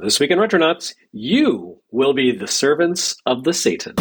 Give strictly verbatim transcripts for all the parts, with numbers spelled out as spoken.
This week in Retronauts, you will be the servants of the Satan.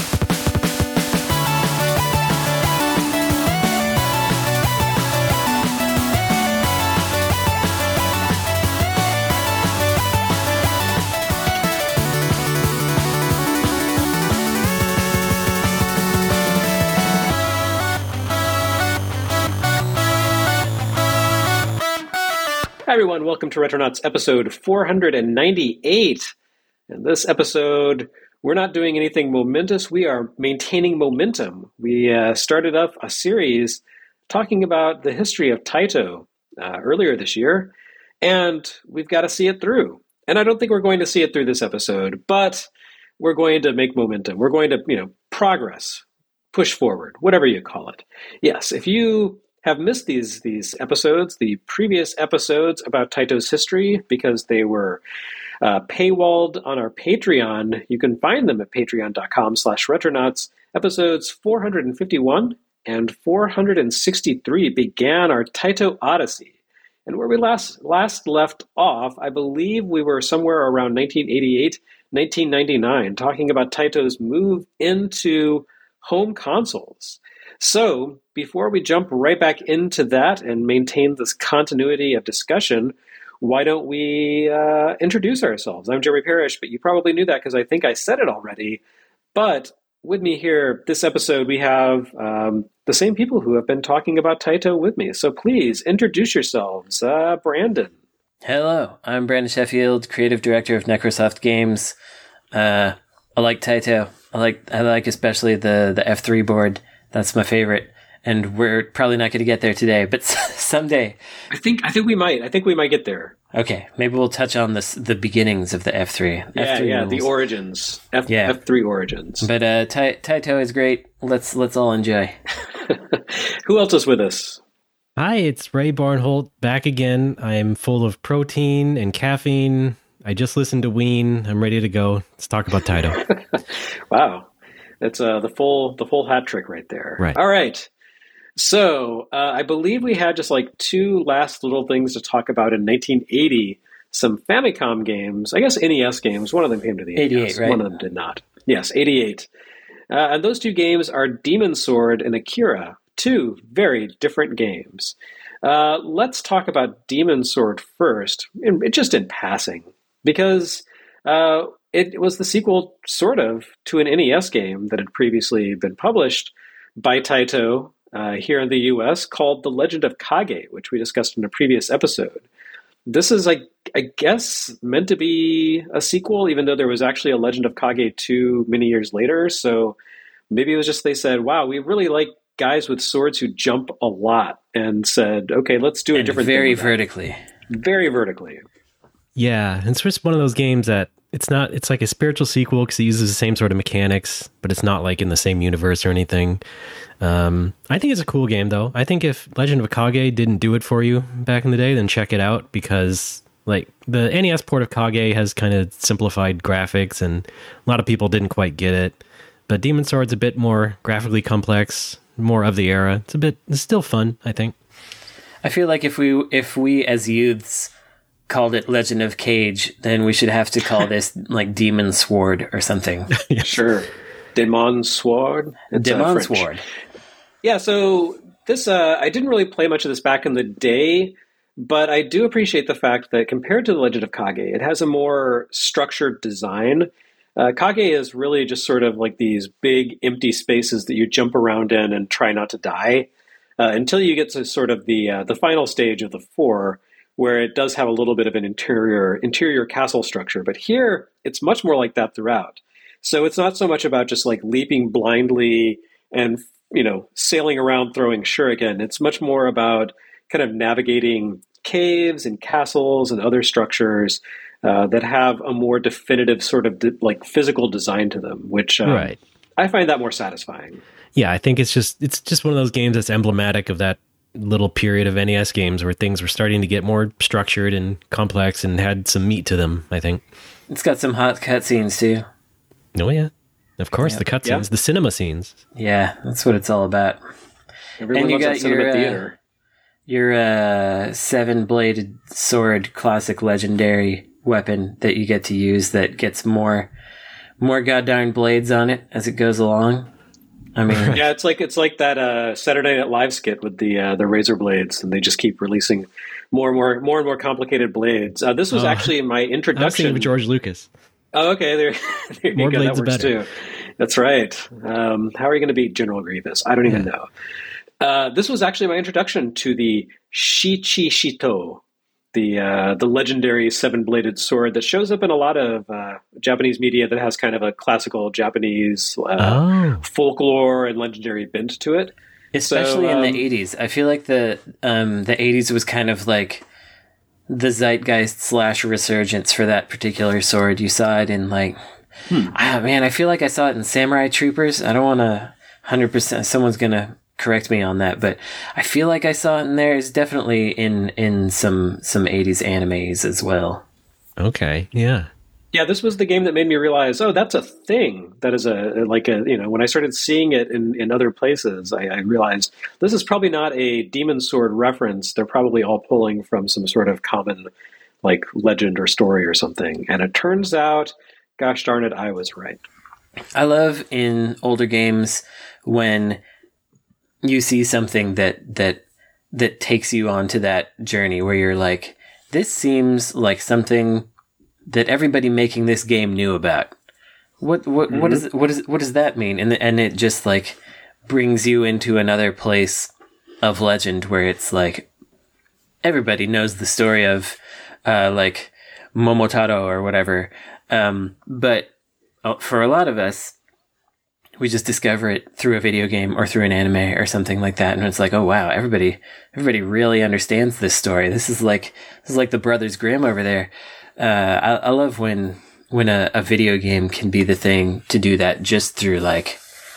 Hi everyone, welcome to Retronauts episode four hundred ninety-eight. In this episode, we're not doing anything momentous, we are maintaining momentum. We uh, started up a series talking about the history of Taito uh, earlier this year, and we've got to see it through. And I don't think we're going to see it through this episode, but we're going to make momentum. We're going to, you know, progress, push forward, whatever you call it. Yes, if you have missed these these episodes, the previous episodes about Taito's history, because they were uh, paywalled on our Patreon, you can find them at patreon.com slash retronauts. Episodes four hundred fifty-one and four hundred sixty-three began our Taito Odyssey. And where we last last left off, I believe we were somewhere around nineteen eighty-eight, nineteen ninety-nine, talking about Taito's move into home consoles. So, before we jump right back into that and maintain this continuity of discussion, why don't we uh, introduce ourselves? I'm Jeremy Parrish, but you probably knew that because I think I said it already. But with me here this episode, we have um, the same people who have been talking about Taito with me. So please introduce yourselves. Uh, Brandon. Hello, I'm Brandon Sheffield, creative director of Necrosoft Games. Uh, I like Taito. I like I like especially the, the F three board. That's my favorite, and we're probably not going to get there today, but someday. I think I think we might. I think we might get there. Okay, maybe we'll touch on this the beginnings of the F three. Yeah, F three yeah, rules. the origins. F, yeah. F three origins. But uh, Ta- Taito is great. Let's let's all enjoy. Who else is with us? Hi, it's Ray Barnholt back again. I'm full of protein and caffeine. I just listened to Ween. I'm ready to go. Let's talk about Taito. Wow. That's uh, the full the full hat trick right there. Right. All right. So uh, I believe we had just like two last little things to talk about in nineteen eighty. Some Famicom games, I guess N E S games. One of them came to the eighty-eight, N E S. right? One of them did not. Yes, eighty-eight. Uh, and those two games are Demon Sword and Akira. Two very different games. Uh, let's talk about Demon Sword first, in, just in passing, because Uh, it was the sequel, sort of, to an N E S game that had previously been published by Taito uh, here in the U S called The Legend of Kage, which we discussed in a previous episode. This is, I, I guess, meant to be a sequel, even though there was actually a Legend of Kage two many years later. So maybe it was just they said, wow, we really like guys with swords who jump a lot, and said, okay, let's do a and different very thing. Very vertically. Very vertically. Yeah, and it's just one of those games that it's not, it's like a spiritual sequel because it uses the same sort of mechanics, but it's not like in the same universe or anything. Um, I think it's a cool game though. I think if Legend of Kage didn't do it for you back in the day, then check it out, because like the N E S port of Kage has kind of simplified graphics and a lot of people didn't quite get it. But Demon Sword's a bit more graphically complex, more of the era. It's a bit, it's still fun, I think. I feel like if we if we as youths called it Legend of Cage, then we should have to call this like Demon Sword or something. Yeah. Sure. Demon Sword. It's, Demon uh, Sword. Yeah, so this, uh, I didn't really play much of this back in the day, but I do appreciate the fact that compared to The Legend of Kage, it has a more structured design. Uh, Kage is really just sort of like these big empty spaces that you jump around in and try not to die uh, until you get to sort of the uh, the final stage of the four, where it does have a little bit of an interior interior castle structure. But here, it's much more like that throughout. So it's not so much about just like leaping blindly and, you know, sailing around throwing shuriken. It's much more about kind of navigating caves and castles and other structures uh, that have a more definitive sort of de- like physical design to them, which um, Right. I find that more satisfying. Yeah, I think it's just it's just one of those games that's emblematic of that little period of N E S games where things were starting to get more structured and complex and had some meat to them, I think. It's got some hot cutscenes too. Oh yeah, of course, Yep. the cutscenes, Yep. the cinema scenes. Yeah, that's what it's all about. Everyone And you loves that got cinema your, uh, theater. Your uh, seven-bladed sword, classic legendary weapon that you get to use that gets more more goddamn blades on it as it goes along. I mean, yeah, it's like it's like that uh, Saturday Night Live skit with the uh, the razor blades, and they just keep releasing more and more more and more complicated blades. Uh, this was oh, actually my introduction. I was thinking of George Lucas. Oh, okay, there, there you more go. blades That works better. too. That's right. Um, how are you going to beat General Grievous? I don't even Yeah. know. Uh, this was actually my introduction to the Shichi Shito, the uh, the legendary seven-bladed sword that shows up in a lot of uh, Japanese media that has kind of a classical Japanese uh, Oh. folklore and legendary bent to it. especially So, in um, the eighties. I feel like the um, the eighties was kind of like the zeitgeist slash resurgence for that particular sword. You saw it in like, Hmm. ah, man, I feel like I saw it in Samurai Troopers. I don't want to one hundred percent, someone's going to correct me on that, but I feel like I saw it in there. It's definitely in, in some, some eighties animes as well. Okay. Yeah. Yeah, this was the game that made me realize, oh, that's a thing. That is a, like a, you know, when I started seeing it in, in other places, I, I realized this is probably not a Demon Sword reference. They're probably all pulling from some sort of common, like, legend or story or something. And it turns out, gosh darn it, I was right. I love in older games when you see something that, that, that takes you onto that journey where you're like, this seems like something that everybody making this game knew about. What what mm-hmm. what is what is what does that mean? And and it just like brings you into another place of legend where it's like everybody knows the story of uh, like Momotaro or whatever. Um, but for a lot of us, we just discover it through a video game or through an anime or something like that, and it's like, oh wow, everybody everybody really understands this story. This is like this is like the Brothers Grimm over there. Uh, I, I love when when a, a video game can be the thing to do that just through like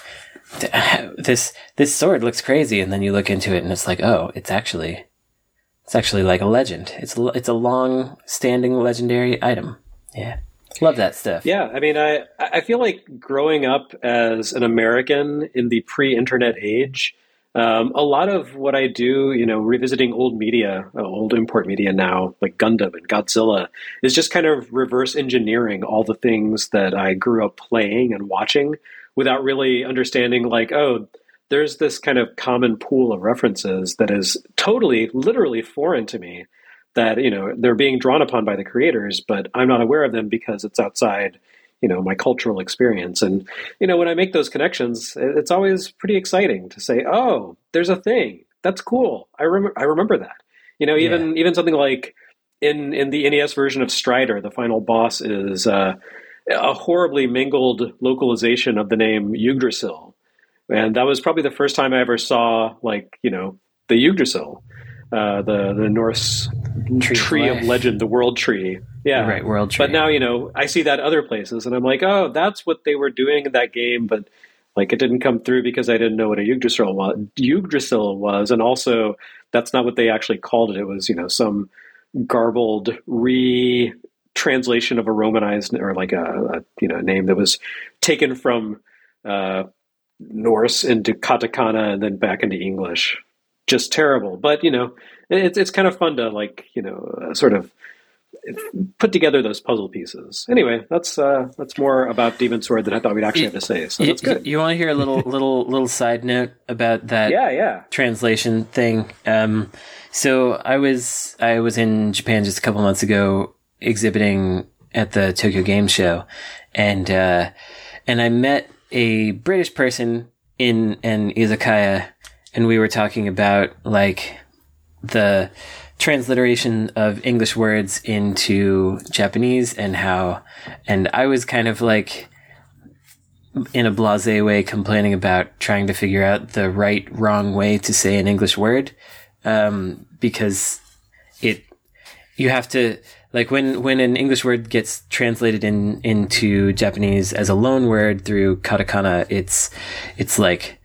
this this sword looks crazy, and then you look into it and it's like, oh, it's actually it's actually like a legend. It's it's a long standing legendary item. Yeah, love that stuff. Yeah, I mean, I I feel like growing up as an American in the pre-internet age. Um, a lot of what I do, you know, revisiting old media, uh, old import media now, like Gundam and Godzilla, is just kind of reverse engineering all the things that I grew up playing and watching without really understanding, like, oh, there's this kind of common pool of references that is totally, literally foreign to me, that, you know, they're being drawn upon by the creators, but I'm not aware of them because it's outside, you know, my cultural experience. And, you know, when I make those connections, it's always pretty exciting to say, oh, there's a thing. That's cool. I remember, I remember that. You know, even, yeah. even something like in, in the N E S version of Strider, the final boss is uh, a horribly mangled localization of the name Yggdrasil. And that was probably the first time I ever saw, like, you know, the Yggdrasil, uh, the, the Norse tree, tree of, of legend, the world tree. Yeah, right, world tree. But now, you know, I see that other places, and I'm like, oh, that's what they were doing in that game, but like it didn't come through because I didn't know what a Yggdrasil was. Yggdrasil was, and also that's not what they actually called it. It was, you know, some garbled re-translation of a Romanized or like a, a you know name that was taken from uh, Norse into katakana and then back into English. Just terrible, but you know, it's it's kind of fun to like you know uh, sort of put together those puzzle pieces. Anyway, that's uh, that's more about Demon Sword than I thought we'd actually have to say. So that's good. You, you want to hear a little little little side note about that? Yeah, yeah. Translation thing. Um, so I was I was in Japan just a couple months ago exhibiting at the Tokyo Game Show, and uh, and I met a British person in an izakaya, and we were talking about like the transliteration of English words into Japanese and how, and I was kind of like in a blasé way complaining about trying to figure out the right, wrong way to say an English word. Um, because it, you have to, like when, when an English word gets translated in, into Japanese as a loan word through katakana, it's, it's like,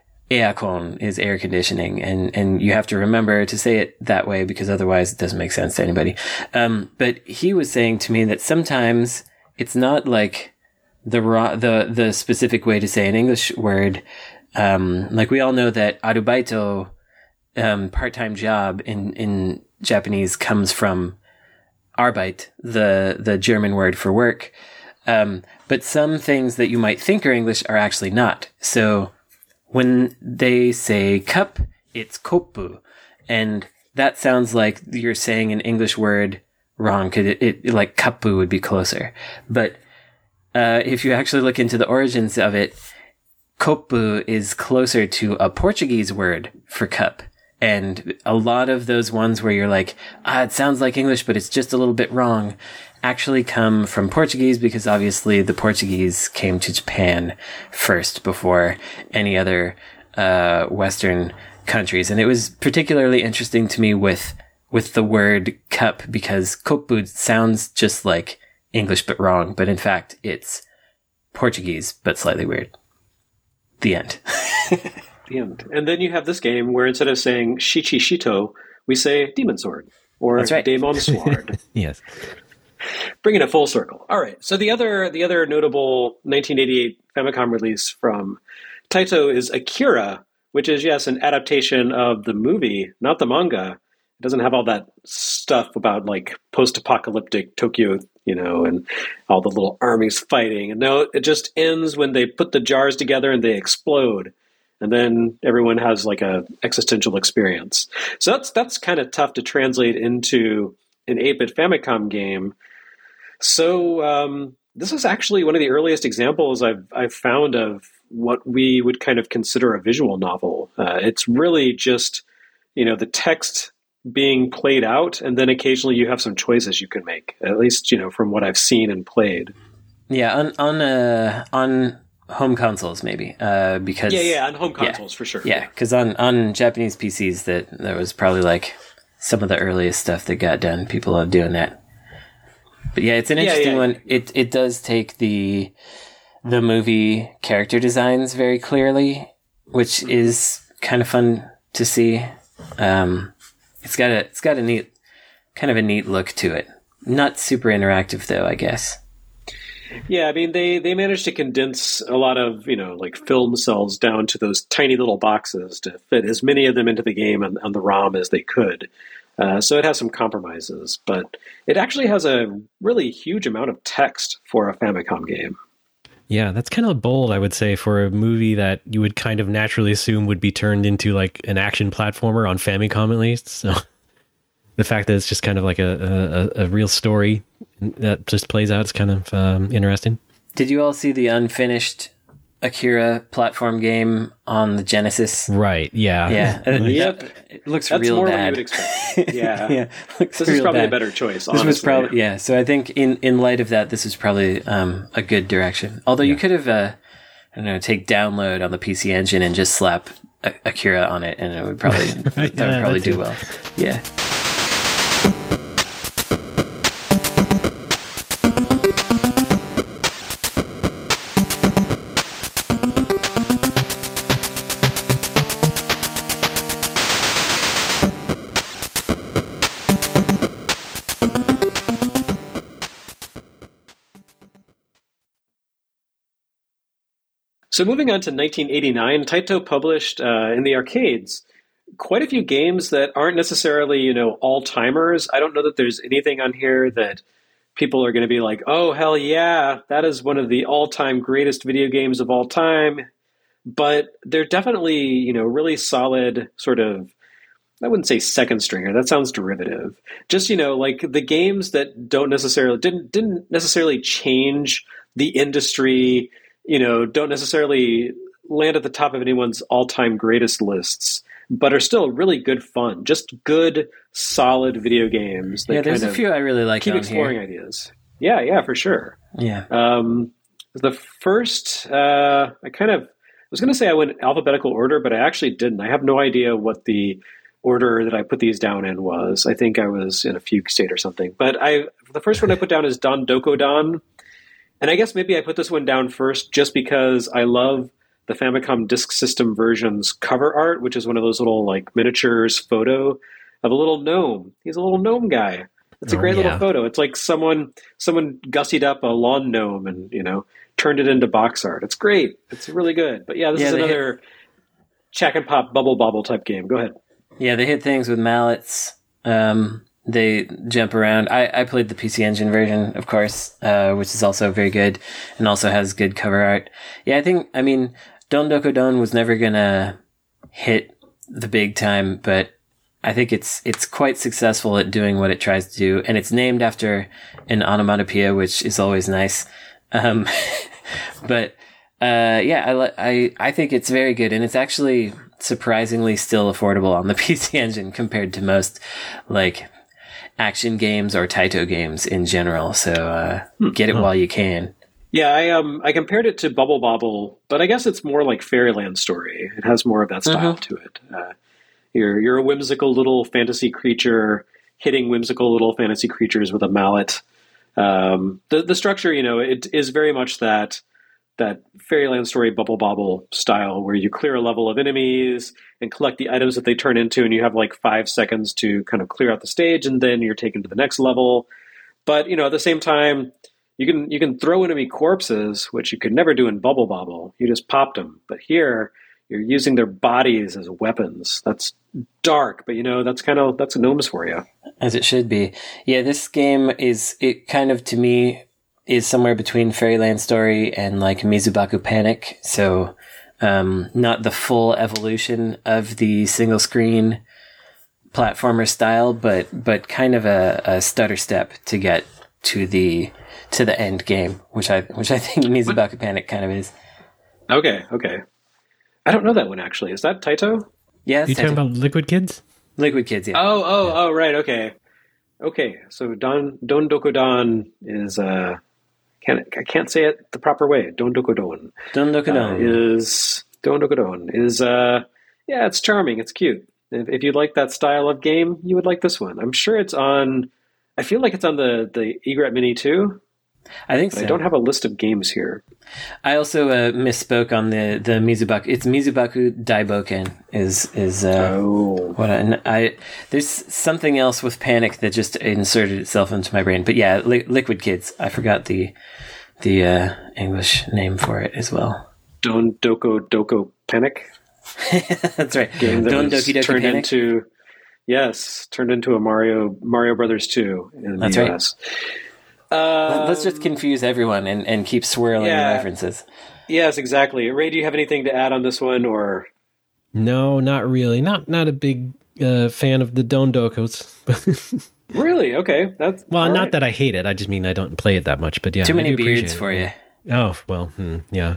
aircon is air conditioning, and, and you have to remember to say it that way because otherwise it doesn't make sense to anybody. Um, but he was saying to me that sometimes it's not like the raw, the, the specific way to say an English word. Um, like we all know that arubaito, um, part-time job in, in Japanese comes from Arbeit, the the German word for work. Um, but some things that you might think are English are actually not. So when they say cup, it's koppu, and that sounds like you're saying an English word wrong, because it, it like kappu would be closer. But uh, if you actually look into the origins of it, koppu is closer to a Portuguese word for cup. And a lot of those ones where you're like, ah, it sounds like English, but it's just a little bit wrong, actually come from Portuguese, because obviously the Portuguese came to Japan first before any other uh, Western countries. And it was particularly interesting to me with with the word cup, because koppu sounds just like English but wrong, but in fact it's Portuguese but slightly weird. The end. The end. And then you have this game where instead of saying Shichi Shito, we say Demon Sword or That's right. Demon Sword. Yes. Bringing it full circle. All right. So the other the other notable nineteen eighty-eight Famicom release from Taito is Akira, which is, yes, an adaptation of the movie, not the manga. It doesn't have all that stuff about like post-apocalyptic Tokyo, you know, and all the little armies fighting. And no, it just ends when they put the jars together and they explode. And then everyone has like a existential experience. So that's that's kind of tough to translate into an eight-bit Famicom game. So um, this is actually one of the earliest examples I've I've found of what we would kind of consider a visual novel. Uh, it's really just, you know, the text being played out, and then occasionally you have some choices you can make. At least, you know, from what I've seen and played. Yeah, on on uh, on home consoles maybe, uh, because yeah, yeah, on home consoles yeah, for sure. Yeah, because on on Japanese P Cs, that that was probably like some of the earliest stuff that got done. People are doing that. But yeah, it's an interesting yeah, yeah. one. It it does take the the movie character designs very clearly, which is kind of fun to see. Um, it's got a it's got a neat kind of a neat look to it. Not super interactive though, I guess. Yeah, I mean they they managed to condense a lot of, you know, like film cells down to those tiny little boxes to fit as many of them into the game on, on the ROM as they could. Uh, so it has some compromises, but it actually has a really huge amount of text for a Famicom game. Yeah, that's kind of bold, I would say, for a movie that you would kind of naturally assume would be turned into like an action platformer on Famicom, at least. So the fact that it's just kind of like a, a, a real story that just plays out is kind of um, interesting. Did you all see the unfinished Akira platform game on the Genesis? Right, yeah. Yeah. Yep. It looks That's real more bad. what you would expect. Yeah. yeah. This is probably bad. a better choice, honestly. This was probably, yeah. So I think in, in light of that, this is probably um, a good direction. Although yeah. you could have, uh, I don't know, take download on the P C Engine and just slap a- Akira on it, and it would probably, right, that yeah, would probably do well. Yeah. So moving on to nineteen eighty-nine, Taito published uh, in the arcades quite a few games that aren't necessarily, you know, all-timers. I don't know that there's anything on here that people are going to be like, oh, hell yeah, that is one of the all-time greatest video games of all time. But they're definitely, you know, really solid sort of, I wouldn't say second stringer. That sounds derivative. Just, you know, like the games that don't necessarily, didn't didn't necessarily change the industry, you know, don't necessarily land at the top of anyone's all-time greatest lists, but are still really good fun. Just good, solid video games. That yeah, there's kind a few I really like keep on exploring here. ideas. Yeah, yeah, for sure. Yeah. Um, the first, uh, I kind of, I was going to say I went alphabetical order, but I actually didn't. I have no idea what the order that I put these down in was. I think I was in a fugue state or something. But I, the first one I put down is Don Dokodon. And I guess maybe I put this one down first just because I love the Famicom Disk System version's cover art, which is one of those little like miniatures photo of a little gnome. He's a little gnome guy. It's a oh, great yeah. little photo. It's like someone someone gussied up a lawn gnome and, you know, turned it into box art. It's great. It's really good. But yeah, this yeah, is another hit... Chack and Pop Bubble Bobble type game. Go ahead. Yeah, they hit things with mallets. Um, they jump around. I, I played the P C Engine version, of course, uh, which is also very good and also has good cover art. Yeah, I think, I mean, Don Doko Don was never gonna hit the big time, but I think it's it's quite successful at doing what it tries to do, and it's named after an onomatopoeia, which is always nice. Um, but uh, yeah, I, I I think it's very good, and it's actually surprisingly still affordable on the P C Engine compared to most like action games or Taito games in general. So uh, get it while you can. Yeah, I um I compared it to Bubble Bobble, but I guess it's more like Fairyland Story. It has more of that style mm-hmm. to it. Uh, you're you're a whimsical little fantasy creature hitting whimsical little fantasy creatures with a mallet. Um, the the structure, you know, it is very much that that Fairyland Story Bubble Bobble style, where you clear a level of enemies and collect the items that they turn into, and you have like five seconds to kind of clear out the stage, and then you're taken to the next level. But you know, at the same time, You can you can throw enemy corpses, which you could never do in Bubble Bobble. You just popped them. But here, you're using their bodies as weapons. That's dark, but you know that's kind of that's gnomes for you. As it should be. Yeah, this game is it kind of to me is somewhere between Fairyland Story and like Mizubaku Panic. So um, not the full evolution of the single screen platformer style, but but kind of a, a stutter step to get to the to the end game, which I which I think Mizubaku Panic kind of is. Okay, okay. I don't know that one actually. Is that Taito? Yeah, you talking about Liquid Kids? Liquid Kids, yeah. Oh, oh, yeah. oh, right. Okay, okay. So Don Don Doko Don is uh, can't I can't say it the proper way. Don Doko Don. Don Doko Don uh, is Don Doko Don is uh, yeah, it's charming. It's cute. If, if you like that style of game, you would like this one. I'm sure it's on. I feel like it's on the the Egret Mini too. I think so. I don't have a list of games here. I also uh, misspoke on the, the Mizubaku. It's Mizubaku Daiboken is is uh, oh. what I, and I. There's something else with Panic that just inserted itself into my brain. But yeah, li- Liquid Kids. I forgot the the uh, English name for it as well. Don Doko Doko Panic. That's right. Game that Don was Doki Doki turned Panic. into yes, turned into a Mario Mario Brothers two in That's the right. U S. Um, Let's just confuse everyone and, and keep swirling yeah. references. Yes, exactly. Ray, do you have anything to add on this one, or no? Not really. Not not a big uh, fan of the Don Dokos. Really? Okay, that's well, all not right. that I hate it. I just mean I don't play it that much. But yeah, Too I many do appreciate beards it. for you. Oh well, hmm, yeah.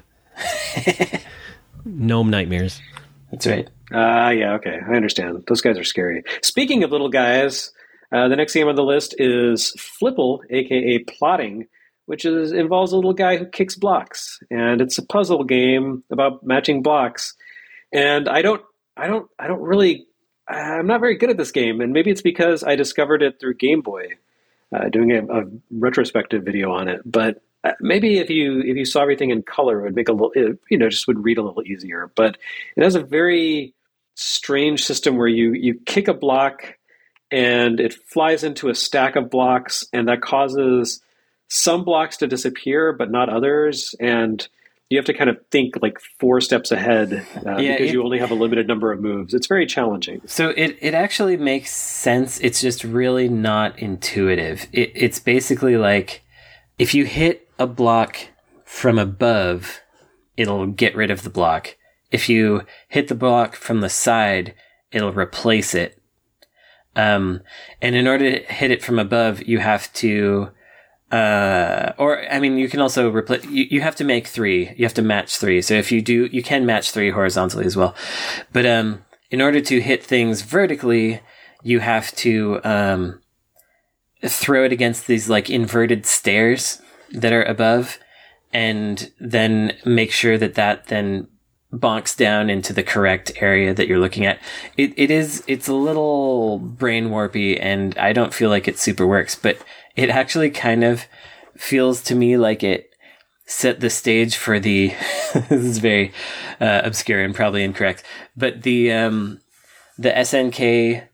Gnome nightmares. That's right. Ah, uh, yeah, okay, I understand. Those guys are scary. Speaking of little guys. Uh, the next game on the list is Flipple, aka Plotting, which is involves a little guy who kicks blocks, and it's a puzzle game about matching blocks. And I don't, I don't, I don't really, I'm not very good at this game, and maybe it's because I discovered it through Game Boy, uh, doing a, a retrospective video on it. But maybe if you if you saw everything in color, it would make a little, it, you know, just would read a little easier. But it has a very strange system where you you kick a block. And it flies into a stack of blocks, and that causes some blocks to disappear, but not others. And you have to kind of think like four steps ahead uh, yeah, because it, you only have a limited number of moves. It's very challenging. So it, it actually makes sense. It's just really not intuitive. It, it's basically like if you hit a block from above, it'll get rid of the block. If you hit the block from the side, it'll replace it. Um, and in order to hit it from above, you have to, uh, or, I mean, you can also replace, you, you have to make three, you have to match three. So if you do, you can match three horizontally as well. But, um, in order to hit things vertically, you have to, um, throw it against these like inverted stairs that are above and then make sure that that then bonks down into the correct area that you're looking at. It it is it's a little brain warpy, and I don't feel like it super works, but it actually kind of feels to me like it set the stage for the this is very uh, obscure and probably incorrect, but the um the S N K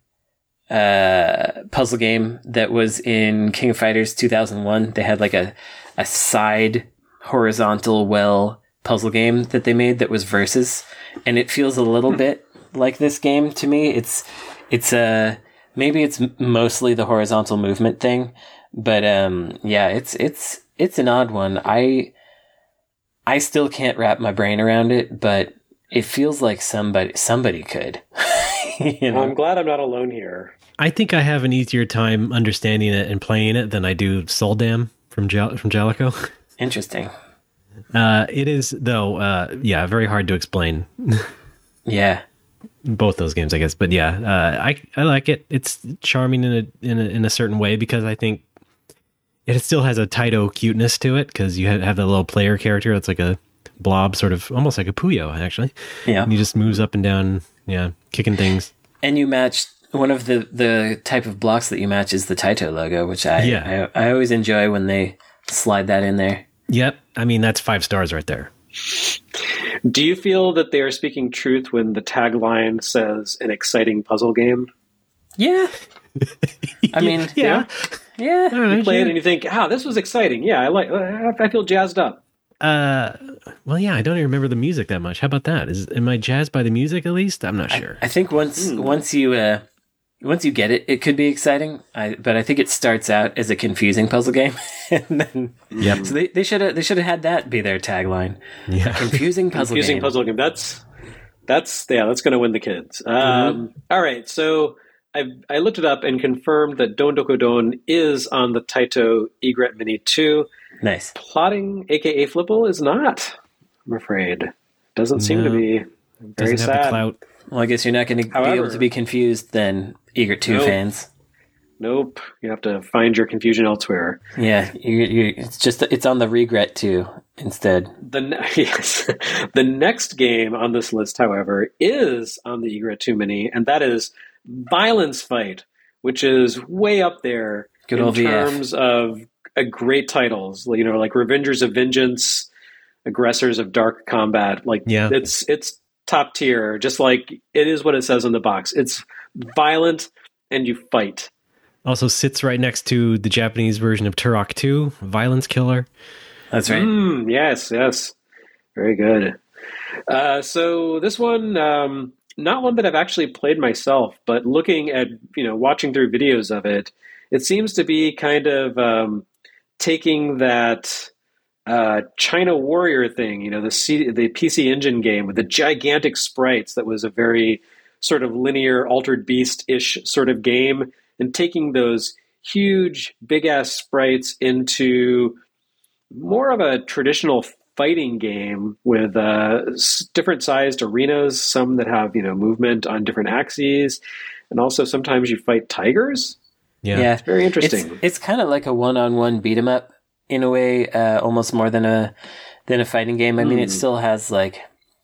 uh puzzle game that was in King of Fighters two thousand one. They had like a a side horizontal well puzzle game that they made that was Versus, and it feels a little bit like this game to me. It's it's a maybe it's mostly the horizontal movement thing, but um, yeah, it's it's it's an odd one. I I still can't wrap my brain around it, but it feels like somebody somebody could. You know? I'm glad I'm not alone here. I think I have an easier time understanding it and playing it than I do Soldam from Jal- from Jalico. Interesting. Uh, it is, though, uh, yeah, very hard to explain. Yeah. Both those games, I guess. But yeah, uh, I I like it. It's charming in a, in a in a certain way because I think it still has a Taito cuteness to it because you have, have that little player character that's like a blob, sort of almost like a Puyo, actually. Yeah. And he just moves up and down, yeah, kicking things. And you match one of the, the type of blocks that you match is the Taito logo, which I, yeah. I I always enjoy when they slide that in there. Yep. I mean, that's five stars right there. Do you feel that they are speaking truth when the tagline says an exciting puzzle game? Yeah. I mean, yeah. Yeah. All right, You play yeah. it and you think, ah, this was exciting. Yeah, I like. I feel jazzed up. Uh, well, yeah, I don't even remember the music that much. How about that? Is am I jazzed by the music at least? I'm not sure. I, I think once once you uh, once you get it, it could be exciting. I, but I think it starts out as a confusing puzzle game, and then Yep. so they they should have they should have had that be their tagline. Yeah. Confusing puzzle Confusing game. puzzle game. That's that's yeah. That's going to win the kids. Um, Mm-hmm. all right. So I I looked it up and confirmed that Don Dokodon is on the Taito Egret Mini two. Nice. Plotting, aka Flipple, is not. I'm afraid. Doesn't seem to No. be. Very Doesn't have sad. the clout. Well, I guess you're not going to be However- able to be confused then, Egret two Nope. fans. Nope. You have to find your confusion elsewhere. Yeah, you, you, it's just it's on the Regret two instead. The ne- yes, the next game on this list, however, is on the Egret two Mini, and that is Violence Fight, which is way up there Good in old V F. terms of uh, great titles. You know, like Revengers of Vengeance, Aggressors of Dark Combat. Like, Yeah. it's it's top tier. Just like it is what it says on the box. It's violent and you fight. Also sits right next to the Japanese version of Turok two, Violence Killer. That's right. Mm, yes, yes. Very good. Uh, so this one, um, not one that I've actually played myself, but looking at, you know, watching through videos of it, it seems to be kind of um, taking that uh, China Warrior thing, you know, the C- the P C Engine game with the gigantic sprites that was a very sort of linear Altered Beast-ish sort of game, and taking those huge, big-ass sprites into more of a traditional fighting game with uh, s- different sized arenas, some that have, you know, movement on different axes, and also sometimes you fight tigers. Yeah. Yeah, Very interesting. It's, it's kind of like a one-on-one beat 'em up in a way, uh, almost more than a than a fighting game. I mean, it Hmm. still has like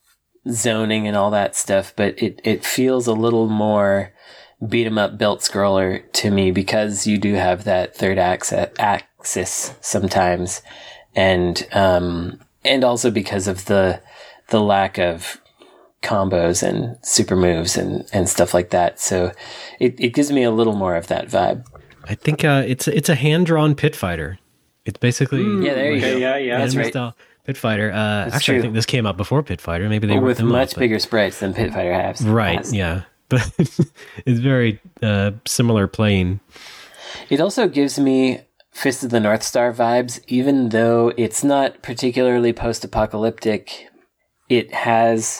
zoning and all that stuff, but it it feels a little more beat 'em up belt scroller to me because you do have that third axis, axis sometimes, and um and also because of the the lack of combos and super moves and, and stuff like that. So it, it gives me a little more of that vibe. I think uh, it's it's a hand drawn pit fighter. It's basically Yeah, there you Okay, go. yeah, yeah. That's anime right. style Pit Fighter. Uh, That's actually, true. I think this came out before Pit Fighter. Maybe they But worked with them much up, but- bigger sprites than Pit Fighter has. Right. has. Yeah, but it's very uh, similar playing. It also gives me Fist of the North Star vibes, even though it's not particularly post-apocalyptic. It has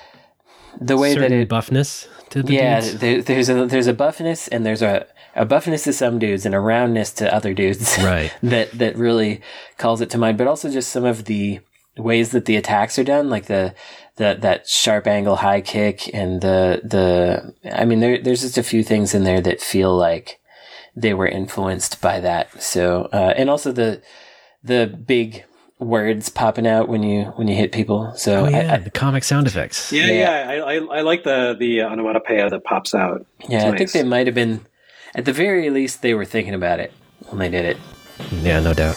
the way Certain that it buffness to the yeah, dudes. there, there's a there's a buffness and there's a, a buffness to some dudes and a roundness to other dudes. Right. that that really calls it to mind. But also just some of the ways that the attacks are done, like the the that sharp angle high kick and the the I mean there there's just a few things in there that feel like they were influenced by that. So uh, and also the the big words popping out when you when you hit people. So Oh I- yeah, I, the comic sound effects. Yeah, Yeah. yeah. I, I, I like the the uh, onomatopoeia that pops out. Yeah, It's I think nice. they might have been, at the very least, they were thinking about it when they did it. Yeah, no doubt.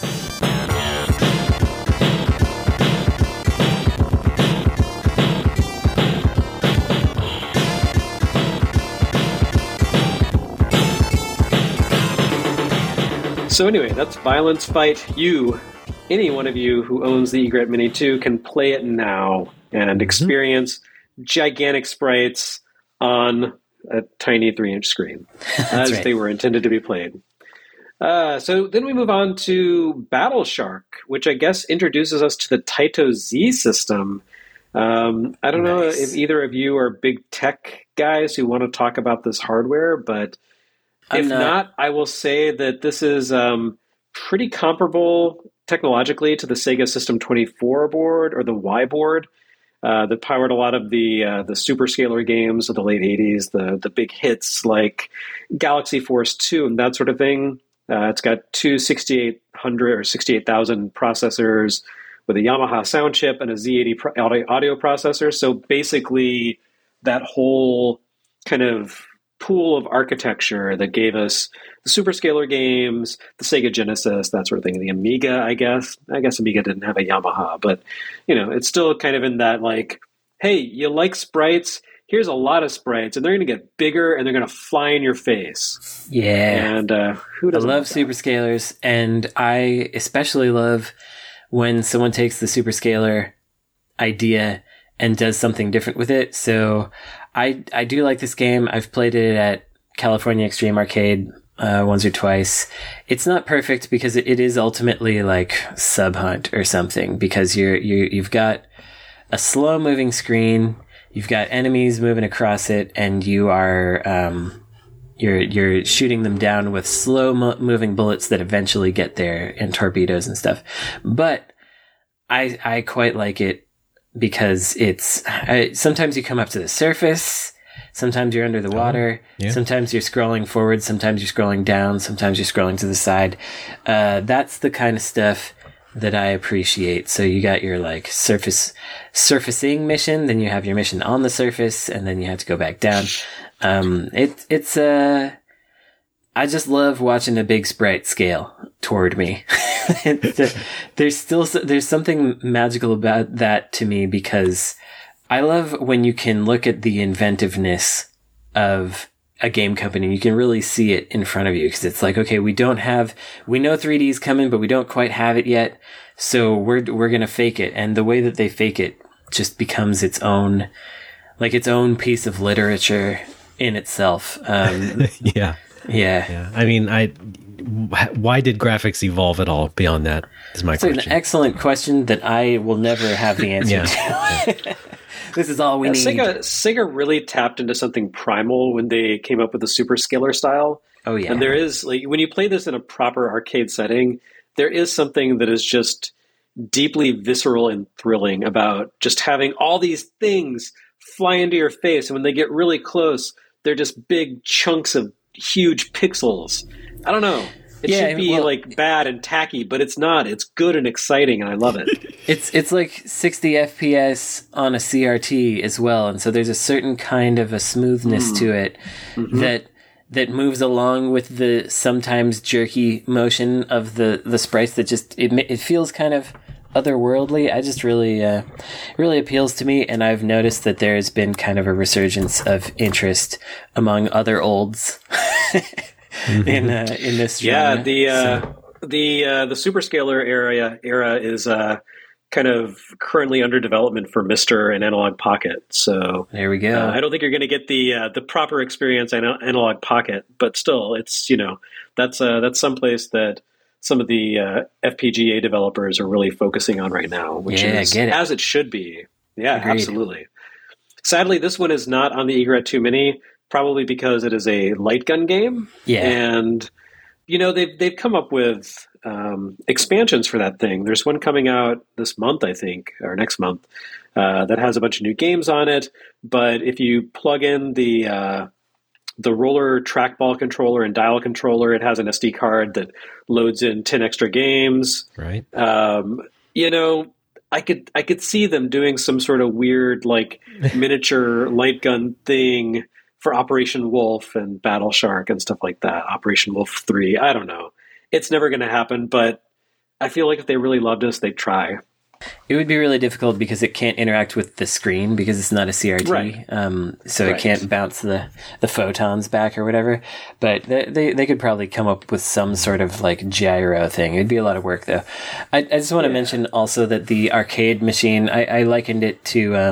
So anyway, that's Violence Fight. You, any one of you who owns the Egret Mini two can play it now and experience gigantic sprites on a tiny three-inch screen, as right. they were intended to be played. Uh, so then we move on to Battle Shark, which I guess introduces us to the Taito Z system. Um, I don't nice. know if either of you are big tech guys who want to talk about this hardware, but I'm if not. not, I will say that this is um, pretty comparable technologically to the Sega System twenty-four board or the Y board uh, that powered a lot of the uh, the Superscaler games of the late eighties, the the big hits like Galaxy Force two and that sort of thing. Uh, it's got two sixty-eight hundred or sixty-eight thousand processors with a Yamaha sound chip and a Z eighty pro- audio, audio processor. So basically that whole kind of pool of architecture that gave us the Superscaler games, the Sega Genesis, that sort of thing, the Amiga, I guess. I guess Amiga didn't have a Yamaha, but you know, it's still kind of in that like, hey, you like sprites? Here's a lot of sprites, and they're going to get bigger, and they're going to fly in your face. Yeah. And uh, who doesn't I love Superscalers, and I especially love when someone takes the Superscaler idea and does something different with it. So I I do like this game. I've played it at California Extreme Arcade uh, once or twice. It's not perfect because it, it is ultimately like Sub Hunt or something, because you're you you've got a slow moving screen. You've got enemies moving across it, and you are um, you're you're shooting them down with slow mo- moving bullets that eventually get there, and torpedoes and stuff. But I I quite like it because it's I, sometimes you come up to the surface, sometimes you're under the water, oh, yeah. sometimes you're scrolling forward, sometimes you're scrolling down, sometimes you're scrolling to the side. Uh, that's the kind of stuff that I appreciate. So you got your like surface surfacing mission, then you have your mission on the surface, and then you have to go back down. Um, it, it's, uh, I just love watching a big sprite scale toward me. There's still, there's something magical about that to me, because I love when you can look at the inventiveness of a game company. You can really see it in front of you, because it's like, okay, we don't have, we know three D is coming, but we don't quite have it yet. So we're, we're going to fake it. And the way that they fake it just becomes its own, like its own piece of literature in itself. Um, yeah. Yeah. Yeah. I mean, I, why did graphics evolve at all beyond that is my it's question. It's an excellent question that I will never have the answer yeah. to. yeah. This is all we yeah, need. Sega, Sega really tapped into something primal when they came up with the Superscaler style. Oh, yeah. And there is, like, when you play this in a proper arcade setting, there is something that is just deeply visceral and thrilling about just having all these things fly into your face. And when they get really close, they're just big chunks of huge pixels. I don't know. It yeah, should be well, like bad and tacky, but it's not. It's good and exciting, and I love it. It's it's like sixty F P S on a C R T as well, and so there's a certain kind of a smoothness mm. to it mm-hmm. that that moves along with the sometimes jerky motion of the, the sprites. That just it it feels kind of otherworldly. I just really uh, really appeals to me, and I've noticed that there has been kind of a resurgence of interest among other olds. Mm-hmm. in uh, in this genre. Yeah, the uh, so. the uh, the Superscaler era era is uh, kind of currently under development for Mister and Analog Pocket. So there we go. Uh, I don't think you're going to get the uh, the proper experience in Analog Pocket, but still, it's you know that's uh, that's someplace that some of the uh, F P G A developers are really focusing on right now, which yeah, is get it. as it should be. Yeah, Agreed. Absolutely. Sadly, this one is not on the Egret two Mini. Probably because it is a light gun game. Yeah. And, you know, they've, they've come up with um, expansions for that thing. There's one coming out this month, I think, or next month, uh, that has a bunch of new games on it. But if you plug in the uh, the roller trackball controller and dial controller, it has an S D card that loads in ten extra games. Right. Um, you know, I could I could see them doing some sort of weird, like, miniature light gun thing for Operation Wolf and Battle Shark and stuff like that. Operation Wolf three. I don't know. It's never going to happen, but I feel like if they really loved us, they'd try. It would be really difficult because it can't interact with the screen because it's not a C R T. Right. Um, so right. it can't bounce the, the photons back or whatever. But they, they they could probably come up with some sort of like gyro thing. It'd be a lot of work though. I, I just want to yeah. mention also that the arcade machine, I, I likened it to um,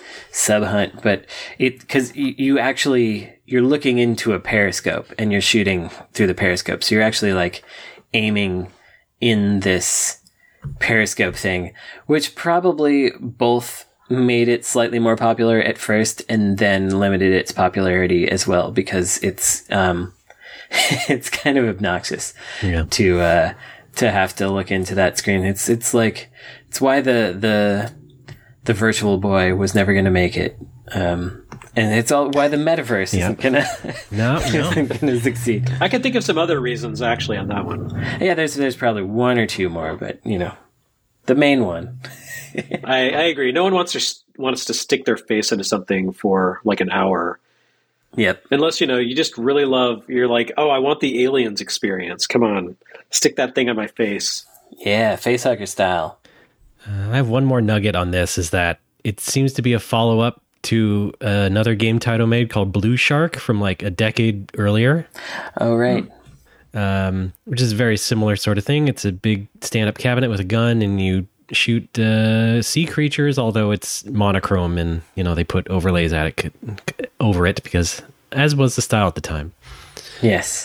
sub hunt, but it because you, you actually you're looking into a periscope and you're shooting through the periscope, so you're actually like aiming in this periscope thing, which probably both made it slightly more popular at first and then limited its popularity as well, because it's um it's kind of obnoxious yeah. to uh to have to look into that screen. It's it's like it's why the the the Virtual Boy was never going to make it, um and it's all why the metaverse yep. isn't gonna no, no. isn't gonna succeed. I can think of some other reasons actually on that one. Yeah, there's there's probably one or two more, but you know, the main one. I, I agree. No one wants to wants to stick their face into something for like an hour. Yep. Unless, you know, you just really love, you're like, oh, I want the Aliens experience. Come on, stick that thing on my face. Yeah, facehugger style. Uh, I have one more nugget on this, is that it seems to be a follow-up to uh, another game Taito made called Blue Shark from like a decade earlier. Oh, right. Um, which is a very similar sort of thing. It's a big stand-up cabinet with a gun, and you shoot uh, sea creatures, although it's monochrome, and you know they put overlays at it over it because as was the style at the time. Yes.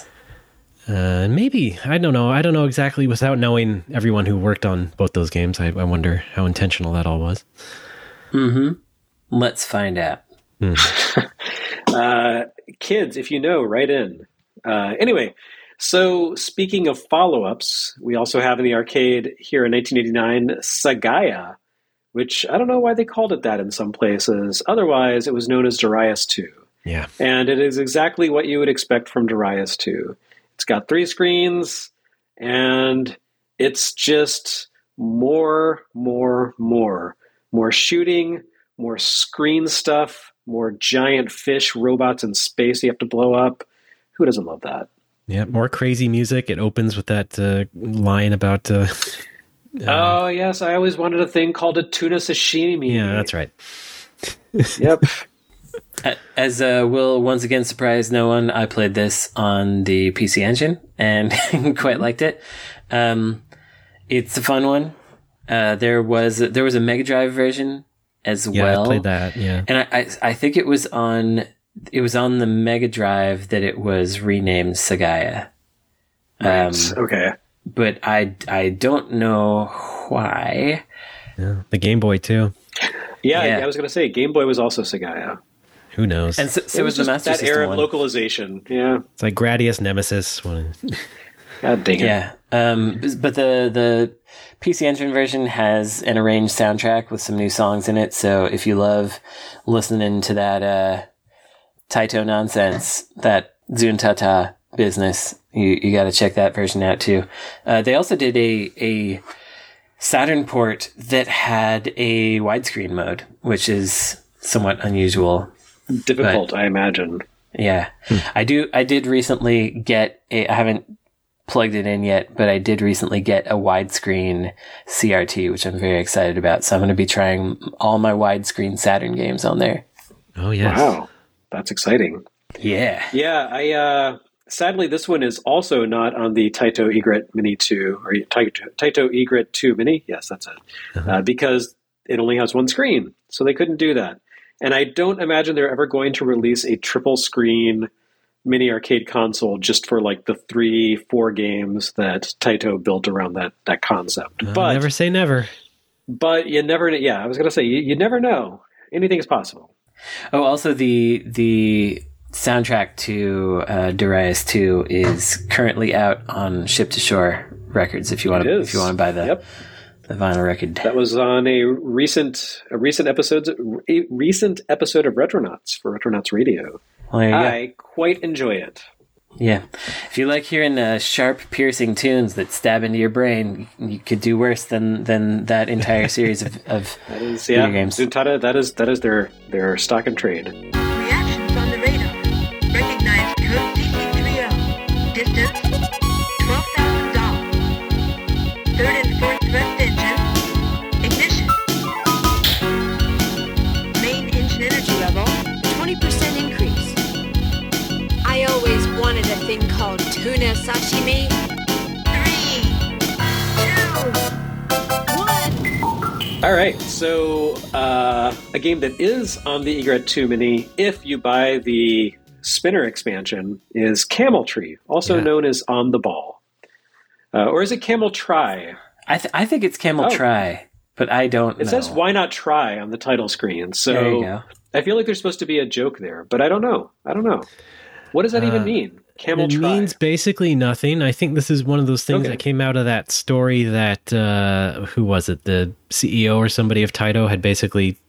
Uh, maybe I don't know. I don't know exactly without knowing everyone who worked on both those games. I, I wonder how intentional that all was. Mm-hmm. Let's find out. Mm. uh, kids, if you know, write in. Uh, anyway. So, speaking of follow-ups, we also have in the arcade here in nineteen eighty-nine, Sagaya, which I don't know why they called it that in some places. Otherwise, it was known as Darius two. Yeah. And it is exactly what you would expect from Darius two. It's got three screens, and it's just more, more, more. More shooting, more screen stuff, more giant fish robots in space you have to blow up. Who doesn't love that? Yeah, more crazy music. It opens with that uh, line about... Uh, uh, oh, yes. I always wanted a thing called a tuna sashimi. Yeah, that's right. Yep. As uh, will once again surprise no one, I played this on the P C Engine and quite liked it. Um, it's a fun one. Uh, there was there was a Mega Drive version as yeah, well. I played that, yeah. And I, I, I think it was on... It was on the Mega Drive that it was renamed Sagaya. Right. Um, okay. But I, I don't know why. Yeah, the Game Boy, too. Yeah, Yeah. I was going to say, Game Boy was also Sagaya. Who knows? And so, so it was, was the just Master that System era of one. localization. Yeah. It's like Gradius Nemesis. God dang it. Yeah. Um, but the, the P C Engine version has an arranged soundtrack with some new songs in it. So if you love listening to that, uh, Taito nonsense, that Zuntata business, you, you got to check that version out too. Uh, they also did a, a Saturn port that had a widescreen mode, which is somewhat unusual. Difficult, but, I imagine. Yeah. I do, I did recently get a, I haven't plugged it in yet, but I did recently get a widescreen C R T, which I'm very excited about. So I'm going to be trying all my widescreen Saturn games on there. Oh, yes. Wow. That's exciting. Yeah. Yeah, I uh, sadly this one is also not on the Taito Egret Mini two or Taito, Taito Egret two Mini. Yes, that's it. Uh-huh. Uh, because it only has one screen, so they couldn't do that. And I don't imagine they're ever going to release a triple screen mini arcade console just for like the three, four games that Taito built around that that concept. Uh, but never say never. but you never. Yeah, I was going to say you, you never know. Anything is possible. Oh, also the the soundtrack to uh, Darius two is currently out on Ship to Shore Records. If you want to, if you want to buy the Yep. the vinyl record, That was on a recent a recent episode a recent episode of Retronauts for Retronauts Radio. well, there you go. I quite enjoy it. Yeah, if you like hearing uh, sharp, piercing tunes that stab into your brain, you could do worse than than that entire series of, of That is video yeah. games. Zuntata, that is that is their their stock and trade. Reactions on the radar. Recognize code C C three oh. Distance twelve thousand dollars. Third and fourth thrust engine. Ignition. Main engine energy level twenty percent increase. I always wanted a thing called tuna sashimi. Three, two, one. All right, so uh, a game that is on the Egret two Mini, if you buy the Spinner expansion, is Camel Tree, also Yeah. known as On the Ball. Uh, or is it Camel Try? I th- I think it's Camel Oh. Try, but I don't It know. says Why Not Try on the title screen, so There you go. I feel like there's supposed to be a joke there, but I don't know. I don't know. What does that even Uh, mean? Camel it Try? means basically nothing. I think this is one of those things Okay. that came out of that story that uh, who was it? The C E O or somebody of Taito had basically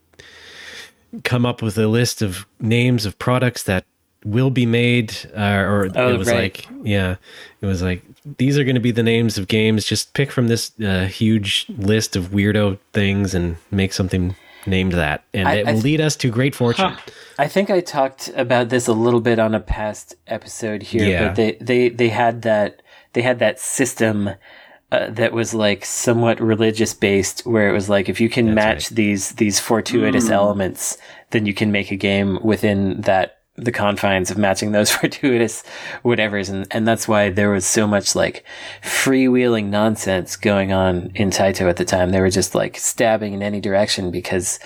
come up with a list of names of products that will be made, uh, or Oh, it was right. like, yeah, it was like these are going to be the names of games. Just pick from this uh, huge list of weirdo things and make something named that, and I- it I will th- lead us to great fortune. Huh. I think I talked about this a little bit on a past episode here, Yeah. but they, they, they had that they had that system uh, that was like somewhat religious based, where it was like if you can That's match right. these these fortuitous elements, then you can make a game within that the confines of matching those fortuitous whatevers, and and that's why there was so much like freewheeling nonsense going on in Taito at the time. They were just like stabbing in any direction because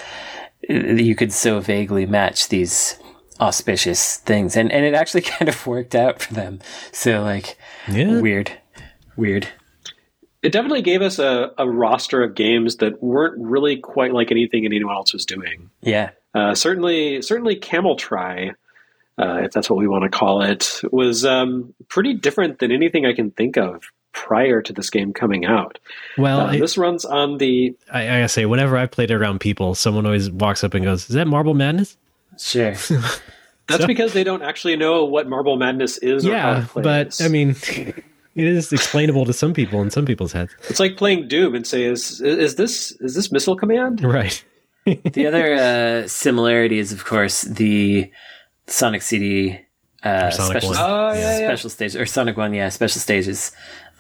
you could so vaguely match these auspicious things, and and it actually kind of worked out for them. So like, Yeah. weird, weird. It definitely gave us a, a roster of games that weren't really quite like anything anyone else was doing. Yeah, Uh, certainly, certainly, Camel Try, uh, if that's what we want to call it, was um, pretty different than anything I can think of prior to this game coming out. Well, Uh, I- this runs on the I, I gotta say, whenever I played it around people, someone always walks up and goes, "Is that Marble Madness?" sure. That's So- because they don't actually know what Marble Madness is or how Yeah, it plays. but I mean, it is explainable to some people in some people's heads, it's like playing Doom and say, "Is is this is this Missile Command?" right? The other uh, similarity is, of course, the Sonic C D uh, Sonic special, one. Oh, yeah, yeah. special stage or Sonic One, yeah, special stages.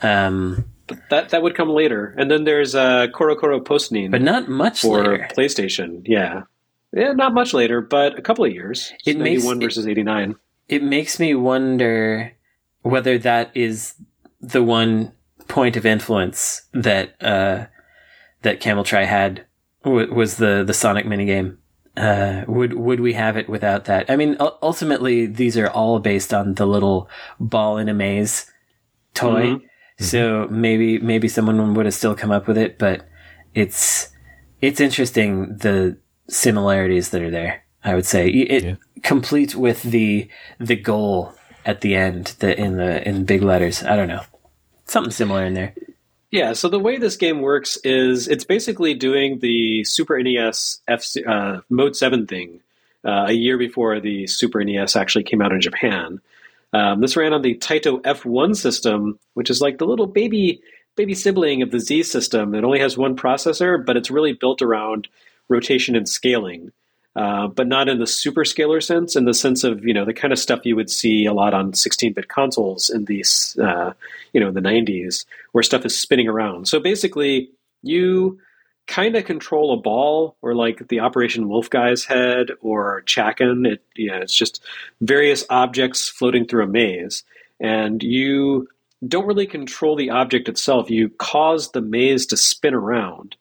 Um, That that would come later, and then there's uh, Koro Koro Postnin but not much for later. PlayStation. Yeah, yeah, not much later, but a couple of years. It makes- ninety-one versus eighty-nine. It makes me wonder whether that is the one point of influence that uh, that Camel Try had w- was the the Sonic minigame. Uh, would would we have it without that? I mean, u- ultimately, these are all based on the little ball in a maze toy. Mhm. So maybe maybe someone would have still come up with it, but it's it's interesting the similarities that are there. I would say it Yeah. complete with the the goal at the end, the in the in big letters. I don't know, something similar in there. Yeah, so the way this game works is it's basically doing the Super N E S F uh, Mode seven thing uh, a year before the Super N E S actually came out in Japan. Um, this ran on the Taito F one system, which is like the little baby baby sibling of the Z system. It only has one processor, but it's really built around rotation and scaling, uh, but not in the super scalar sense, in the sense of, you know, the kind of stuff you would see a lot on sixteen-bit consoles in these, uh, you know, in the nineties, where stuff is spinning around. So basically, you kind of control a ball, or like the Operation Wolf Guy's head, or Chakan. It, you know, it's just various objects floating through a maze, and you don't really control the object itself. You cause the maze to spin around,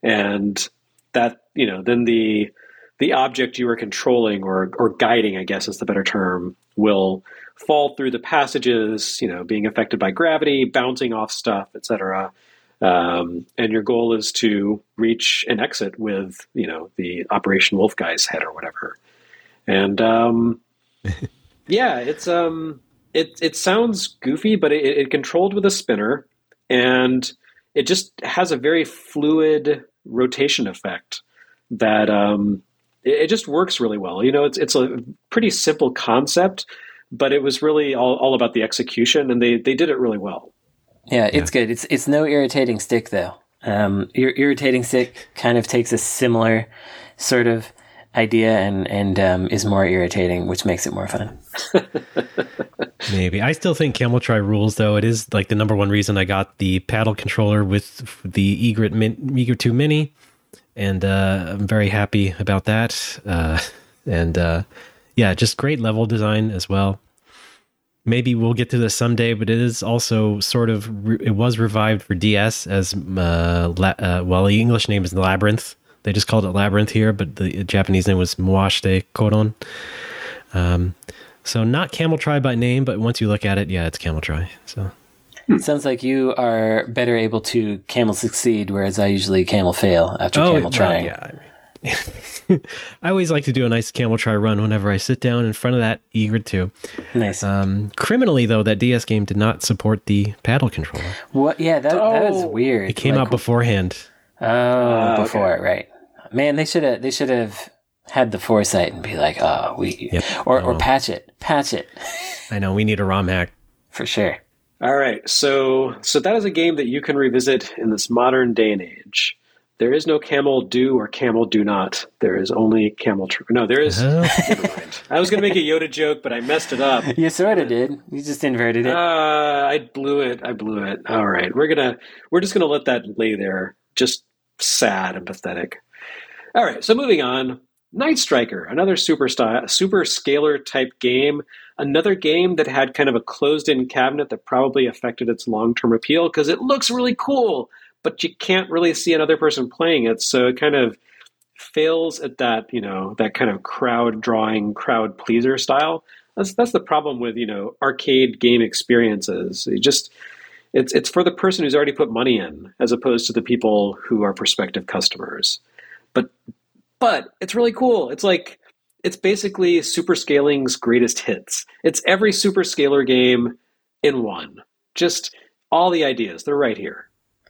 and that, you know, then the the object you are controlling or or guiding, I guess is the better term, will fall through the passages, you know, being affected by gravity, bouncing off stuff, et cetera. Um, and your goal is to reach an exit with, you know, the Operation Wolf Guy's head or whatever. And um, yeah, it's um, it it sounds goofy, but it, it controlled with a spinner, and it just has a very fluid rotation effect that um, it, it just works really well. You know, it's it's a pretty simple concept, but it was really all, all about the execution, and they, they did it really well. Yeah, it's good. It's it's no irritating stick though. Um, ir- irritating stick kind of takes a similar sort of idea and and um, is more irritating, which makes it more fun. Maybe. I still think Camel Try rules, though. It is like the number one reason I got the paddle controller with the Egret, Min- Egret two Mini, and uh, I'm very happy about that. Uh, and uh, yeah, just great level design as well. maybe we'll get to this someday, but it is also sort of, re- it was revived for D S as, uh, la- uh, well, the English name is Labyrinth. They just called it Labyrinth here, but the Japanese name was Mwashite Koron. Um, so not Camel Try by name, but once you look at it, yeah, it's Camel Try. So it sounds like you are better able to camel succeed, whereas I usually camel fail after oh, camel trying. Well, yeah. I always like to do a nice Camel Try run whenever I sit down in front of that, eager to. Nice. Um, criminally, though, that D S game did not support the paddle controller. What? Yeah, that Oh. that is weird. It came Like, out beforehand. Oh, Ah, before okay. right? Man, they should have they should have had the foresight and be like, oh, we Yep. or Oh, or well. patch it, patch it I know, we need a ROM hack. for sure. All right, so so that is a game that you can revisit in this modern day and age. There is no Camel Do or Camel Do Not. There is only Camel Try. No, there is. Oh. Never mind. I was going to make a Yoda joke, but I messed it up. You sort of did. You just inverted it. Uh, I blew it. I blew it. All right, we're gonna we're just gonna let that lay there, just sad and pathetic. All right, so moving on. Night Striker, another super style, super scalar type game. Another game that had kind of a closed-in cabinet that probably affected its long-term appeal because it looks really cool, but you can't really see another person playing it, so it kind of fails at that, you know, that kind of crowd drawing, crowd pleaser style. That's that's the problem with, you know, arcade game experiences. You just it's it's for the person who's already put money in, as opposed to the people who are prospective customers. But but it's really cool. It's like it's basically Super Scaling's greatest hits. It's every Super Scalar game in one. Just all the ideas. They're right here.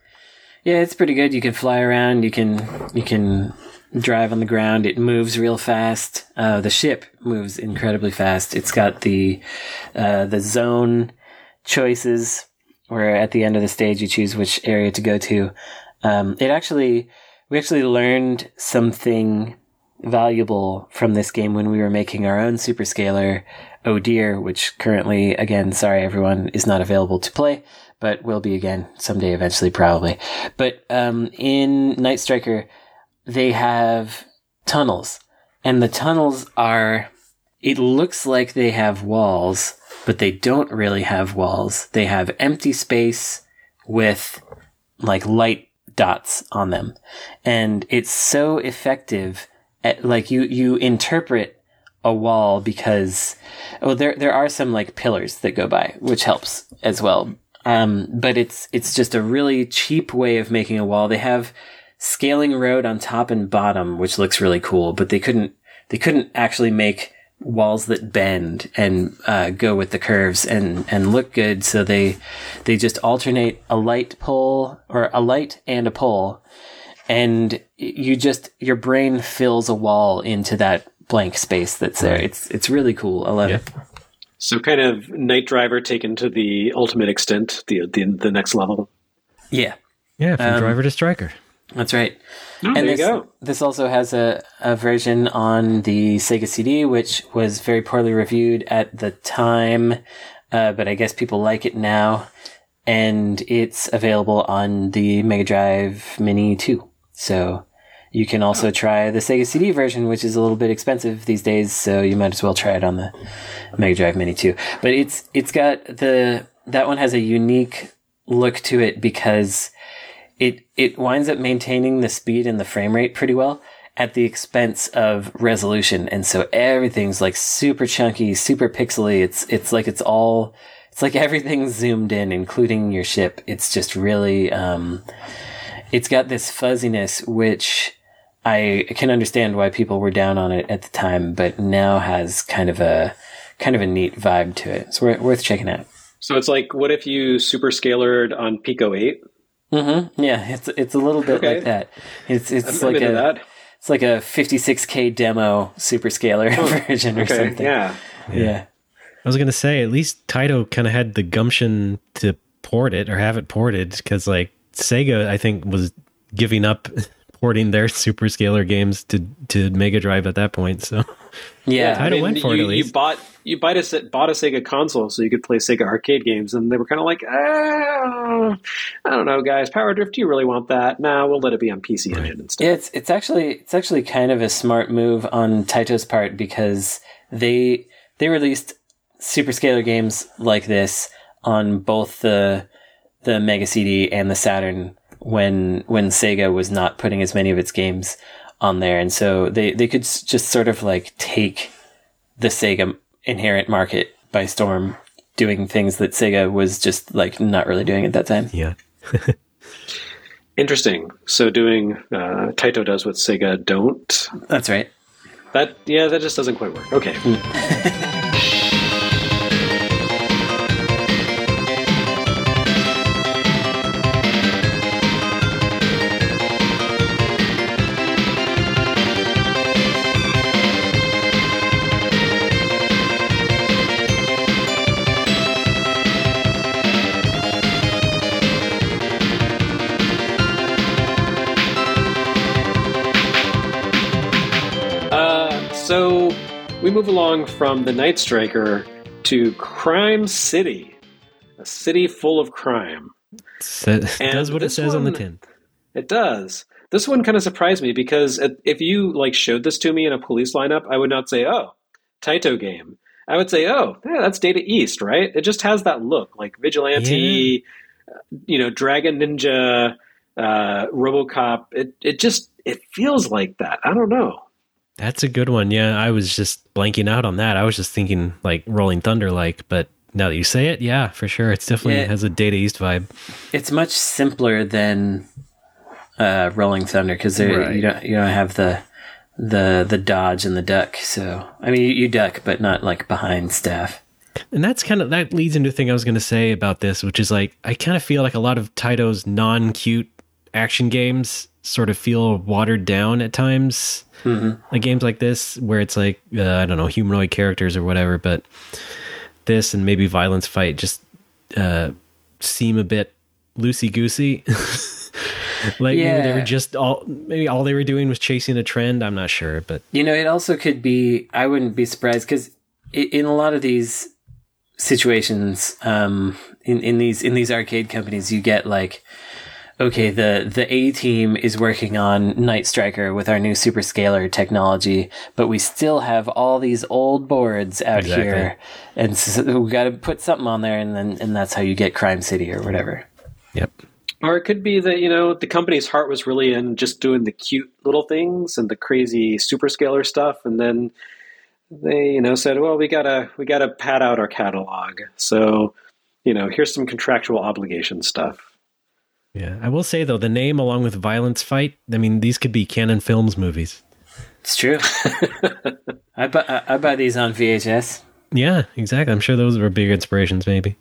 Yeah, it's pretty good. You can fly around. You can you can drive on the ground. It moves real fast. Uh, the ship moves incredibly fast. It's got the uh, the zone choices, where at the end of the stage you choose which area to go to. Um, it actually we actually learned something valuable from this game when we were making our own Super Scalar, Oh Dear, which currently, again, sorry everyone, is not available to play, but will be again someday, eventually, probably. But um, in Night Striker, they have tunnels, and the tunnels are, it looks like they have walls, but they don't really have walls. They have empty space with like light dots on them, and it's so effective. At, like you, you interpret a wall because, oh, there there are some like pillars that go by, which helps as well. Um, but it's it's just a really cheap way of making a wall. They have scaling road on top and bottom, which looks really cool, but they couldn't they couldn't actually make walls that bend and uh, go with the curves and and look good. So they they just alternate a light pole or a light and a pole. And you just, your brain fills a wall into that blank space that's there. It's it's really cool. I love Yeah. it. So kind of Night Driver taken to the ultimate extent, the the, the next level. Yeah, Yeah, from Um, driver to striker. that's right. Oh, and there this, you go. this also has a, a version on the Sega C D, which was very poorly reviewed at the time, uh, but I guess people like it now. And it's available on the Mega Drive Mini two. So you can also try the Sega C D version, which is a little bit expensive these days, so you might as well try it on the Mega Drive Mini two. But it's it's got the that one has a unique look to it because it it winds up maintaining the speed and the frame rate pretty well at the expense of resolution, and so everything's like super chunky, super pixely. It's it's like it's all it's like everything's zoomed in, including your ship. It's just really um, it's got this fuzziness, which I can understand why people were down on it at the time, but now has kind of a kind of a neat vibe to it. It's worth, worth checking out. So it's like, what if you super scalared on Pico eight? Mm-hmm. Yeah, it's it's a little bit Okay. like that. It's it's I'm, I'm like into a that. it's like a fifty-six K demo super scalar version or Okay, something. yeah. yeah. I was going to say, at least Taito kind of had the gumption to port it or have it ported, because like Sega, I think, was giving up porting their super scalar games to, to Mega Drive at that point. So Yeah. I don't went for it, you, at least. You bought you bought a bought a Sega console so you could play Sega arcade games, and they were kind of like, ah, I don't know, guys, Power Drift. Do you really want that? Nah, we'll let it be on P C Engine instead. Yeah, it's it's actually it's actually kind of a smart move on Taito's part, because they they released superscalar games like this on both the the Mega C D and the Saturn when when Sega was not putting as many of its games on there, and so they they could s- just sort of like take the Sega inherent market by storm, doing things that Sega was just like not really doing at that time. Yeah. Interesting. So doing uh, Taito does what Sega don't. That's right. That yeah, that just doesn't quite work. Okay. So we move along from the Night Striker to Crime City, a city full of crime. It does what it says on the one- tin. It does. This one kind of surprised me because if you like showed this to me in a police lineup, I would not say, "Oh, Taito game." I would say, "Oh, yeah, that's Data East, right?" It just has that look, like vigilante, yeah. you know, Dragon Ninja, uh, RoboCop. It it just it feels like that. I don't know. That's a good one. Yeah, I was just blanking out on that. I was just thinking like Rolling Thunder like, but now that you say it, yeah, for sure. It's definitely Yeah. has a Data East vibe. It's much simpler than uh, Rolling Thunder because Right. you don't you don't have the the the dodge and the duck. So I mean, you, you duck, but not like behind staff. And that's kind of, that leads into a thing I was going to say about this, which is like, I kind of feel like a lot of Taito's non-cute action games sort of feel watered down at times. Mm-hmm. Like games like this, where it's like, uh, I don't know, humanoid characters or whatever, but this and maybe Violence Fight just uh, seem a bit loosey-goosey. Like Yeah. maybe they were just all, maybe all they were doing was chasing a trend. I'm not sure, but You know, it also could be, I wouldn't be surprised because in a lot of these situations, um, in, in these, in these arcade companies, you get like, okay, the, the A team is working on Night Striker with our new super scalar technology, but we still have all these old boards out Exactly. here. And so we got to put something on there. And then, and that's how you get Crime City or whatever. yep. Or it could be that, you know, the company's heart was really in just doing the cute little things and the crazy superscalar stuff, and then they, you know, said, well, we gotta we gotta pad out our catalog. So, you know, here's some contractual obligation stuff. Yeah. I will say though, the name along with Violence Fight, I mean, these could be Canon Films movies. It's true. I, bu- I, I buy these on V H S. Yeah, exactly. I'm sure those were big inspirations, maybe.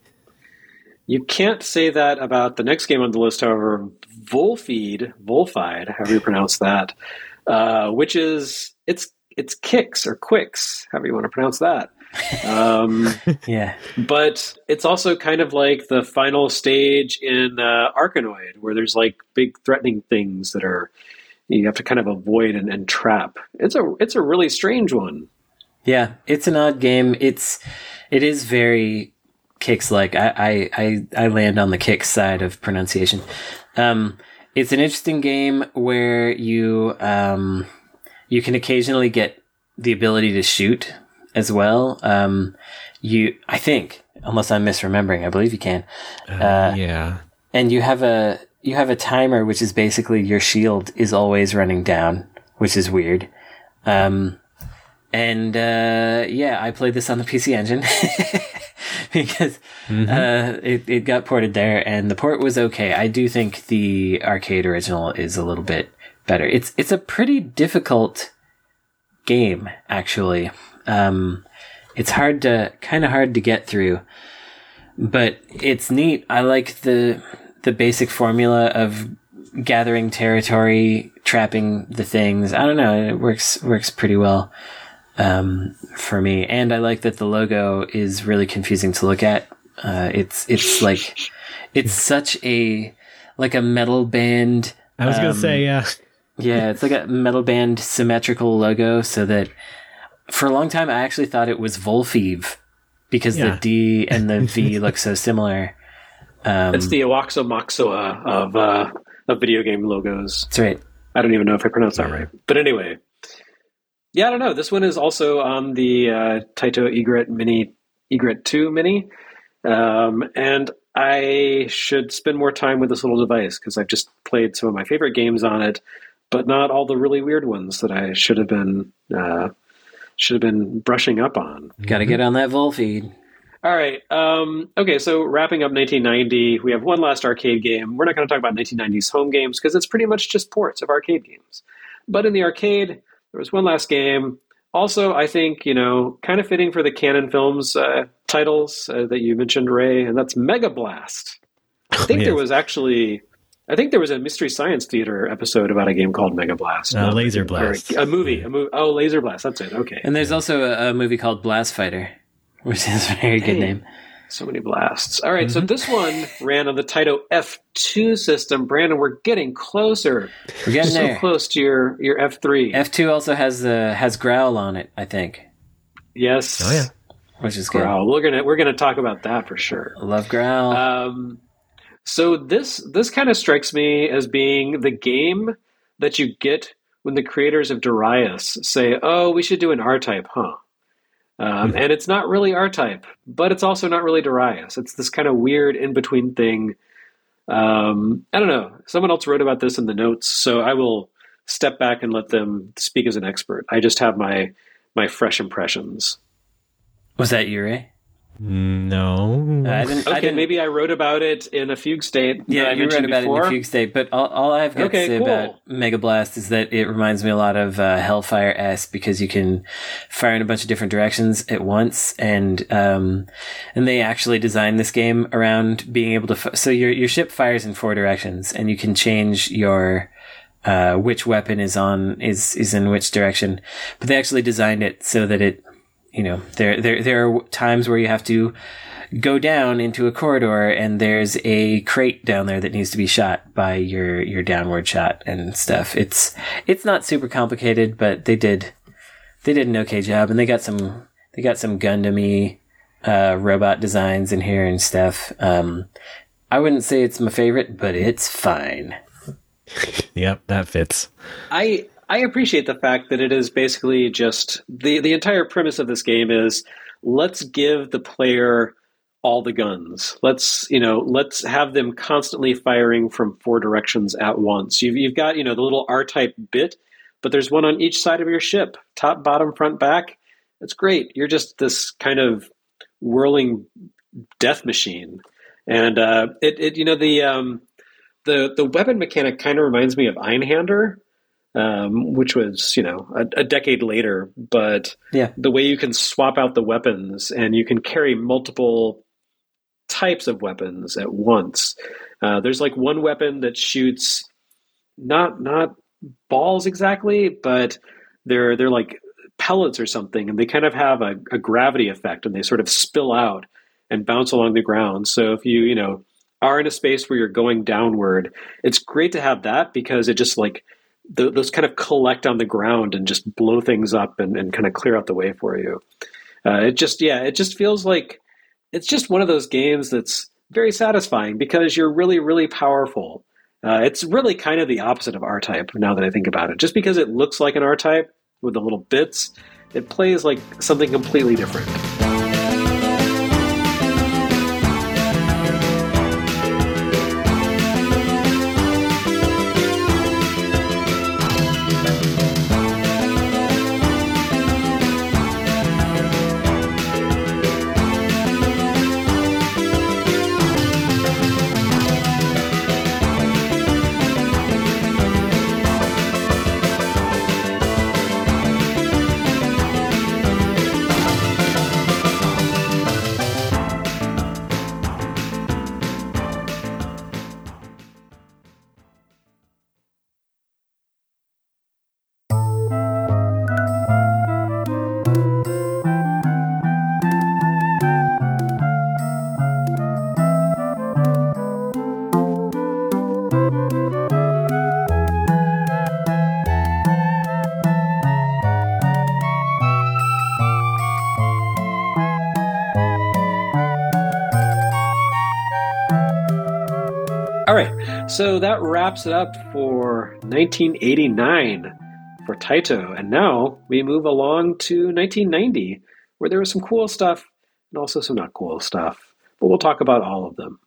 You can't say that about the next game on the list, however, Volfeed, Volfied, however you pronounce that, uh, which is, it's it's Kicks or Quicks, however you want to pronounce that. Um, Yeah. but it's also kind of like the final stage in uh, Arkanoid, where there's like big threatening things that are, you have to kind of avoid and, and trap. It's a it's a really strange one. Yeah, it's an odd game. It's it is very Kicks like. I, I I I land on the Kicks side of pronunciation. Um, it's an interesting game where you um you can occasionally get the ability to shoot as well. Um, you I think, unless I'm misremembering, I believe you can. Uh, yeah. And you have a you have a timer, which is basically your shield is always running down, which is weird. Um, and uh, yeah, I played this on the P C Engine because Mm-hmm. uh, it it got ported there, and the port was okay. I do think the arcade original is a little bit better. It's it's a pretty difficult game, actually. Um, it's hard to kind of hard to get through, but it's neat. I like the the basic formula of gathering territory, trapping the things. I don't know. It works works pretty well um, for me, and I like that the logo is really confusing to look at. Uh, it's it's like it's such a like a metal band. I was going um, to say, yeah. Yeah, it's like a metal band symmetrical logo, so that for a long time I actually thought it was Volfiv because Yeah. the D and the V look so similar. Um, It's the Iwaxo Maxoa of uh, of video game logos. that's right. I don't even know if I pronounced that right. But anyway, yeah, I don't know. This one is also on the uh, Taito Egret Mini Egret two Mini. Um, and I should spend more time with this little device because I've just played some of my favorite games on it, but not all the really weird ones that I should have been uh, should have been brushing up on. Got to get on that Vol feed. All right. Um, okay, so wrapping up nineteen ninety, we have one last arcade game. We're not going to talk about nineteen ninety's home games because it's pretty much just ports of arcade games. But in the arcade, there was one last game. Also, I think, you know, kind of fitting for the Canon Films uh, titles uh, that you mentioned, Ray, and that's Mega Blast. I think yes. there was actually, I think there was a Mystery Science Theater episode about a game called Mega Blast. Uh, no, Laser Blast. A movie. A movie. Oh, Laser Blast. That's it. Okay. And there's also a, a movie called Blast Fighter, which is a very good Hey. name. So many blasts. All right, Mm-hmm. so this one ran on the Taito F two system. Brandon, we're getting closer. We're getting so there. close to your, your F three. F two also has uh, has Growl on it, I think, Yes. Oh, yeah. which is good. Growl. We're gonna we're gonna talk about that for sure. I love Growl. Um, so this this kind of strikes me as being the game that you get when the creators of Darius say, "Oh, we should do an R-Type, huh?" Um, and it's not really R-Type, but it's also not really Darius. It's this kind of weird in-between thing. Um, I don't know. Someone else wrote about this in the notes, so I will step back and let them speak as an expert. I just have my my fresh impressions. Was that you, Ray? No. I didn't. Okay, I didn't, maybe I wrote about it in a fugue state. that Yeah, I you wrote mentioned about before. it in the Fugue State, but all, all I've got Okay, to say cool. about Mega Blast is that it reminds me a lot of uh, Hellfire S because you can fire in a bunch of different directions at once, and um, and they actually designed this game around being able to. F- so your your ship fires in four directions, and you can change your uh, which weapon is on is is in which direction. But they actually designed it so that it, you know, there there there are times where you have to go down into a corridor and there's a crate down there that needs to be shot by your, your downward shot and stuff. It's, it's not super complicated, but they did, they did an okay job, and they got some, they got some Gundam-y, uh, robot designs in here and stuff. Um, I wouldn't say it's my favorite, but it's fine. Yep, that fits. I I appreciate the fact that it is basically just the the entire premise of this game is let's give the player all the guns. Let's, you know, let's have them constantly firing from four directions at once. You've you've got, you know, the little R-type bit, but there's one on each side of your ship, top, bottom, front, back. It's great. You're just this kind of whirling death machine. And uh, it, it, you know, the um, the the weapon mechanic kind of reminds me of Einhander, um, which was, you know, a, a decade later. But Yeah. the way you can swap out the weapons and you can carry multiple types of weapons at once. Uh, there's like one weapon that shoots not not balls exactly, but they're they're like pellets or something, and they kind of have a, a gravity effect, and they sort of spill out and bounce along the ground. So if you you know are in a space where you're going downward, it's great to have that because it just like th- those kind of collect on the ground and just blow things up and, and kind of clear out the way for you. Uh, it just yeah, it just feels like it's just one of those games that's very satisfying because you're really, really powerful. Uh, it's really kind of the opposite of R-Type now that I think about it. Just because it looks like an R-Type with the little bits, it plays like something completely different. All right, so that wraps it up for nineteen eighty-nine for Taito. And now we move along to nineteen ninety, where there was some cool stuff, and also some not cool stuff. But we'll talk about all of them.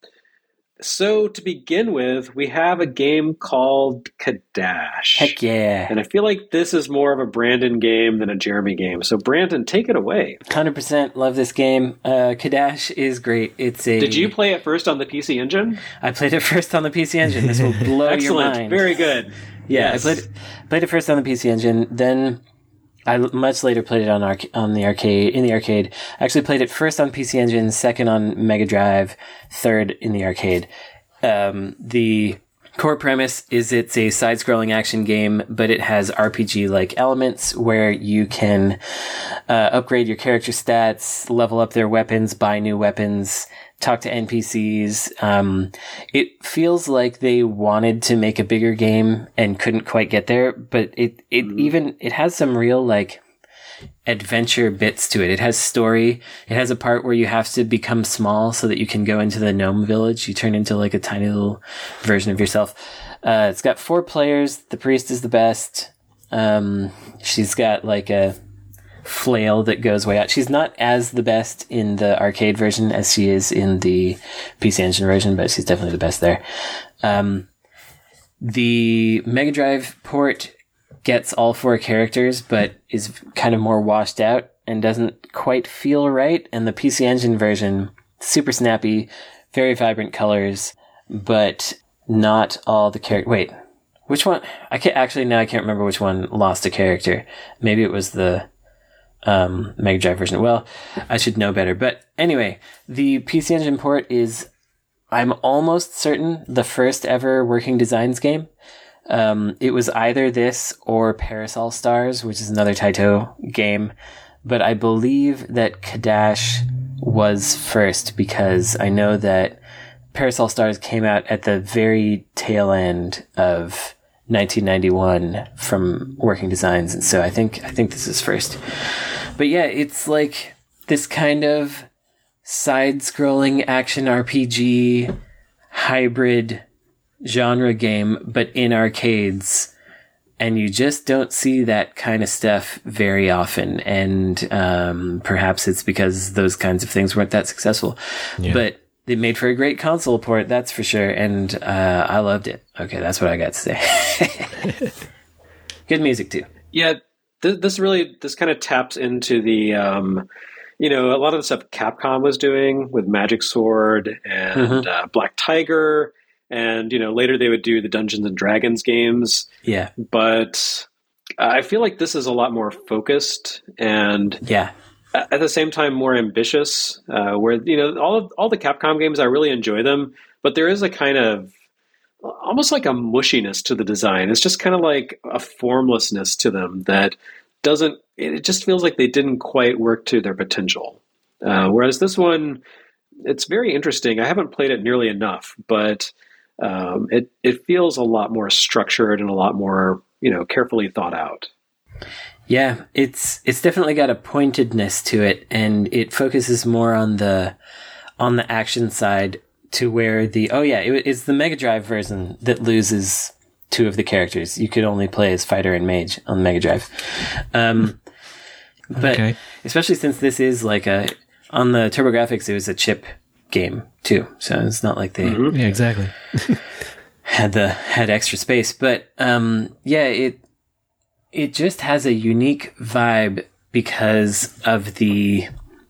So to begin with, we have a game called Cadash. Heck yeah. And I feel like this is more of a Brandon game than a Jeremy game. So Brandon, take it away. one hundred percent love this game. Uh, Cadash is great. It's a. Did you play it first on the P C Engine? I played it first on the P C Engine. This will blow your mind. Excellent. Very good. Yeah, Yes. I played played it first on the P C Engine. Then I much later played it on arc- on the arcade in the arcade. I actually played it first on P C Engine, second on Mega Drive, third in the arcade. Um, the core premise is it's a side-scrolling action game, but it has R P G-like elements where you can uh, upgrade your character stats, level up their weapons, buy new weapons, talk to N P Cs. Um, it feels like they wanted to make a bigger game and couldn't quite get there, but it, it mm-hmm. even, it has some real, like, adventure bits to it. It has story. It has a part where you have to become small so that you can go into the gnome village. You turn into, like, a tiny little version of yourself. Uh, it's got four players. The priest is the best. Um, she's got, like, a flail that goes way out. She's not as the best in the arcade version as she is in the P C Engine version, but she's definitely the best there. Um, the Mega Drive port gets all four characters, but is kind of more washed out and doesn't quite feel right. And the P C Engine version, super snappy, very vibrant colors, but not all the characters. Wait, which one? I can't actually now. I can't remember which one lost a character. Maybe it was the Um, Mega Drive version. Well, I should know better. But anyway, the P C Engine port is, I'm almost certain, the first ever Working Designs game. Um, it was either this or Parasol Stars, which is another Taito game. But I believe that Cadash was first because I know that Parasol Stars came out at the very tail end of nineteen ninety-one from Working Designs, and so I think I think this is first. But yeah, it's like this kind of side-scrolling action R P G hybrid genre game, but in arcades, and you just don't see that kind of stuff very often. And um, perhaps it's because those kinds of things weren't that successful, yeah. But they made for a great console port, that's for sure, and uh, I loved it. Okay, that's what I got to say. Good music, too. Yeah, th- this really, this kind of taps into the, um, you know, a lot of the stuff Capcom was doing with Magic Sword and mm-hmm. uh, Black Tiger, and, you know, later they would do the Dungeons and Dragons games. Yeah. But I feel like this is a lot more focused and... Yeah. At the same time, more ambitious, uh, where, you know, all of, all the Capcom games, I really enjoy them, but there is a kind of, almost like a mushiness to the design. It's just kind of like a formlessness to them that doesn't, it just feels like they didn't quite work to their potential. Uh, whereas this one, it's very interesting. I haven't played it nearly enough, but um, it, it feels a lot more structured and a lot more, you know, carefully thought out. Yeah, it's it's definitely got a pointedness to it, and it focuses more on the on the action side. To where the oh yeah, it, it's the Mega Drive version that loses two of the characters. You could only play as fighter and mage on Mega Drive, um, but okay. Especially since this is like a on the TurboGrafx, it was a chip game too, so it's not like they mm-hmm. yeah exactly had the had extra space. But um, yeah, it. It just has a unique vibe because of the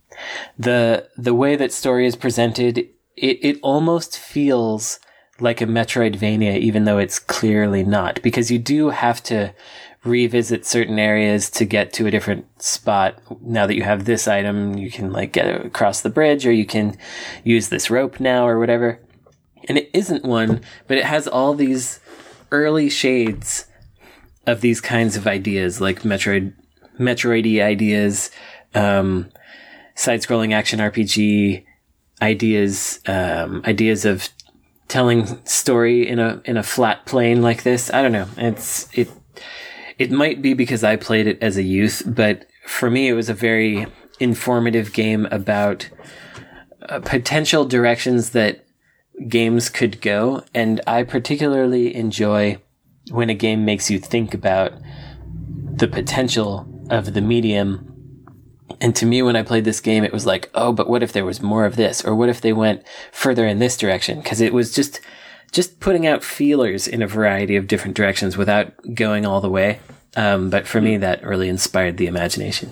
the the way that story is presented. It it almost feels like a Metroidvania, even though it's clearly not, because you do have to revisit certain areas to get to a different spot. Now that you have this item, you can like get across the bridge, or you can use this rope now, or whatever. And it isn't one, but it has all these early shades of these kinds of ideas, like Metroid, Metroid-y ideas, um, side-scrolling action R P G ideas, um, ideas of telling story in a in a flat plane like this. I don't know. It's it. It might be because I played it as a youth, but for me, it was a very informative game about uh, potential directions that games could go, and I particularly enjoy when a game makes you think about the potential of the medium And to me, when I played this game, it was like, oh, but what if there was more of this? Or what if they went further in this direction? Because it was just just putting out feelers in a variety of different directions without going all the way. Um, but for me, that really inspired the imagination.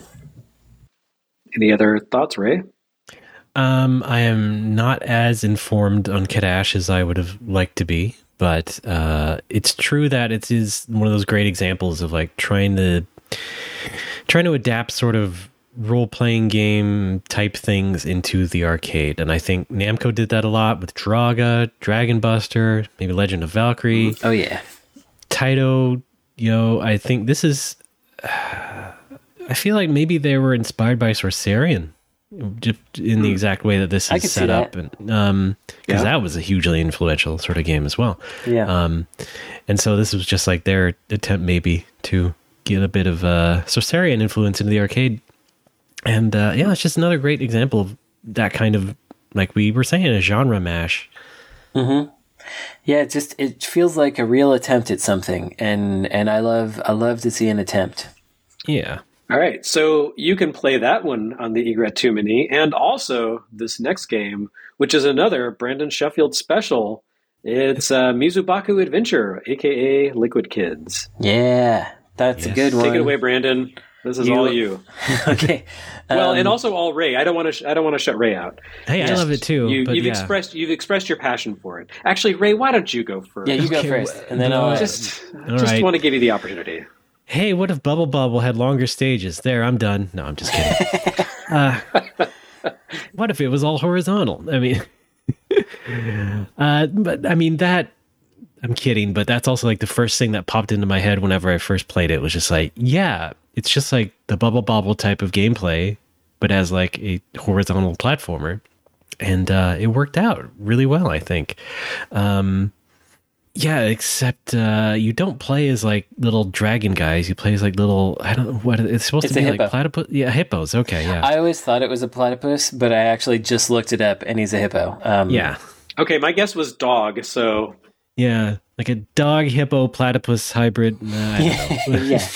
Any other thoughts, Ray? Um, I am not as informed on Kadash as I would have liked to be, but uh, it's true that it is one of those great examples of like trying to trying to adapt sort of role-playing game type things into the arcade. And I think Namco did that a lot with Draga, Dragon Buster, maybe Legend of Valkyrie. Oh, yeah. Taito, you know, I think this is... Uh, I feel like maybe they were inspired by Sorcerian, just in the exact way that this is set up. And um, because yeah. that was a hugely influential sort of game as well. Yeah. Um, and so this was just like their attempt maybe to get a bit of uh, Sorcerian influence into the arcade. And uh, yeah, it's just another great example of that kind of, like we were saying, a genre mash. Mm-hmm. Yeah, it just it feels like a real attempt at something, and and I love I love to see an attempt. Yeah. All right, so you can play that one on the Egret two Mini, and also this next game, which is another Brandon Sheffield special. It's uh, Mizubaku Adventure, aka Liquid Kids. Yeah, that's yes. a good one. Take it away, Brandon. This is you, all you. Okay. Well, um, and also all Ray. I don't want to. Sh- I don't want to shut Ray out. Hey, I love it too. You, but you've yeah. expressed. You've expressed your passion for it. Actually, Ray, why don't you go first? Yeah, you go okay, first, and then I'll just. All just right. want to give you the opportunity. Hey, what if Bubble Bobble had longer stages? There, I'm done. No, I'm just kidding. uh, what if it was all horizontal? I mean, uh, but I mean that. I'm kidding, but that's also like the first thing that popped into my head whenever I first played it. Was just like, yeah, it's just like the Bubble Bobble type of gameplay, but as like a horizontal platformer, and uh, it worked out really well, I think. Um, yeah, except uh, you don't play as like little dragon guys. You play as like little, I don't know what it's supposed it's to be, hippo. like platypus. Yeah, hippos. Okay, yeah. I always thought it was a platypus, but I actually just looked it up, and he's a hippo. Um, yeah. Okay, my guess was dog. So yeah, like a dog hippo platypus hybrid. Nah, I don't know. yeah.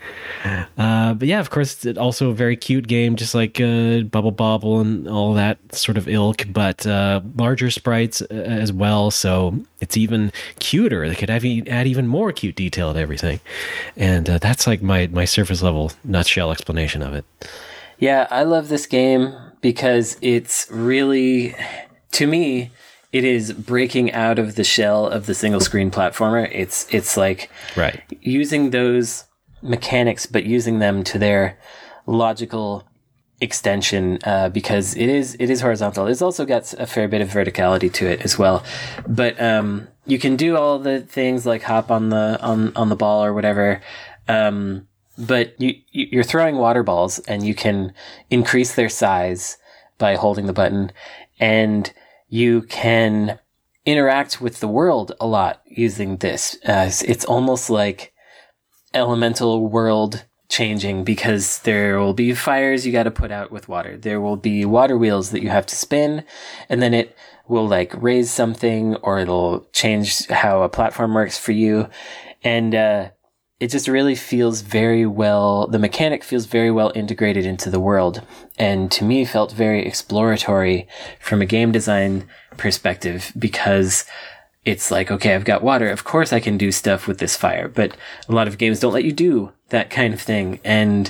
Uh, but yeah, of course, it's also a very cute game, just like uh, Bubble Bobble and all that sort of ilk, but uh, larger sprites uh, as well, so it's even cuter. They could have e- add even more cute detail to everything. And uh, that's like my, my surface level nutshell explanation of it. Yeah, I love this game because it's really, to me, it is breaking out of the shell of the single screen platformer. It's it's like right. using those mechanics, but using them to their logical extension, uh, because it is it is horizontal. It's also got a fair bit of verticality to it as well. But um, you can do all the things like hop on the on, on the ball or whatever. Um, but you you're throwing water balls, and you can increase their size by holding the button, and you can interact with the world a lot using this. Uh, it's almost like elemental world changing, because there will be fires you got to put out with water. There will be water wheels that you have to spin, and then it will like raise something, or it'll change how a platform works for you. And uh, it just really feels very well, the mechanic feels very well integrated into the world. And to me, felt very exploratory from a game design perspective, because it's like, okay, I've got water. Of course I can do stuff with this fire, but a lot of games don't let you do that kind of thing. And,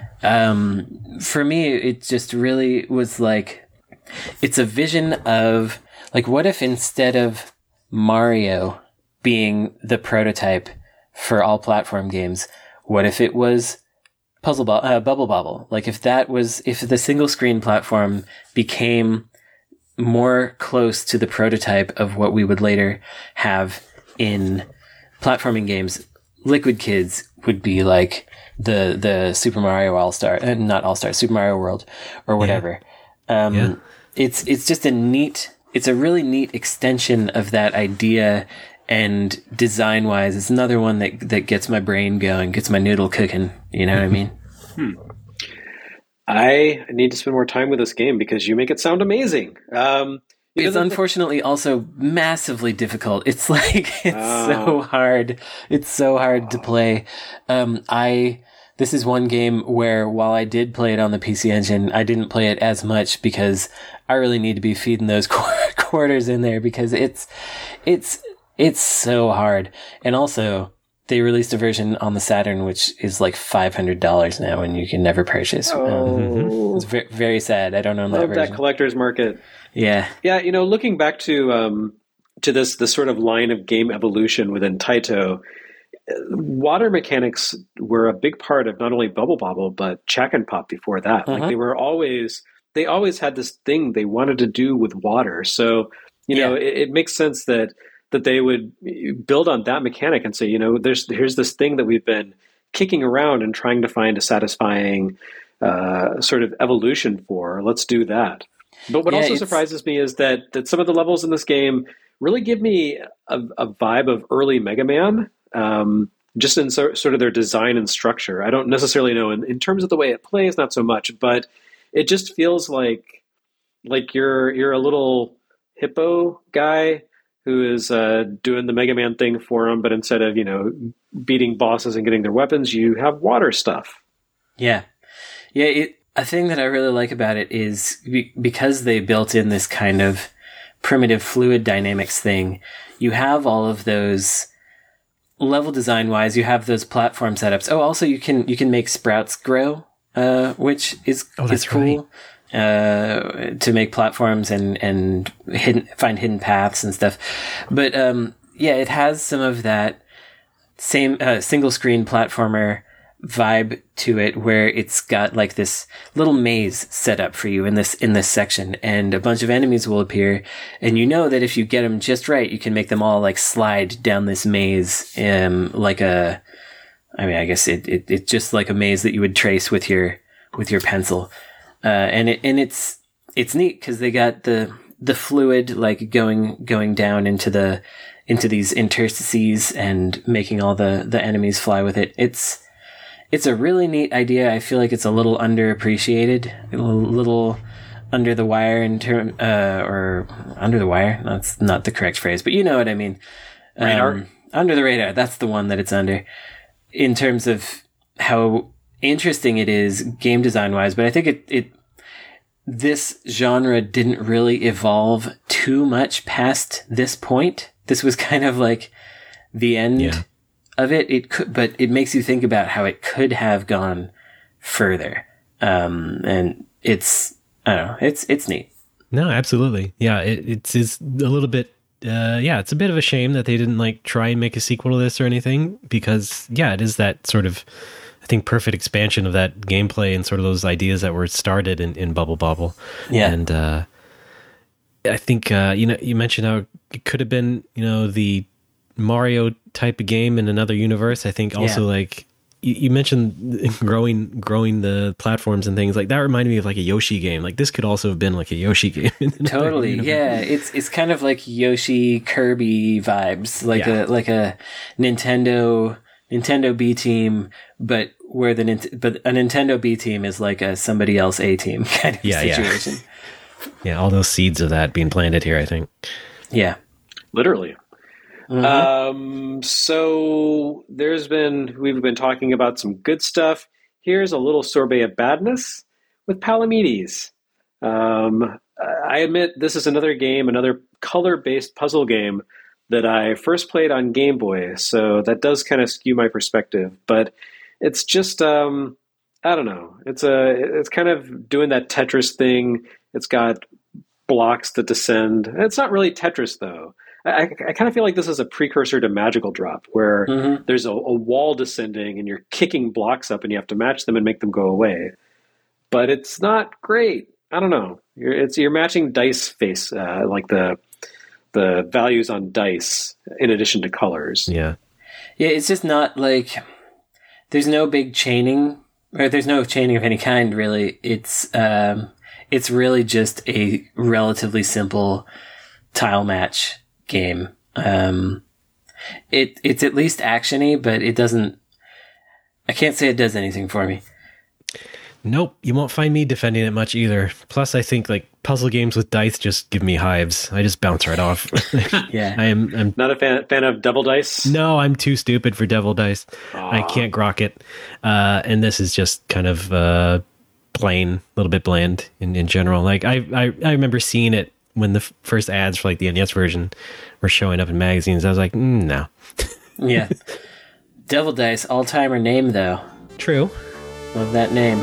um, for me, it just really was like, it's a vision of like, what if instead of Mario being the prototype for all platform games, what if it was Puzzle Bo- uh, Bubble Bobble? Like if that was, if the single screen platform became more close to the prototype of what we would later have in platforming games, Liquid Kids would be like the the Super Mario All-Star, uh, not All-Star, Super Mario World or whatever. Yeah. Um, yeah. It's it's just a neat, it's a really neat extension of that idea, and design-wise, it's another one that that gets my brain going, gets my noodle cooking. You know what I mean? Hmm. I need to spend more time with this game because you make it sound amazing. Um, it's unfortunately th- also massively difficult. It's like, it's oh. so hard. It's so hard oh. to play. Um, I, this is one game where while I did play it on the P C Engine, I didn't play it as much because I really need to be feeding those quarters in there because it's, it's, it's so hard. And also, they released a version on the Saturn, which is like five hundred dollars now, and you can never purchase. Oh. Um, it's very, very sad. I don't own that Love version. that collector's market. Yeah. Yeah, you know, looking back to um, to this this sort of line of game evolution within Taito, water mechanics were a big part of not only Bubble Bobble but Chack and Pop before that. Uh-huh. Like they were always they always had this thing they wanted to do with water. So you Yeah. know, it, it makes sense that that they would build on that mechanic and say, you know, there's here's this thing that we've been kicking around and trying to find a satisfying uh, sort of evolution for. Let's do that. But what Yeah, also it's- surprises me is that that some of the levels in this game really give me a, a vibe of early Mega Man, um, just in so, sort of their design and structure. I don't necessarily know in, in terms of the way it plays, not so much, but it just feels like like you're you're a little hippo guy who is uh, doing the Mega Man thing for him, but instead of, you know, beating bosses and getting their weapons, you have water stuff. Yeah. Yeah, it, a thing that I really like about it is be, because they built in this kind of primitive fluid dynamics thing, you have all of those level design wise, you have those platform setups. Oh, also you can you can make sprouts grow, uh, which is, Oh, is that's cool. right. Uh, to make platforms and, and hidden, find hidden paths and stuff. But, um, yeah, it has some of that same, uh, single screen platformer vibe to it where it's got like this little maze set up for you in this, in this section, and a bunch of enemies will appear, and you know that if you get them just right, you can make them all like slide down this maze, um, like a, I mean, I guess it, it, it's just like a maze that you would trace with your, with your pencil. Uh, and it, and it's, it's neat because they got the, the fluid like going, going down into the, into these interstices and making all the, the enemies fly with it. It's, it's a really neat idea. I feel like it's a little underappreciated, a little, little under the wire in term, uh, or under the wire. That's not the correct phrase, but you know what I mean. Radar? Um, under the radar. That's the one that it's under in terms of how interesting it is game design wise, but I think it, it, this genre didn't really evolve too much past this point. This was kind of like the end Yeah. of it. It could, but it makes you think about how it could have gone further. Um, and it's, I don't know, it's, it's neat. No, absolutely. Yeah, it, it's, it's a little bit, uh, yeah, it's a bit of a shame that they didn't like try and make a sequel to this or anything, because yeah, it is that sort of, I think, perfect expansion of that gameplay and sort of those ideas that were started in, in Bubble Bobble. Yeah. And, uh, I think, uh, you know, you mentioned how it could have been, you know, the Mario type of game in another universe. I think also Yeah. like, you, you mentioned growing, growing the platforms and things like that reminded me of like a Yoshi game. Like this could also have been like a Yoshi game. in another Totally. universe. Yeah. It's, it's kind of like Yoshi Kirby vibes, like Yeah. a, like a Nintendo, Nintendo B team, but where the, Nint- but a Nintendo B team is like a somebody else A team kind of Yeah, yeah. situation. Yeah, all those seeds of that being planted here, I think. Yeah. Literally. Mhm. Um, so there's been, we've been talking about some good stuff. Here's a little sorbet of badness with Palamedes. Um, I admit this is another game, another color-based puzzle game that I first played on Game Boy, so that does kind of skew my perspective. But it's just, um, I don't know. It's a, it's kind of doing that Tetris thing. It's got blocks that descend. It's not really Tetris though. I, I kind of feel like this is a precursor to Magical Drop, where Mhm. there's a, a wall descending and you're kicking blocks up and you have to match them and make them go away. But it's not great. I don't know. You're, it's you're matching dice face, uh, like the the values on dice in addition to colors. Yeah. Yeah, it's just not like there's no big chaining, or there's no chaining of any kind really. It's um it's really just a relatively simple tile match game. Um it it's at least actiony, but it doesn't I can't say it does anything for me. Nope, you won't find me defending it much either. Plus, I think like puzzle games with dice just give me hives. I just bounce right off. Yeah, I am. I'm Not a fan, fan of Devil Dice? no, I'm too stupid for Devil Dice. I can't grok it, uh, and this is just kind of uh, plain, a little bit bland in, in general. Like I, I, I remember seeing it when the f- first ads for like the N E S version were showing up in magazines. I was like, mm, no. yeah. Devil Dice, all-timer name though. True. Love that name.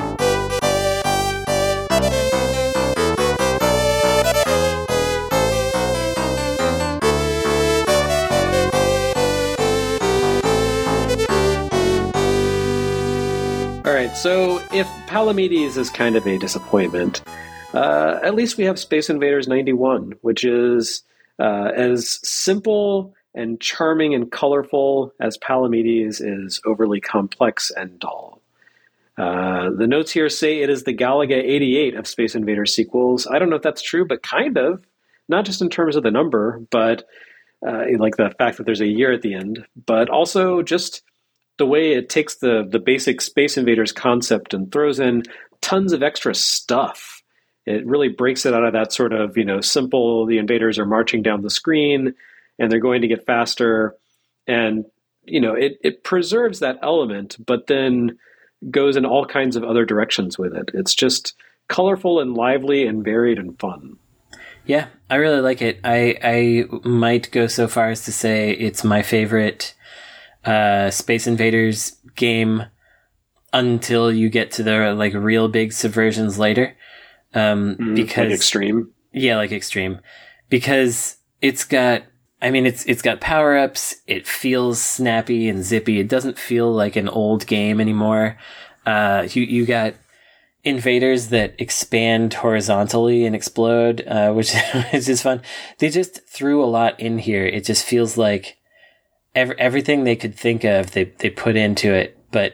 All right, so if Palamedes is kind of a disappointment, uh, at least we have Space Invaders ninety-one, which is uh, as simple and charming and colorful as Palamedes is overly complex and dull. Uh, the notes here say it is the Galaga eighty-eight of Space Invaders sequels. I don't know if that's true, but kind of. Not just in terms of the number, but uh, like the fact that there's a year at the end, but also just the way it takes the the basic Space Invaders concept and throws in tons of extra stuff. It really breaks it out of that sort of, you know, simple, the invaders are marching down the screen and they're going to get faster. And, you know, it, it preserves that element, but then goes in all kinds of other directions with it. It's just colorful and lively and varied and fun. Yeah, I really like it. I, I might go so far as to say it's my favorite uh, Space Invaders game until you get to the like real big subversions later. Um, Mm, because like Extreme. Yeah, like Extreme. Because it's got, I mean, it's it's got power-ups, it feels snappy and zippy, it doesn't feel like an old game anymore. Uh, you, you got invaders that expand horizontally and explode, uh, which, which is fun. They just threw a lot in here. It just feels like every, everything they could think of, they, they put into it, but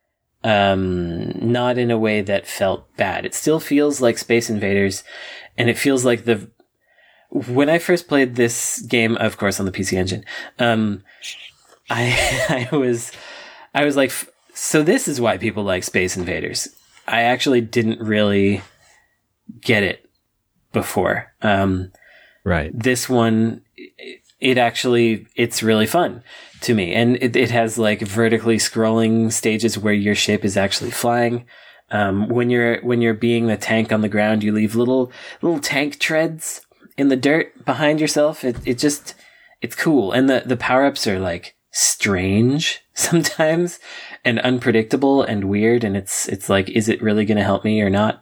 um, not in a way that felt bad. It still feels like Space Invaders, and it feels like the, when I first played this game, of course, on the P C Engine, um, I, I was, I was like, so this is why people like Space Invaders. I actually didn't really get it before. Um, Right. This one, it actually, it's really fun to me. And it, it has like vertically scrolling stages where your ship is actually flying. Um, when you're, when you're being the tank on the ground, you leave little, little tank treads in the dirt behind yourself. It, it just, it's cool. And the, the power-ups are like strange sometimes and unpredictable and weird. And it's, it's like, is it really going to help me or not?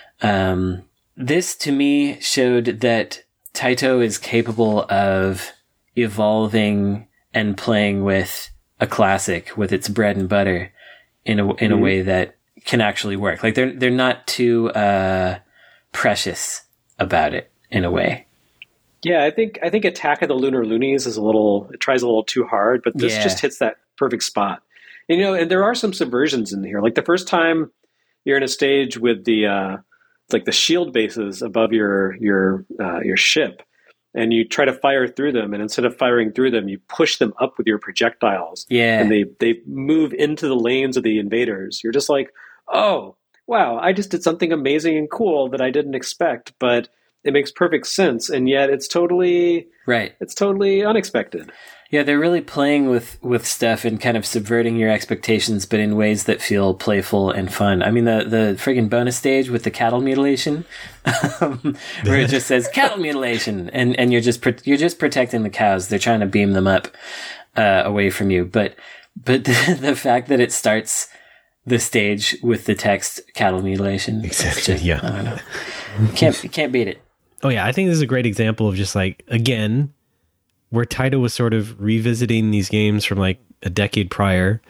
Um, this to me showed that Taito is capable of evolving and playing with a classic, with its bread and butter in a, in a Mm-hmm. way that can actually work. Like they're, they're not too, uh, precious about it in a way. Yeah, I think I think Attack of the Lunar Loonies is a little, it tries a little too hard, but this Yeah. just hits that perfect spot. And, you know, and there are some subversions in here. Like the first time you're in a stage with the uh, like the shield bases above your your uh, your ship, and you try to fire through them, and instead of firing through them, you push them up with your projectiles. Yeah. And they they move into the lanes of the invaders. You're just like, oh wow, I just did something amazing and cool that I didn't expect, but it makes perfect sense, and yet it's totally Right. it's totally unexpected. Yeah, they're really playing with, with stuff and kind of subverting your expectations, but in ways that feel playful and fun. I mean, the, the friggin' bonus stage with the cattle mutilation, um, where it just says cattle mutilation, and, and you're just, pro- you're just protecting the cows. They're trying to beam them up, uh, away from you. But, but the, the fact that it starts the stage with the text cattle mutilation, Exactly. just, Yeah. I don't know. You can't, you can't beat it. Oh yeah, I think this is a great example of just like, again, where Taito was sort of revisiting these games from like a decade prior.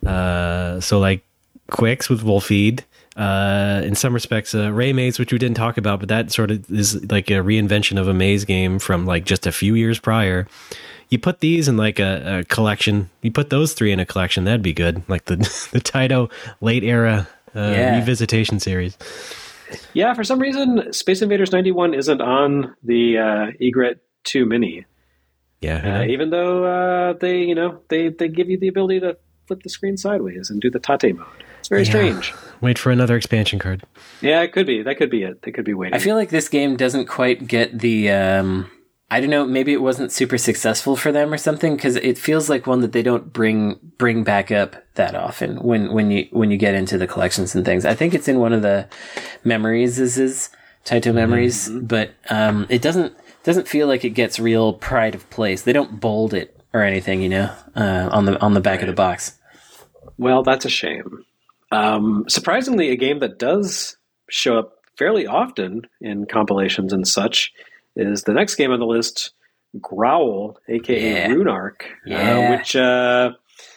Uh, so like Quicks with Wolfeed, uh, in some respects, uh, Ray Maze, which we didn't talk about, but that sort of is like a reinvention of a maze game from like just a few years prior. You put these in like a, a collection, you put those three in a collection, that'd be good. Like the, the Taito late era uh, Yeah. revisitation series. Yeah, for some reason, Space Invaders ninety-one isn't on the uh, Egret two Mini. Yeah. Uh, even though uh, they, you know, they, they give you the ability to flip the screen sideways and do the Tate mode. It's very Yeah. strange. wait for another expansion card. Yeah, it could be. That could be it. They could be waiting. I feel like this game doesn't quite get the, um, I don't know, maybe it wasn't super successful for them or something, because it feels like one that they don't bring bring back up that often when, when you when you get into the collections and things. I think it's in one of the memories, is, is Taito Memories, mm-hmm. but um, it doesn't doesn't feel like it gets real pride of place. They don't bold it or anything, you know, uh, on the on the back right. of the box. Well, that's a shame. Um, surprisingly, a game that does show up fairly often in compilations and such is the next game on the list, Growl, aka yeah. Runark, yeah. uh, which uh,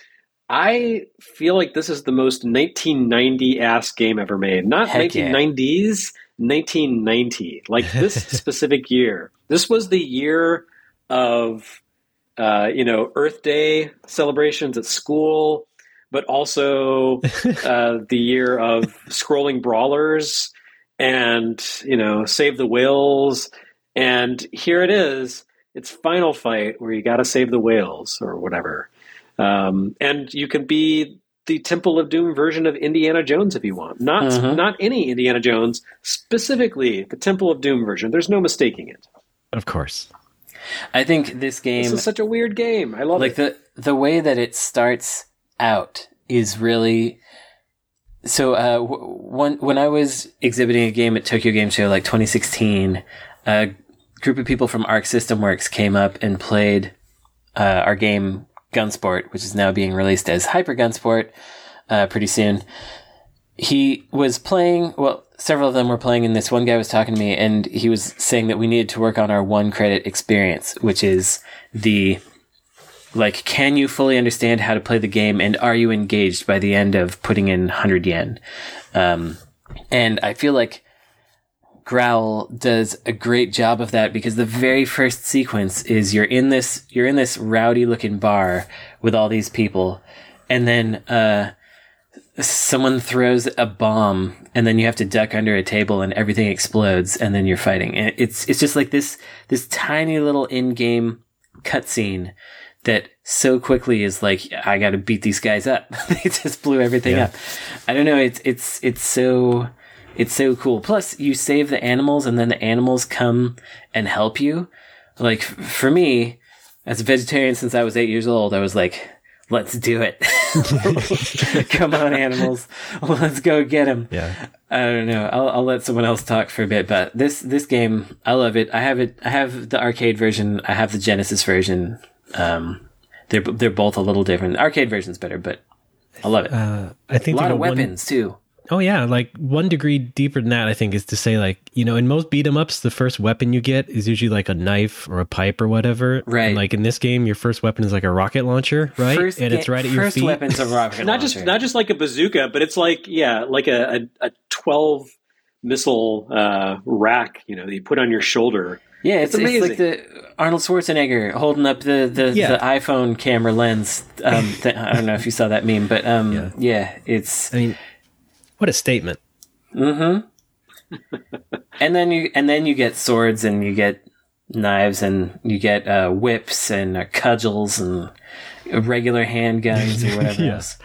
I feel like this is the most nineteen ninety-ass game ever made. Not Heck nineteen nineties, yeah. nineteen ninety. Like this specific year. This was the year of, uh, you know, Earth Day celebrations at school, but also uh, the year of scrolling brawlers and, you know, Save the Whales. And here it is. It's Final Fight, where you got to save the whales or whatever. Um, and you can be the Temple of Doom version of Indiana Jones if you want. Not uh-huh. not any Indiana Jones, specifically the Temple of Doom version. There's no mistaking it. Of course. I think this game... This is such a weird game. I love like it. Like the, the way that it starts out is really... So uh, w- one, when I was exhibiting a game at Tokyo Game Show like twenty sixteen... a group of people from Arc System Works came up and played uh, our game Gunsport, which is now being released as Hyper Gunsport uh, pretty soon. He was playing, well, several of them were playing, and this one guy was talking to me, and he was saying that we needed to work on our one credit experience, which is the, like, can you fully understand how to play the game, and are you engaged by the end of putting in one hundred yen? Um, and I feel like Growl does a great job of that, because the very first sequence is you're in this you're in this rowdy looking bar with all these people, and then uh someone throws a bomb, and then you have to duck under a table and everything explodes, and then you're fighting. And it's it's just like this this tiny little in-game cutscene that so quickly is like, I got to beat these guys up. They just blew everything yeah. up. I don't know, it's it's it's so It's so cool. Plus, you save the animals, and then the animals come and help you. Like, for me, as a vegetarian since I was eight years old, I was like, let's do it. Come on, animals. Let's go get them. Yeah. I don't know. I'll, I'll let someone else talk for a bit, but this, this game, I love it. I have it. I have the arcade version. I have the Genesis version. Um, they're, they're both a little different. The arcade version's better, but I love it. Uh, I think a lot of one... weapons, too. Oh yeah, like one degree deeper than that, I think, is to say, like, you know, in most beat 'em ups, the first weapon you get is usually like a knife or a pipe or whatever. Right. And like in this game, your first weapon is like a rocket launcher, right? First and ga- it's right at your feet. First weapon's a rocket not launcher. just not just like a bazooka, but it's like yeah, like a a, a twelve missile uh, rack, you know, that you put on your shoulder. Yeah, it's, it's, it's like the Arnold Schwarzenegger holding up the, the, yeah. the iPhone camera lens. Um, that, I don't know if you saw that meme, but um, yeah. yeah, it's. I mean, what a statement. Mm-hmm. and then you and then you get swords, and you get knives, and you get uh, whips and uh, cudgels and regular handguns or whatever yeah. else.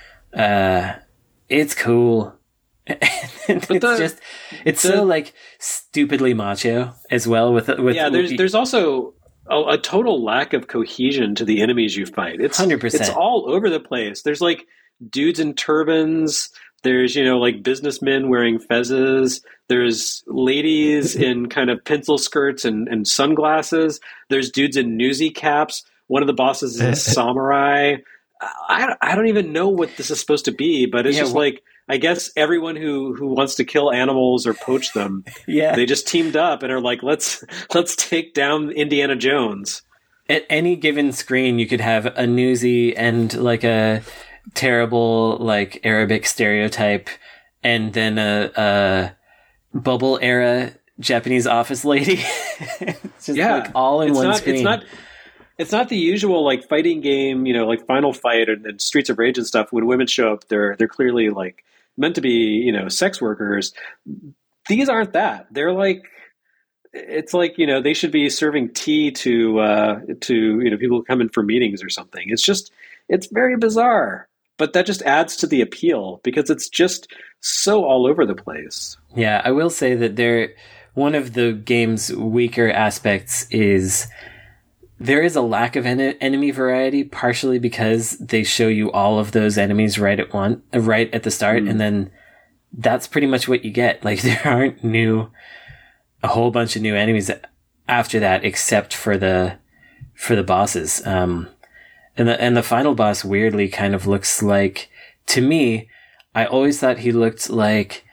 Uh, it's cool. it's the, just it's the, so like stupidly macho as well. With with yeah, there's there's also a, a total lack of cohesion to the enemies you fight. It's one hundred percent. It's all over the place. There's like dudes in turbans. There's, you know, like businessmen wearing fezzes. There's ladies in kind of pencil skirts and, and sunglasses. There's dudes in newsy caps. One of the bosses is a samurai. I, I don't even know what this is supposed to be, but it's yeah, just wh- like, I guess everyone who, who wants to kill animals or poach them, yeah. they just teamed up and are like, let's let's take down Indiana Jones. At any given screen, you could have a newsy and like a terrible like Arabic stereotype, and then a, a bubble era Japanese office lady. It's just yeah, like all in it's one not, screen. It's not. It's not the usual like fighting game, you know, like Final Fight and, and Streets of Rage and stuff. When women show up, they're they're clearly like meant to be, you know, sex workers. These aren't that. They're like, it's like, you know, they should be serving tea to uh, to you know people who come in for meetings or something. It's just, it's very bizarre. but that just adds to the appeal because it's just so all over the place. Yeah, I will say that there, one of the game's weaker aspects is there is a lack of en- enemy variety, partially because they show you all of those enemies right at one, right at the start, mm. and then that's pretty much what you get. Like, there aren't new, a whole bunch of new enemies after that, except for the, for the bosses. Um, and the, and the final boss weirdly kind of looks like, to me, I always thought he looked like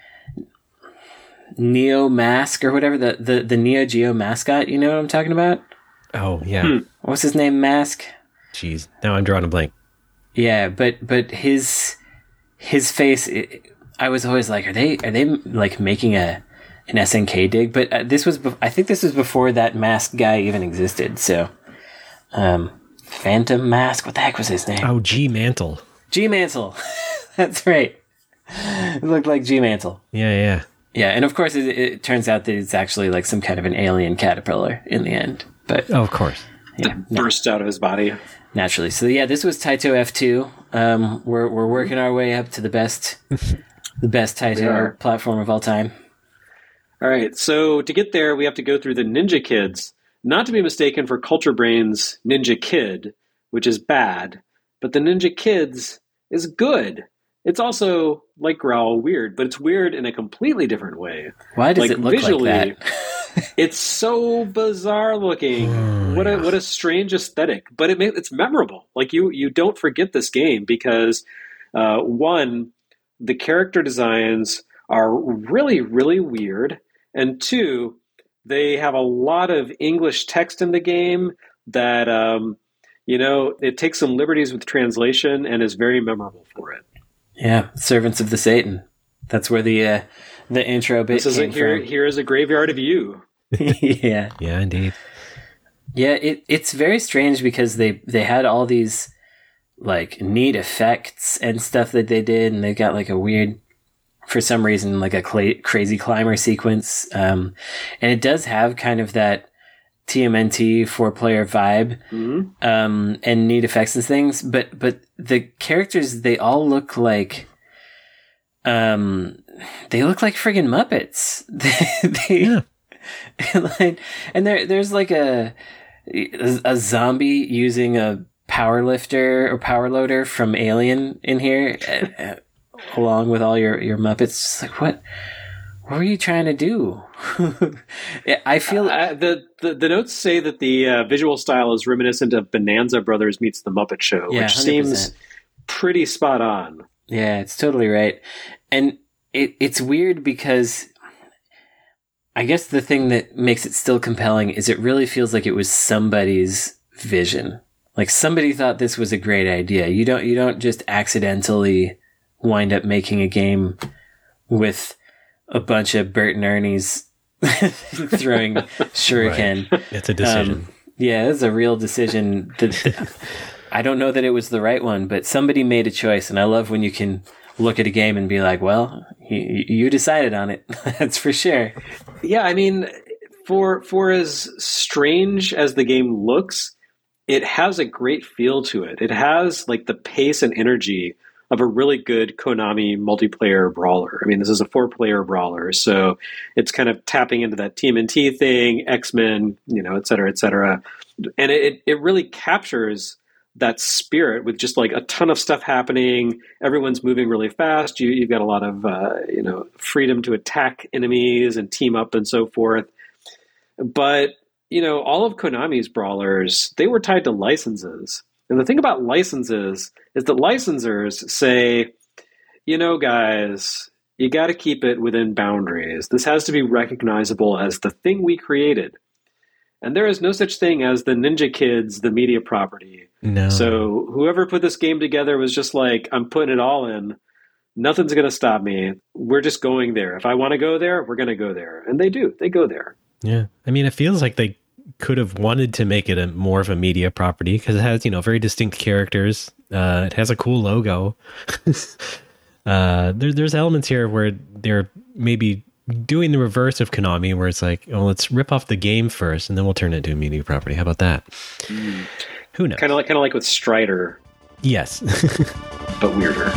Neo Mask or whatever, the, the, the Neo Geo mascot, you know what I'm talking about? Oh, yeah. Hmm. What's his name? Mask? Jeez. Now I'm drawing a blank. Yeah, but but his his face, it, I was always like, are they are they like making a an S N K dig? But uh, this was, be- I think this was before that Mask guy even existed. So, um, Phantom Mask. What the heck was his name? Oh, G Mantle. G Mantle. That's right. It looked like G Mantle. Yeah, yeah. Yeah, and of course it, it turns out that it's actually like some kind of an alien caterpillar in the end. But oh, of course. Yeah, no, burst out of his body. Naturally. So yeah, this was Taito F two. Um, we're we're working our way up to the best the best Taito platform of all time. All right, so to get there, we have to go through the Ninja Kids, not to be mistaken for Culture Brain's Ninja Kid, which is bad, but the Ninja Kids is good. It's also, like Growl, weird, but it's weird in a completely different way. Why does like, it look visually, like that? It's so bizarre looking. Oh, what a yeah. what a strange aesthetic, but it it's memorable. Like you you don't forget this game because uh, one, the character designs are really really weird, and two, they have a lot of English text in the game that um, you know it takes some liberties with translation and is very memorable for it. Yeah, Servants of the Satan. That's where the uh, the intro bit This is came a, here. from. Here is a graveyard of you. Yeah, Yeah, indeed. yeah. It it's very strange because they they had all these like neat effects and stuff that they did, and they got like a weird, for some reason, like a cla- crazy climber sequence. Um, and it does have kind of that T M N T four player vibe, Mm-hmm. um, and neat effects and things. But, but the characters, they all look like, um, they look like friggin' Muppets. they, Yeah. like, and there, there's like a, a zombie using a power lifter or power loader from Alien in here, uh, along with all your, your Muppets. It's like, what, what were you trying to do? I feel Uh, the, the the notes say that the uh, visual style is reminiscent of Bonanza Brothers meets The Muppet Show, Yeah, which one hundred seems percent. pretty spot on. Yeah, it's totally right. And it it's weird because I guess the thing that makes it still compelling is it really feels like it was somebody's vision. Like somebody thought this was a great idea. You don't you don't just accidentally wind up making a game with a bunch of Bert and Ernie's throwing shuriken. Right. It's a decision. Um, yeah, it's a real decision. That I don't know that it was the right one, but somebody made a choice, and I love when you can look at a game and be like, well, you, you decided on it. That's for sure. Yeah, I mean, for for as strange as the game looks, it has a great feel to it. It has like the pace and energy of a really good Konami multiplayer brawler. I mean, this is a four-player brawler, so it's kind of tapping into that T M N T thing, X-Men, you know, et cetera, et cetera. And it, it really captures that spirit with just like a ton of stuff happening. Everyone's moving really fast. You, you've got a lot of, uh, you know, freedom to attack enemies and team up and so forth. But, you know, all of Konami's brawlers, they were tied to licenses. And the thing about licenses is that licensors say, you know, guys, you got to keep it within boundaries. This has to be recognizable as the thing we created. And there is no such thing as the Ninja Kids, the media property. No. So whoever put this game together was just like, I'm putting it all in. Nothing's going to stop me. We're just going there. If I want to go there, we're going to go there. And they do. They go there. Yeah. I mean, it feels like they could have wanted to make it a more of a media property because it has, you know, very distinct characters. Uh, it has a cool logo. uh, there, there's elements here where they're maybe doing the reverse of Konami, where it's like, oh, let's rip off the game first, and then we'll turn it into a media property. How about that? Mm. Who knows? Kind of like, kind of like with Strider. Yes. but weirder.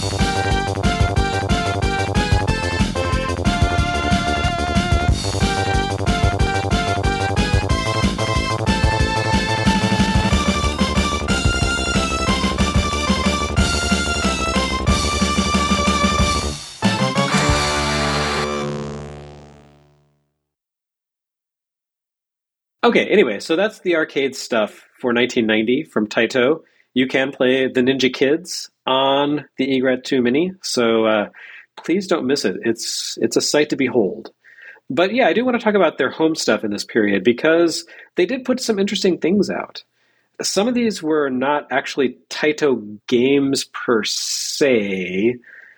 Okay, anyway, so that's the arcade stuff for nineteen ninety from Taito. You can play the Ninja Kids on the Egret two Mini, so uh, please don't miss it. It's it's a sight to behold. But yeah, I do want to talk about their home stuff in this period because they did put some interesting things out. Some of these were not actually Taito games per se,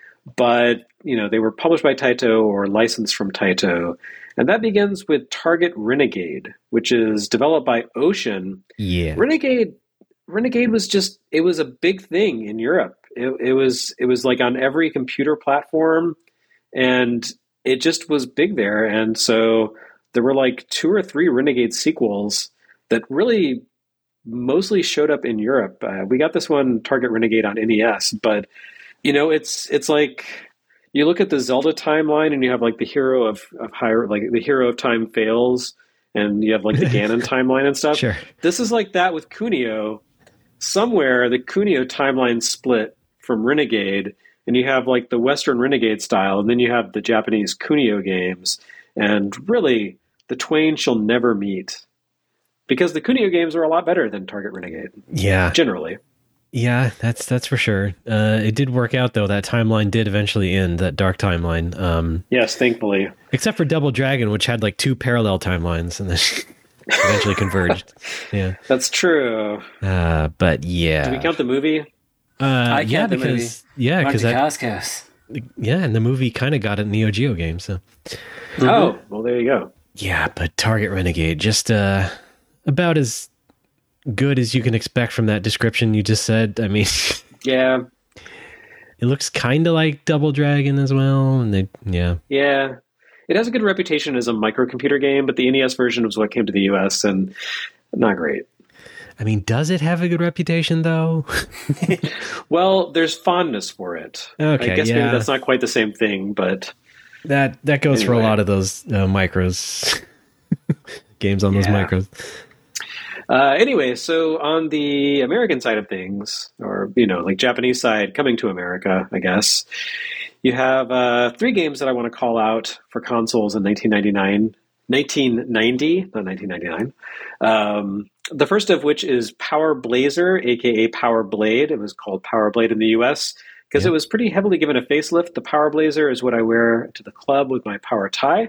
but you know, they were published by Taito or licensed from Taito. And that begins with Target Renegade, which is developed by Ocean. Yeah. Renegade Renegade was just, it was a big thing in Europe. It, it was it was like on every computer platform, and it just was big there. And so there were like two or three Renegade sequels that really mostly showed up in Europe. Uh, we got this one, Target Renegade, on N E S, but you know, it's it's like you look at the Zelda timeline and you have like the hero of, of higher, like the hero of time fails, and you have like the Ganon timeline and stuff. Sure. This is like that with Kunio. Somewhere the Kunio timeline split from Renegade, and you have like the Western Renegade style, and then you have the Japanese Kunio games. And really, the twain shall never meet. Because the Kunio games are a lot better than Target Renegade. Yeah. Generally. Yeah, that's that's for sure. Uh, it did work out, though. That timeline did eventually end, that dark timeline. Um, yes, thankfully. Except for Double Dragon, which had like two parallel timelines and then eventually converged. Yeah, that's true. Uh, but yeah. Do we count the movie? Uh, I yeah, count the because, movie. Yeah, because that... Coscos. Yeah, and the movie kind of got a Neo Geo game, so... Mm-hmm. Oh, well, there you go. Yeah, but Target Renegade, just uh, about as good as you can expect from that description you just said. I mean, yeah, it looks kind of like Double Dragon as well, and they, yeah, yeah, it has a good reputation as a microcomputer game, but the N E S version was what came to the U S and not great. I mean, does it have a good reputation though? Well, there's fondness for it. Okay, I guess yeah. maybe that's not quite the same thing, but that that goes anyway. for a lot of those uh, micros games on those yeah. micros. Uh, anyway, so on the American side of things, or, you know, like Japanese side coming to America, I guess, you have uh, three games that I want to call out for consoles in nineteen ninety-nine, nineteen ninety, not nineteen ninety-nine. Um, the first of which is Power Blazer, aka Power Blade. It was called Power Blade in the U S because yeah. it was pretty heavily given a facelift. The Power Blazer is what I wear to the club with my power tie.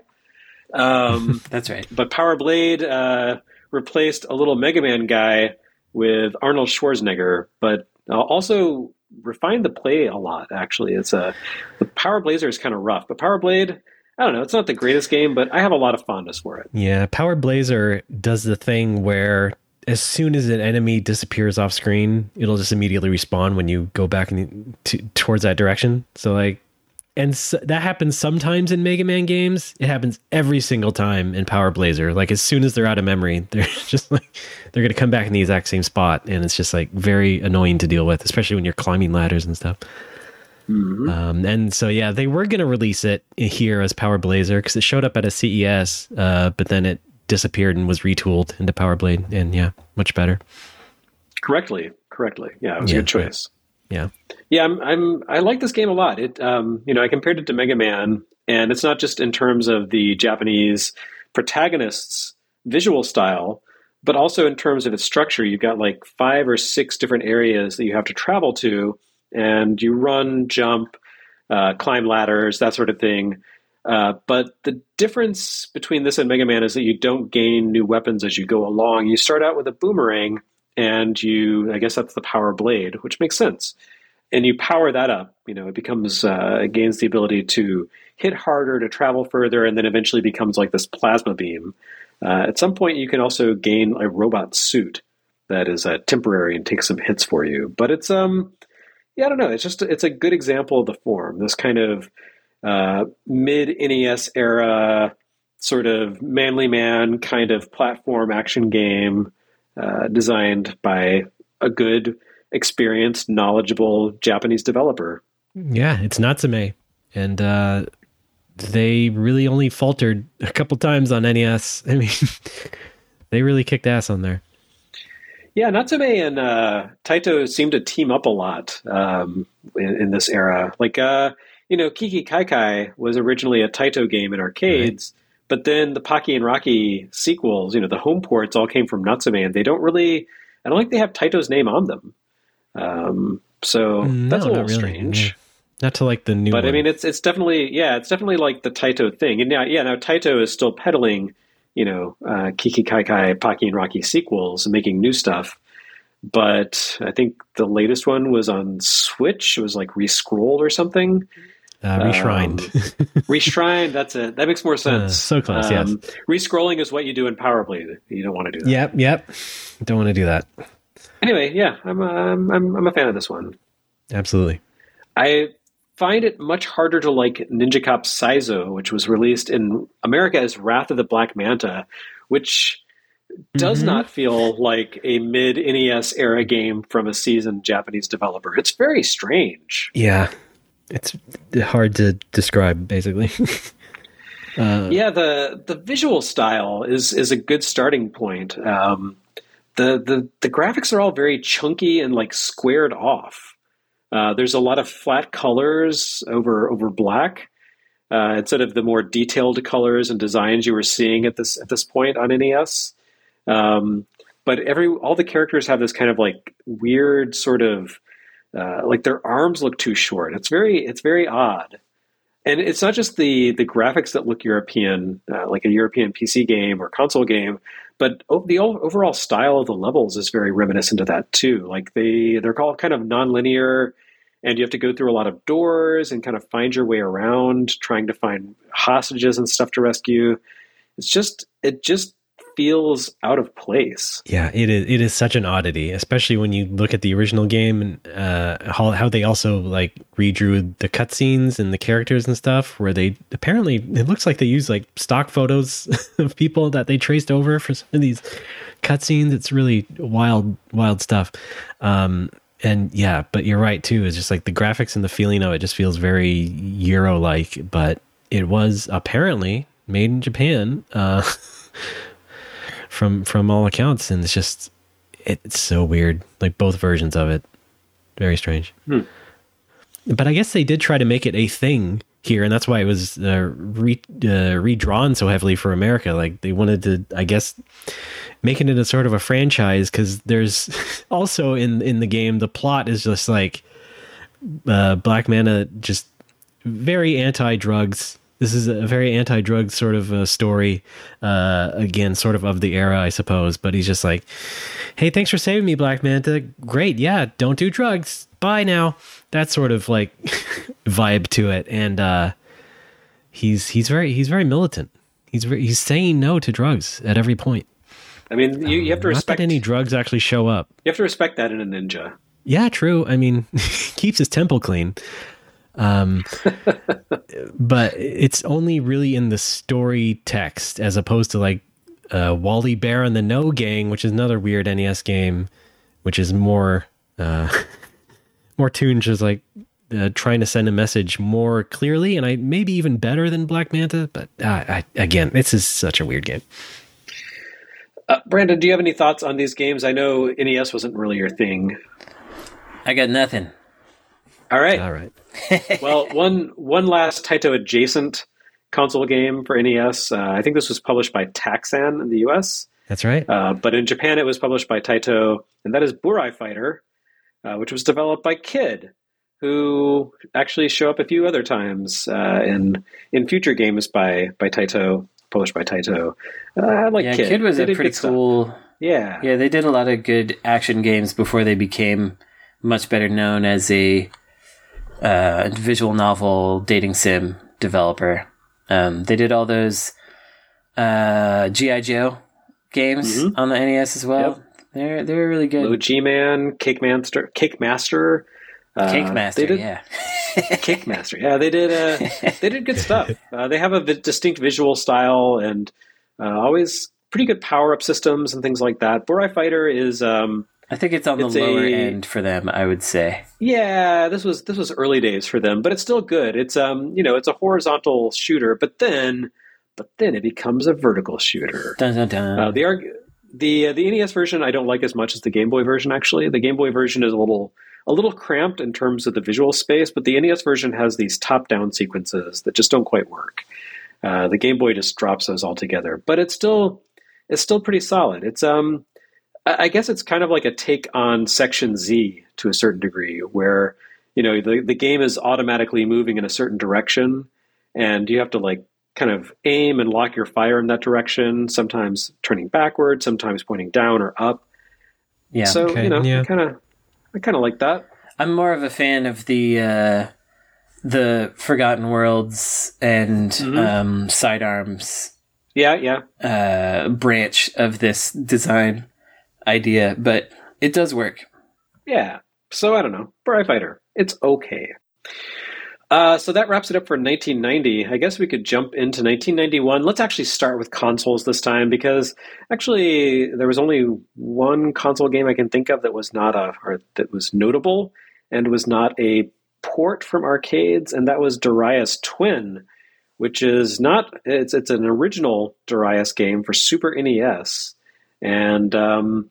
Um, That's right. But Power Blade... Uh, replaced a little Mega Man guy with Arnold Schwarzenegger, but also refined the play a lot, actually. It's a the Power Blazer is kind of rough, but Power Blade, I don't know, it's not the greatest game, but I have a lot of fondness for it. Yeah, Power Blazer does the thing where as soon as an enemy disappears off screen, it'll just immediately respawn when you go back in to, towards that direction. So like, and so, that happens sometimes in Mega Man games. It happens every single time in Power Blazer. Like as soon as they're out of memory, they're just like, they're going to come back in the exact same spot. And it's just like very annoying to deal with, especially when you're climbing ladders and stuff. Mm-hmm. Um, and so, yeah, they were going to release it here as Power Blazer because it showed up at a C E S, uh, but then it disappeared and was retooled into Power Blade. And yeah, much better. Correctly. Correctly. Yeah, it was yeah, a good choice. Yeah. Yeah, I'm, I'm, I like this game a lot. It, um, you know, I compared it to Mega Man, and it's not just in terms of the Japanese protagonist's visual style, but also in terms of its structure. You've got like five or six different areas that you have to travel to, and you run, jump, uh, climb ladders, that sort of thing. Uh, but the difference between this and Mega Man is that you don't gain new weapons as you go along. You start out with a boomerang, and you, I guess that's the Power Blade, which makes sense. And you power that up, you know, it becomes, uh, it gains the ability to hit harder, to travel further, and then eventually becomes like this plasma beam. Uh, at some point, you can also gain a robot suit that is uh, temporary and takes some hits for you. But it's, um, yeah, I don't know. It's just, it's a good example of the form, this kind of uh, mid-N E S era sort of manly man kind of platform action game uh, designed by a good experienced, knowledgeable Japanese developer. Yeah, it's Natsume. And uh, they really only faltered a couple times on N E S. I mean, they really kicked ass on there. Yeah, Natsume and uh, Taito seem to team up a lot um, in, in this era. Like, uh, you know, Kiki Kai Kai was originally a Taito game in arcades, right. But then the Pocky and Rocky sequels, you know, the home ports all came from Natsume, and they don't really, I don't think they have Taito's name on them. Um, so no, that's a little really. strange. Yeah. Not to like the new But one. I mean, it's it's definitely, yeah, it's definitely like the Taito thing. And now, yeah, now Taito is still peddling, you know, uh, Kiki Kai Kai, Pocky and Rocky sequels and making new stuff. But I think the latest one was on Switch. It was like Rescrolled or something. Uh, reshrined. Um, reshrined, that's it. That makes more sense. Uh, so close, um, yes. Rescrolling is what you do in Power Blade. You don't want to do that. Yep, yep. Don't want to do that. Anyway, yeah, I'm, um, I'm, I'm a fan of this one. Absolutely. I find it much harder to like Ninja Cop Saizo, which was released in America as Wrath of the Black Manta, which does mm-hmm. not feel like a mid-N E S era game from a seasoned Japanese developer. It's very strange. Yeah. It's hard to describe, basically. uh, yeah, the the visual style is is a good starting point. Um, the, the, the graphics are all very chunky and like squared off. Uh, there's a lot of flat colors over over black uh, instead of the more detailed colors and designs you were seeing at this at this point on N E S. Um, but every all the characters have this kind of like weird sort of uh, like their arms look too short. It's very it's very odd, and it's not just the the graphics that look European, uh, like a European P C game or console game, but the overall style of the levels is very reminiscent of that too. Like they they're all kind of nonlinear, and you have to go through a lot of doors and kind of find your way around, trying to find hostages and stuff to rescue. It's just it just feels out of place. Yeah, it is. It is such an oddity, especially when you look at the original game and uh, how how they also like redrew the cutscenes and the characters and stuff. Where they apparently it looks like they use like stock photos of people that they traced over for some of these cutscenes. It's really wild, wild stuff. Um, and yeah, but you're right too. It's just like the graphics and the feeling of it just feels very Euro-like. But it was apparently made in Japan. Uh, from from all accounts, and it's just it's so weird, like both versions of it. Very strange. hmm. But I guess they did try to make it a thing here, and that's why it was uh, re, uh, redrawn so heavily for America. Like they wanted to, I guess, make it into sort of a franchise, because there's also in in the game the plot is just like uh, Black Manta, just very anti-drugs. This is a very anti-drug sort of a story, uh, again, sort of of the era, I suppose. But he's just like, hey, thanks for saving me, Black Manta. Great, yeah, don't do drugs. Bye now. That sort of like vibe to it. And uh, he's he's very he's very militant. He's very, he's saying no to drugs at every point. I mean, you, you have to um, respect... Not that any drugs actually show up. You have to respect that in a ninja. Yeah, true. I mean, keeps his temple clean. Um, but it's only really in the story text as opposed to like uh, Wally Bear and the No Gang, which is another weird N E S game, which is more uh, more tuned, just like uh, trying to send a message more clearly, and I maybe even better than Black Manta. But uh, I, again, this is such a weird game. Uh, Brandon, do you have any thoughts on these games? I know N E S wasn't really your thing. I got nothing. All right. All right. Well, one one last Taito adjacent console game for N E S. Uh, I think this was published by Taxan in the U S. That's right. Uh, but in Japan, it was published by Taito, and that is Burai Fighter, uh, which was developed by Kid, who actually show up a few other times uh, in in future games by by Taito, published by Taito. Uh, I like yeah, Kid. Kid was They a did pretty good stuff. cool. Yeah, Yeah, they did a lot of good action games before they became much better known as a uh, visual novel dating sim developer. Um, they did all those uh, G I. Joe games Mhm. on the N E S as well. Yep. They're they're really good. Low G-Man, Cake Master, Cake Master, uh, Cake Master, they did, yeah. Cake Master, yeah, they did. Uh, they did good stuff. Uh, they have a vi- distinct visual style and uh, always pretty good power-up systems and things like that. Burai Fighter is um, I think it's on the it's lower a, end for them, I would say. Yeah, this was this was early days for them, but it's still good. It's um, you know, it's a horizontal shooter, but then but then it becomes a vertical shooter. Dun, dun, dun. Uh, the arg- the uh, the N E S version I don't like as much as the Game Boy version. Actually, the Game Boy version is a little a little cramped in terms of the visual space, but the N E S version has these top down sequences that just don't quite work. Uh, the Game Boy just drops those altogether, but it's still it's still pretty solid. It's um, I guess it's kind of like a take on Section Z to a certain degree, where you know the the game is automatically moving in a certain direction, and you have to like kind of aim and lock your fire in that direction. Sometimes turning backward, sometimes pointing down or up. Yeah. So Okay, you know, yeah. kind of, I kind of like that. I'm more of a fan of the uh, the Forgotten Worlds and Mhm. um, Sidearms Yeah, yeah. uh, branch of this design idea, but it does work. Yeah. So I don't know. Bri Fighter. It's okay. Uh, so that wraps it up for nineteen ninety. I guess we could jump into nineteen ninety-one. Let's actually start with consoles this time, because actually there was only one console game I can think of that was not a or that was notable and was not a port from arcades, and that was Darius Twin, which is not it's it's an original Darius game for Super N E S, and um,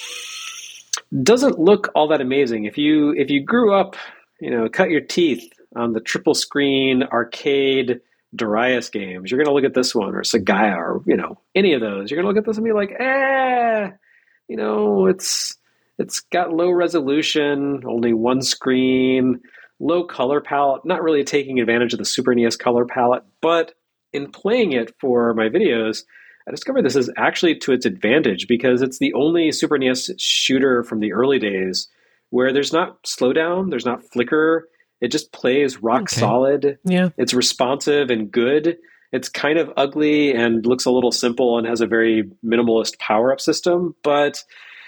doesn't look all that amazing. If you if you grew up, you know, cut your teeth on the triple screen arcade Darius games, you're going to look at this one, or Sagaya, or, you know, any of those. You're going to look at this and be like, eh, you know, it's it's got low resolution, only one screen, low color palette, not really taking advantage of the Super N E S color palette. But in playing it for my videos, I discovered this is actually to its advantage, because it's the only Super N E S shooter from the early days where there's not slowdown, there's not flicker. It just plays rock Okay. solid. Yeah. It's responsive and good. It's kind of ugly and looks a little simple and has a very minimalist power-up system, but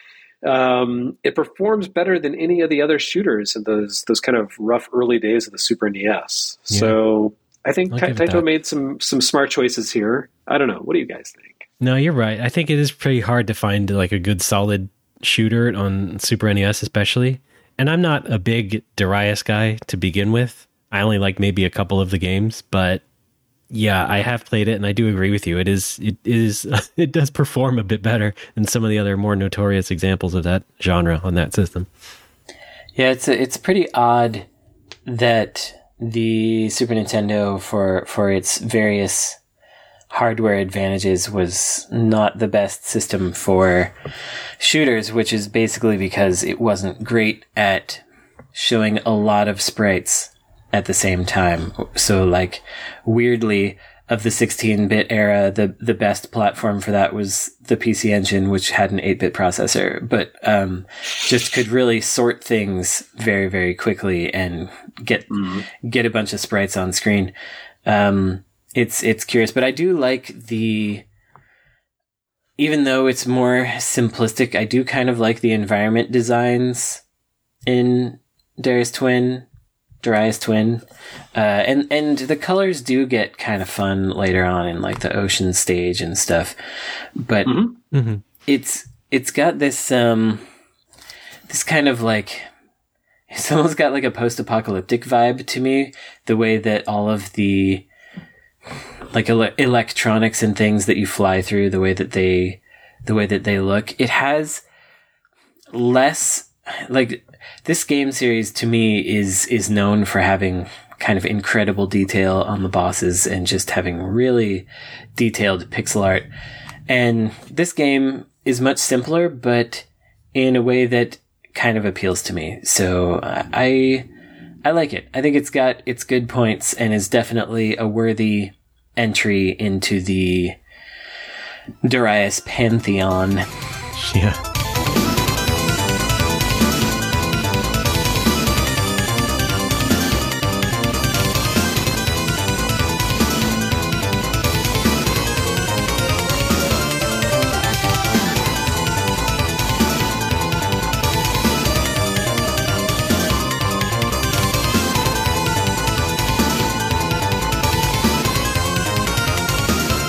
um, it performs better than any of the other shooters in those those kind of rough early days of the Super N E S. Yeah. So I think I'll Ta- give it Taito that. made some some smart choices here. I don't know. What do you guys think? No, you're right. I think it is pretty hard to find like a good solid shooter on Super N E S, especially. And I'm not a big Darius guy to begin with. I only like maybe a couple of the games, but yeah, I have played it, and I do agree with you. It is, it is, it does perform a bit better than some of the other more notorious examples of that genre on that system. Yeah, it's a, it's pretty odd that the Super Nintendo, for for its various hardware advantages, was not the best system for shooters, which is basically because it wasn't great at showing a lot of sprites at the same time. So, like, weirdly, of the sixteen-bit era, the the best platform for that was the P C Engine, which had an eight-bit processor, but um, just could really sort things very, very quickly and get get a bunch of sprites on screen. Um, it's it's curious, but I do like the. Even though it's more simplistic, I do kind of like the environment designs in Darius Twin. Darius Twin, uh, and and the colors do get kind of fun later on in like the ocean stage and stuff, but Mm-hmm. Mm-hmm. it's it's got this um this kind of like, it's almost got like a post-apocalyptic vibe to me. The way that all of the like ele- electronics and things that you fly through, the way that they the way that they look, it has less like. This game series, to me, is is known for having kind of incredible detail on the bosses and just having really detailed pixel art. And this game is much simpler, but in a way that kind of appeals to me. So I I like it. I think it's got its good points and is definitely a worthy entry into the Darius pantheon. Yeah.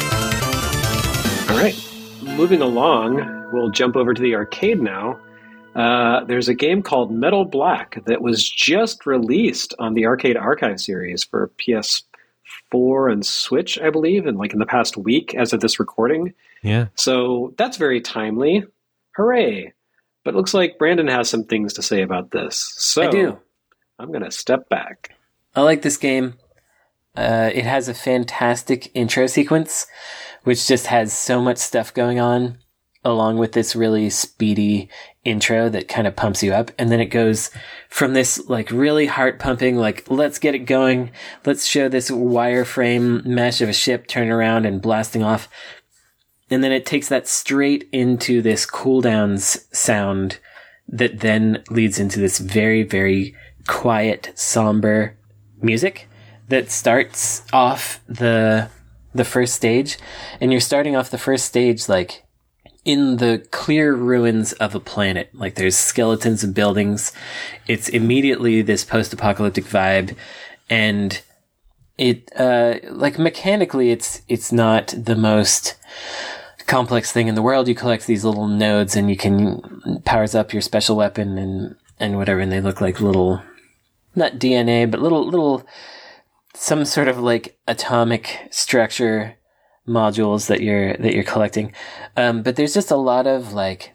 All right, moving along, we'll jump over to the arcade now. Uh, there's a game called Metal Black that was just released on the Arcade Archive series for P S four and Switch, I believe, and like in the past week as of this recording. Yeah. So that's very timely. Hooray. But it looks like Brandon has some things to say about this. So I do. I'm going to step back. I like this game. Uh, it has a fantastic intro sequence, which just has so much stuff going on, along with this really speedy intro that kind of pumps you up. And then it goes from this like really heart pumping, like, let's get it going. Let's show this wireframe mesh of a ship turning around and blasting off. And then it takes that straight into this cooldowns sound that then leads into this very, very quiet, somber music that starts off the the first stage. And you're starting off the first stage like in the clear ruins of a planet. Like there's skeletons of buildings. It's immediately this post-apocalyptic vibe. And it, uh, like mechanically, it's, it's not the most complex thing in the world. You collect these little nodes and you can powers up your special weapon and, and whatever. And they look like little, not D N A, but little, little, some sort of like atomic structure modules that you're that you're collecting, um, but there's just a lot of like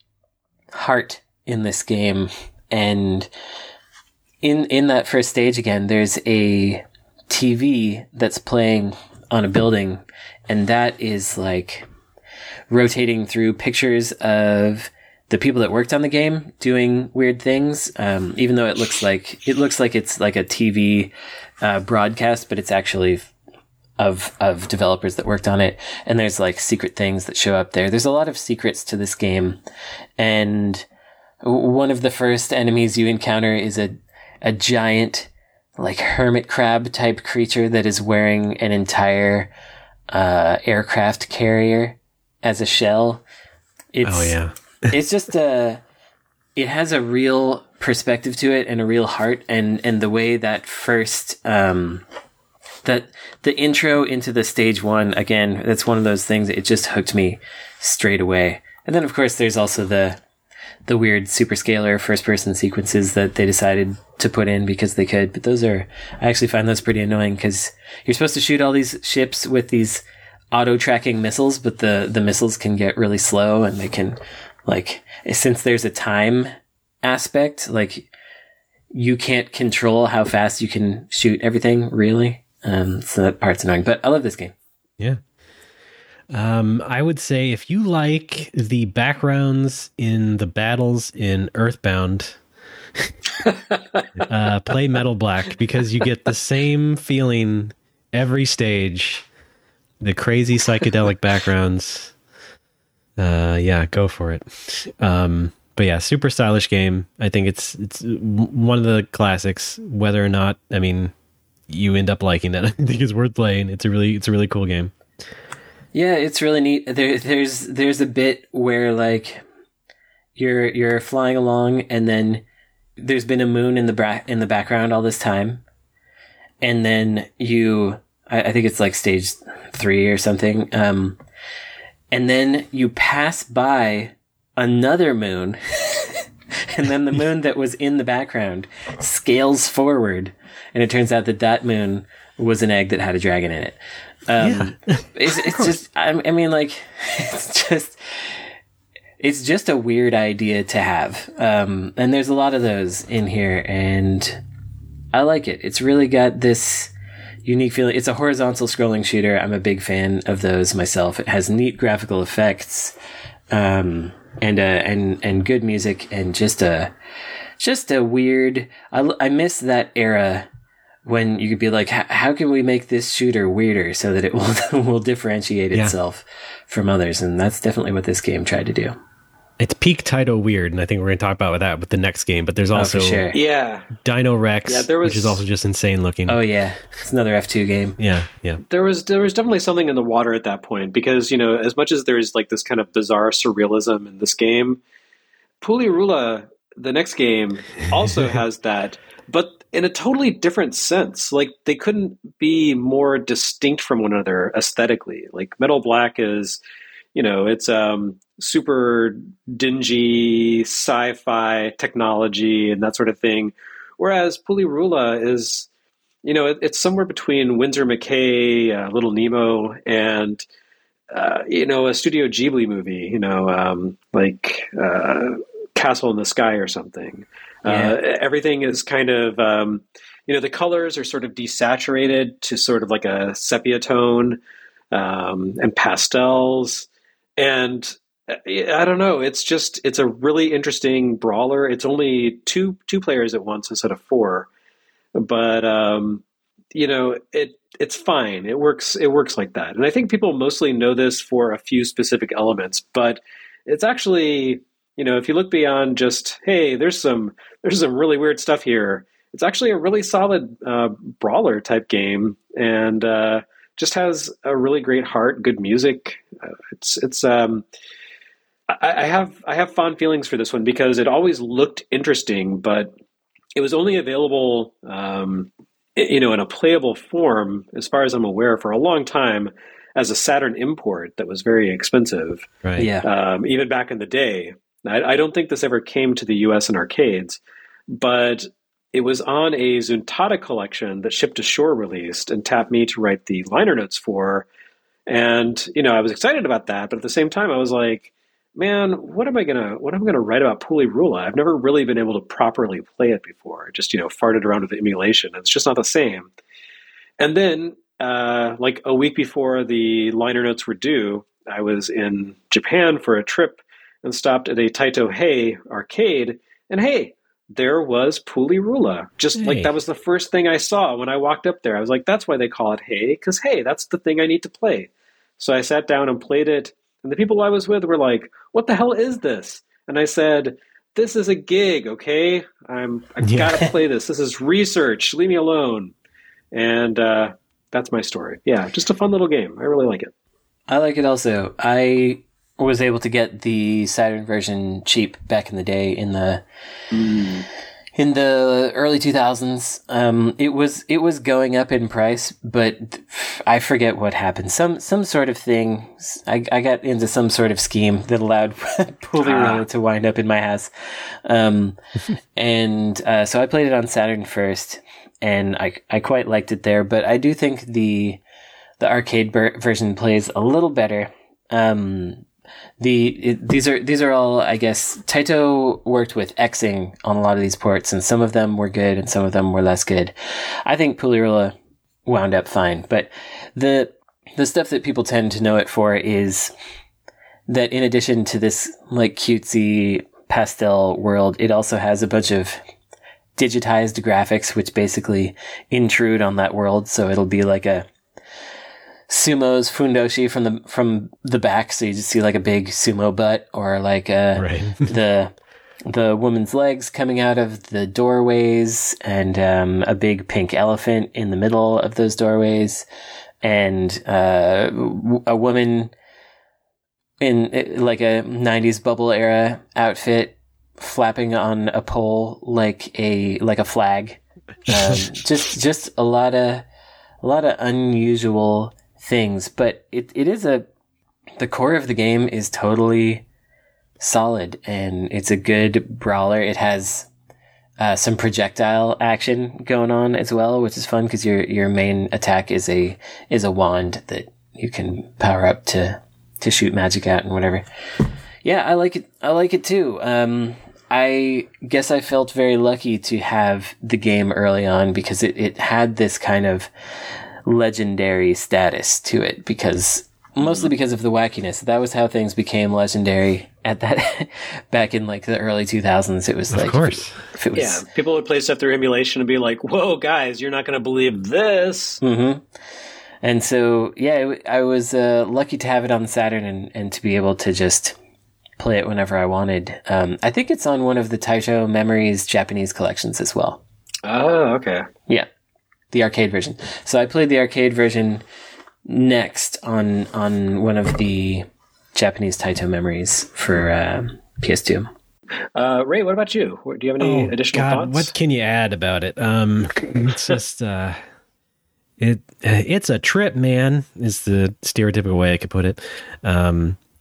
heart in this game. And in in that first stage again, there's a T V that's playing on a building, and that is like rotating through pictures of the people that worked on the game doing weird things. Um, even though it looks like it looks like it's like a T V uh, broadcast, but it's actually of of developers that worked on it. And there's like secret things that show up there. There's a lot of secrets to this game. And one of the first enemies you encounter is a a giant like hermit crab type creature that is wearing an entire uh, aircraft carrier as a shell. It's, oh yeah. It's just a, it has a real perspective to it and a real heart. And, and the way that first, um, that the intro into the stage one, again, that's one of those things that it just hooked me straight away. And then of course there's also the, the weird superscalar first person sequences that they decided to put in because they could. But those are, I actually find those pretty annoying because you're supposed to shoot all these ships with these auto tracking missiles, but the, the missiles can get really slow and they can, like, since there's a time aspect, like, you can't control how fast you can shoot everything, really. Um, so that part's annoying, but I love this game. Yeah. Um, I would say if you like the backgrounds in the battles in Earthbound, uh, play Metal Black because you get the same feeling every stage. The crazy psychedelic backgrounds. Uh, yeah, go for it. Um, but yeah, super stylish game. I think it's it's one of the classics. Whether or not, I mean, you end up liking it, I think it's worth playing. It's a really it's a really cool game. Yeah, it's really neat. There, there's there's a bit where like you're you're flying along, and then there's been a moon in the bra- in the background all this time, and then you, I, I think it's like stage three or something, um, and then you pass by another moon, and then the moon that was in the background scales forward, and it turns out that that moon was an egg that had a dragon in it. Um, yeah. it's, it's just, I, I mean, like, it's just, it's just a weird idea to have. Um, and there's a lot of those in here, and I like it. It's really got this unique feeling. It's a horizontal scrolling shooter. I'm a big fan of those myself. It has neat graphical effects, um, and, uh, and, and good music, and just a, just a weird, I, I miss that era when you could be like, how can we make this shooter weirder so that it will will differentiate itself yeah. from others? And that's definitely what this game tried to do. It's peak Taito weird, and I think we're going to talk about that with the next game. But there's also oh, for sure. yeah. Dino Rex, yeah, there was, which is also just insane looking. Oh yeah, it's another F two game. Yeah, yeah. There was there was definitely something in the water at that point because, you know, as much as there's like this kind of bizarre surrealism in this game, Pulirula, the next game, also has that, but in a totally different sense. Like, they couldn't be more distinct from one another aesthetically. Like, Metal Black is you know, it's um, super dingy sci-fi technology and that sort of thing. Whereas Pulirula is, you know, it, it's somewhere between Winsor McKay, uh, Little Nemo, and uh, you know, a Studio Ghibli movie. You know, um, like uh, Castle in the Sky or something. Yeah. Uh, everything is kind of, um, you know, the colors are sort of desaturated to sort of like a sepia tone, um, and pastels. And I don't know, it's just, it's a really interesting brawler. It's only two, two players at once instead of four, but, um, you know, it, it's fine. It works, it works like that. And I think people mostly know this for a few specific elements, but it's actually, you know, if you look beyond just, hey, there's some, there's some really weird stuff here. It's actually a really solid uh, brawler type game, and uh, just has a really great heart, good music. Uh, it's it's. Um, I, I have I have fond feelings for this one because it always looked interesting, but it was only available, um, you know, in a playable form, as far as I'm aware, for a long time as a Saturn import that was very expensive. Right. Yeah. Um, even back in the day. I, I don't think this ever came to the U S in arcades, but it was on a Zuntata collection that Ship to Shore released and tapped me to write the liner notes for. And, you know, I was excited about that, but at the same time I was like, man, what am I going to, what am I going to write about Pulirula? I've never really been able to properly play it before. I just, you know, farted around with the emulation. It's just not the same. And then, uh, like a week before the liner notes were due, I was in Japan for a trip and stopped at a Taito Hey arcade, and hey, there was Pulirula. Just Hey. like that was the first thing I saw when I walked up there. I was like, that's why they call it Hey, because hey, that's the thing I need to play. So I sat down and played it, and the people I was with were like, what the hell is this? And I said, this is a gig, okay? I'm I Yeah. gotta play this. This is research. Leave me alone. And uh, that's my story. Yeah, just a fun little game. I really like it. I like it also. I was able to get the Saturn version cheap back in the day in the Mm. in the early two thousands. Um, it was it was going up in price, but I forget what happened. Some some sort of thing. I, I got into some sort of scheme that allowed Pulirula Ah. to wind up in my house, um, and uh, so I played it on Saturn first, and I I quite liked it there. But I do think the the arcade ber- version plays a little better. Um, The it, these are these are all, I guess, Taito worked with Xing on a lot of these ports, and some of them were good and some of them were less good. I think Pulirula wound up fine, but the the stuff that people tend to know it for is that in addition to this like cutesy pastel world, it also has a bunch of digitized graphics which basically intrude on that world, so it'll be like a Sumo's fundoshi from the from the back, so you just see like a big sumo butt, or like uh, Right. the the woman's legs coming out of the doorways, and um, a big pink elephant in the middle of those doorways, and uh, w- a woman in uh, like a nineties bubble era outfit flapping on a pole like a like a flag. Um, just just a lot of a lot of unusual things, but it, it is a, the core of the game is totally solid, and it's a good brawler. It has uh, some projectile action going on as well, which is fun because your your main attack is a is a wand that you can power up to to shoot magic at and whatever. Yeah, I like it. I like it too. Um, I guess I felt very lucky to have the game early on because it, it had this kind of legendary status to it, because mostly because of the wackiness. That was how things became legendary at that back in like the early two thousands. It was Of like, course. if it was, Yeah, people would play stuff through emulation and be like, whoa, guys, you're not going to believe this. hmm And so, yeah, it, I was uh, lucky to have it on Saturn and, and to be able to just play it whenever I wanted. Um, I think it's on one of the Taito Memories Japanese collections as well. Oh, okay. Yeah, the arcade version. So I played the arcade version next on on one of the Japanese Taito Memories for uh, P S two. Uh, Ray, what about you? Do you have any additional Oh, God, thoughts? what can you add about it? Um, it's just uh, it it's a trip, man. Is the stereotypical way I could put it. Um,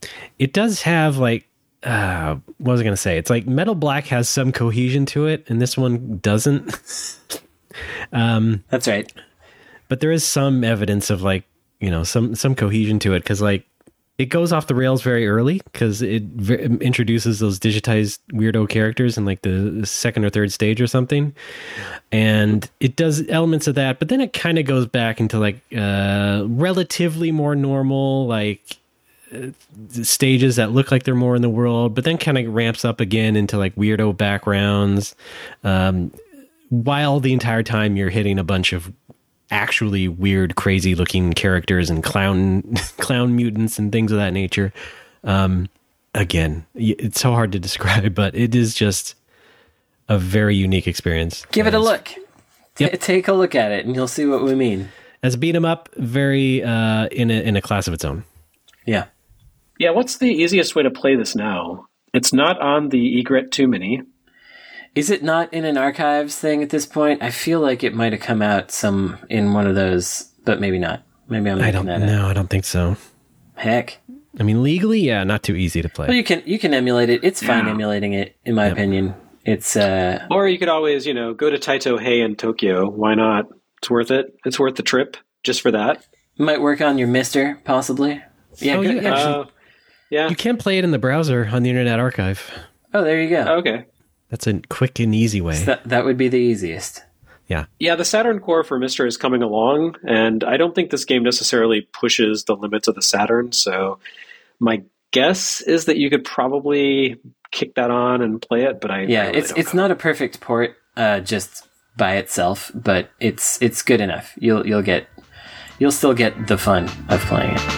it does have like, uh, what was I going to say? It's like Metal Black has some cohesion to it, and this one doesn't. um, That's right. But there is some evidence of like, you know, some some cohesion to it, because like it goes off the rails very early because it v- introduces those digitized weirdo characters in like the second or third stage or something, and it does elements of that. But then it kind of goes back into like uh, relatively more normal like uh, stages that look like they're more in the world, but then kind of ramps up again into like weirdo backgrounds. Um, while the entire time you're hitting a bunch of actually weird, crazy looking characters and clown clown mutants and things of that nature. Um, again, it's so hard to describe, but it is just a very unique experience. Give it a As- look. Yep. T- take a look at it, and you'll see what we mean. As a beat 'em up, very uh, in a in a class of its own. Yeah. Yeah, what's the easiest way to play this now? It's not on the Egret two Mini. Is it not in an archives thing at this point? I feel like it might have come out some in one of those, but maybe not. Maybe I'm I making don't that know. up. I don't think so. Heck. I mean, legally, yeah, not too easy to play. Well, you can you can emulate it. It's fine Yeah. emulating it, in my Yep. opinion. It's uh Or you could always, you know, go to Taito Hey in Tokyo. Why not? It's worth it. It's worth the trip just for that. might work on your Mister, possibly. Yeah, Oh, good, you yeah. actually- Uh, yeah. You can play it in the browser on the Internet Archive. Oh, there you go. Okay. That's a quick and easy way. That that would be the easiest. Yeah. Yeah, the Saturn core for Mister is coming along, and I don't think this game necessarily pushes the limits of the Saturn, so my guess is that you could probably kick that on and play it, but I Yeah, I really it's don't it's know. not a perfect port uh just by itself, but it's it's good enough. You'll you'll get you'll still get the fun of playing it.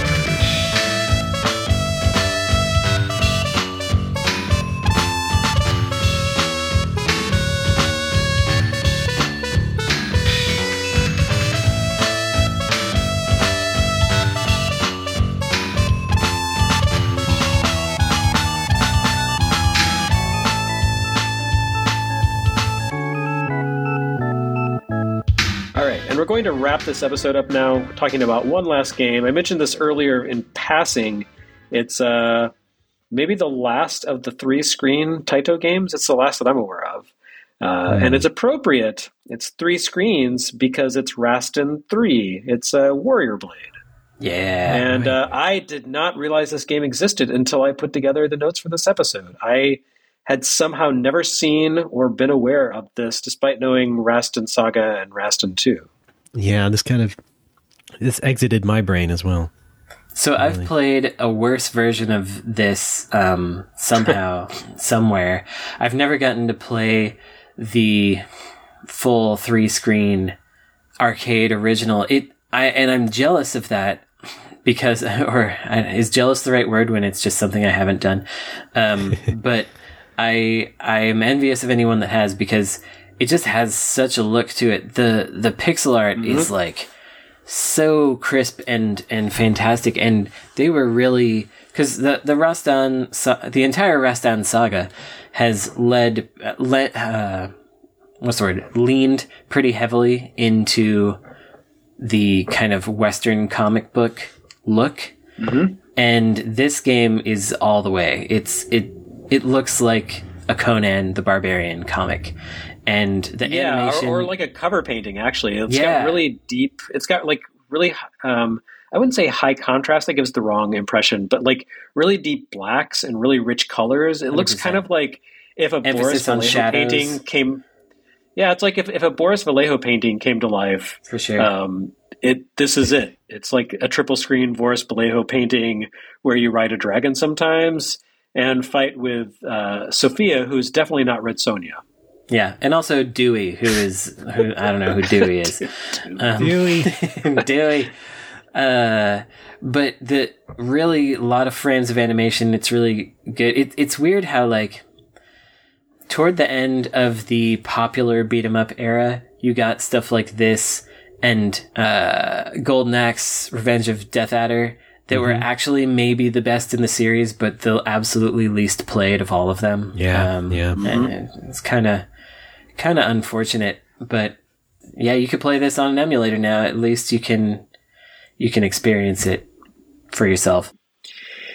All right, and we're going to wrap this episode up now, talking about one last game. I mentioned this earlier in passing. It's uh, maybe the last of the three-screen Taito games. It's the last that I'm aware of. Uh, And it's appropriate. It's three screens because it's Rastan three. It's a Warrior Blade. Yeah. And uh, I did not realize this game existed until I put together the notes for this episode. I had somehow never seen or been aware of this, despite knowing Rastan Saga and Rastan two. Yeah, this kind of this exited my brain as well. So I've played a worse version of this um, somehow, somewhere. I've never gotten to play the full three-screen arcade original. It, I and I'm jealous of that because, or is jealous the right word when it's just something I haven't done? Um, but I I am envious of anyone that has, because it just has such a look to it. The the pixel art mm-hmm. is like so crisp and and fantastic, and they were really, because the the Rastan the entire Rastan saga has led led uh, what's the word leaned pretty heavily into the kind of Western comic book look, mm-hmm. and this game is all the way. It's it it looks like a Conan the Barbarian comic. And the yeah, animation, or, or like a cover painting. Actually, it's Yeah. got really deep. It's got like really. Um, I wouldn't say high contrast. That gives the wrong impression. But like really deep blacks and really rich colors. It looks one hundred percent. kind of like if a Emphasis Boris on Vallejo shadows. painting came. Yeah, it's like if, if a Boris Vallejo painting came to life. for sure. Um, it this is it. It's like a triple screen Boris Vallejo painting where you ride a dragon sometimes and fight with uh, Sophia, who's definitely not Red Sonja. Yeah, and also Dewey, who is who I don't know who Dewey is. Um, Dewey. Dewey. Uh, but the really a lot of frames of animation. It's really good. It, it's weird how like toward the end of the popular beat 'em up era, you got stuff like this and uh, Golden Axe, Revenge of Death Adder, that Mm-hmm. were actually maybe the best in the series, but the absolutely least played of all of them. Yeah, yeah. and it's kind of kind of unfortunate, but yeah, you could play this on an emulator now. At least you can you can experience it for yourself.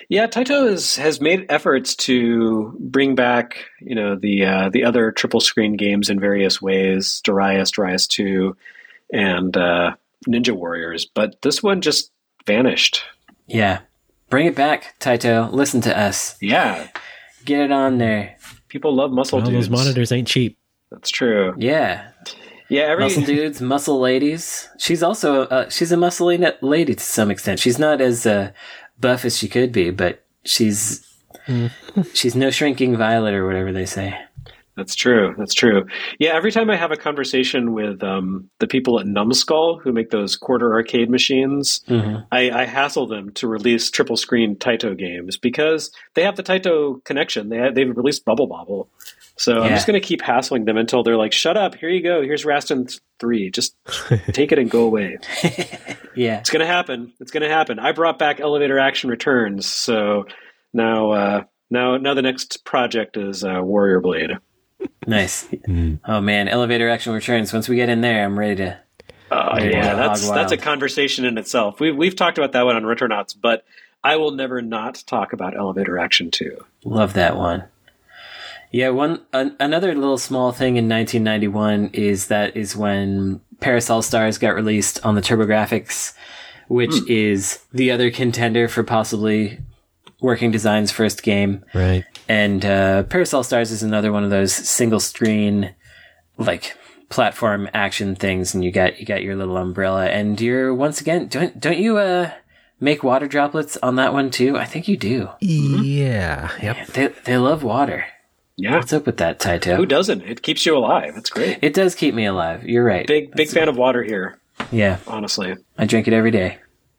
Yeah, Taito has has made efforts to bring back, you know, the uh, the other triple screen games in various ways, Darius, Darius two, and uh, Ninja Warriors, but this one just vanished. Yeah. Bring it back, Taito. Listen to us. Yeah. Get it on there. People love muscle Well, dudes. those monitors ain't cheap. That's true. Yeah. Yeah, every Muscle dudes, muscle ladies. She's also uh, she's a muscle lady to some extent. She's not as uh, buff as she could be, but she's she's no shrinking violet or whatever they say. That's true. That's true. Yeah, every time I have a conversation with um, the people at Numbskull who make those quarter arcade machines, Mm-hmm. I, I hassle them to release triple screen Taito games because they have the Taito connection. They have, they've released Bubble Bobble. So I'm Yeah. just going to keep hassling them until they're like, shut up, here you go. Here's Rastin three. Just take it and go away. Yeah. It's going to happen. It's going to happen. I brought back Elevator Action Returns. So now, uh, now, now the next project is uh, Warrior Blade. Nice. Mm. Oh man, elevator action returns. Once we get in there, I'm ready to. Oh Yeah, yeah, hog that's wild. that's a conversation in itself. We've we've talked about that one on Retronauts, but I will never not talk about Elevator Action two. Love that one. Yeah, one an, another little small thing in nineteen ninety-one is that is when Paris All Stars got released on the TurboGrafx, which is the other contender for possibly Working Design's first game. Right. And uh, Paris All Stars is another one of those single screen, like platform action things, and you got you got your little umbrella, and you're once again don't don't you uh make water droplets on that one too? I think you do. Yeah. Yep. They they love water. Yeah, What's up with that, Taito? who doesn't? It keeps you alive. It's great. It does keep me alive. You're right. Big big fan of water here, Yeah, honestly. I drink it every day.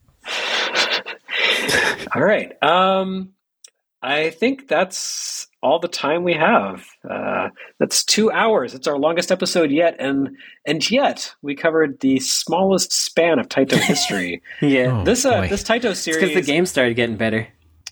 All right. Um, I think that's all the time we have. Uh, that's two hours. It's our longest episode yet, and and yet we covered the smallest span of Taito history. Yeah, Oh, this uh, boy. this Taito series, because the game started getting better.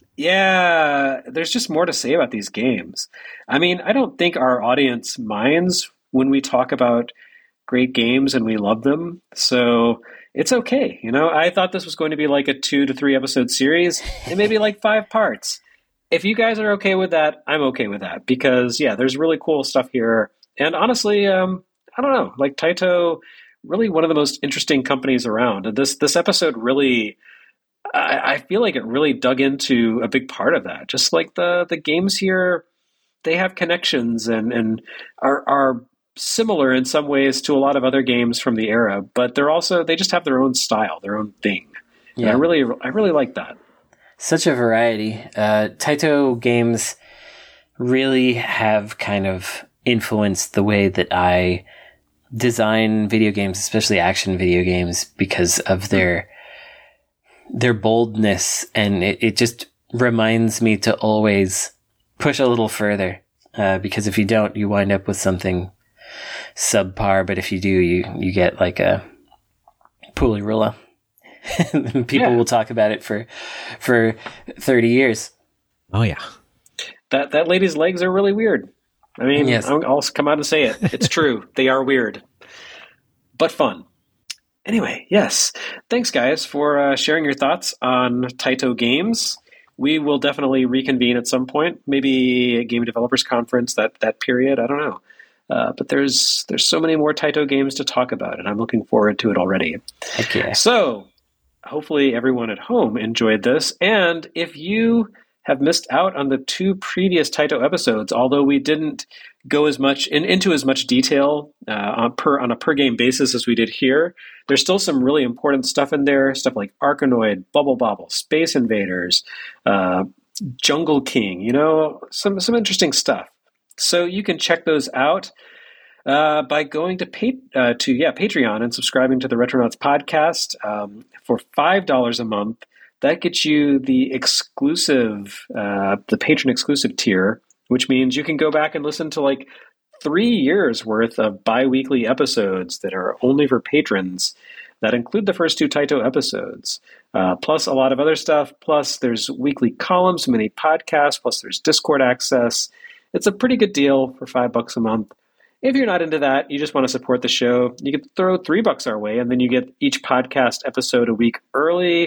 yeah, there's just more to say about these games. I mean, I don't think our audience minds when we talk about great games and we love them. So it's okay. You know, I thought this was going to be like a two to three episode series and maybe like five parts. If you guys are okay with that, I'm okay with that because yeah, there's really cool stuff here. And honestly, um, I don't know, like Taito, really one of the most interesting companies around. And this, this episode really, I, I feel like it really dug into a big part of that. Just like the, the games here, they have connections and, and are, are similar in some ways to a lot of other games from the era, but they're also, they just have their own style, their own thing. And Yeah. I really, I really like that. Such a variety. Uh, Taito games really have kind of influenced the way that I design video games, especially action video games, because of their their boldness, and it, it just reminds me to always push a little further. Uh, because if you don't, you wind up with something subpar. But if you do, you you get like a Pulirula. People Yeah. will talk about it for for thirty years. Oh yeah. That that lady's legs are really weird. I mean, Yes. I'll, I'll come out and say it. It's true. They are weird, but fun. Anyway, yes. Thanks, guys, for uh, sharing your thoughts on Taito games. We will definitely reconvene at some point, maybe a Game Developers Conference, that that period. I don't know. Uh, but there's there's so many more Taito games to talk about, and I'm looking forward to it already. Heck yeah. So, hopefully everyone at home enjoyed this. And if you have missed out on the two previous Taito episodes, although we didn't go as much in, into as much detail uh, on per on a per game basis as we did here, there's still some really important stuff in there. Stuff like Arkanoid, Bubble Bobble, Space Invaders, uh, Jungle King. You know, some some interesting stuff. So you can check those out uh, by going to pay, uh, to yeah Patreon and subscribing to the Retronauts podcast um, for five dollars a month. That gets you the exclusive, uh, the patron exclusive tier, which means you can go back and listen to like three years worth of bi-weekly episodes that are only for patrons that include the first two Taito episodes, uh, plus a lot of other stuff. Plus there's weekly columns, mini podcasts, plus there's Discord access. It's a pretty good deal for five bucks a month. If you're not into that, you just want to support the show, you can throw three bucks our way, and then you get each podcast episode a week early,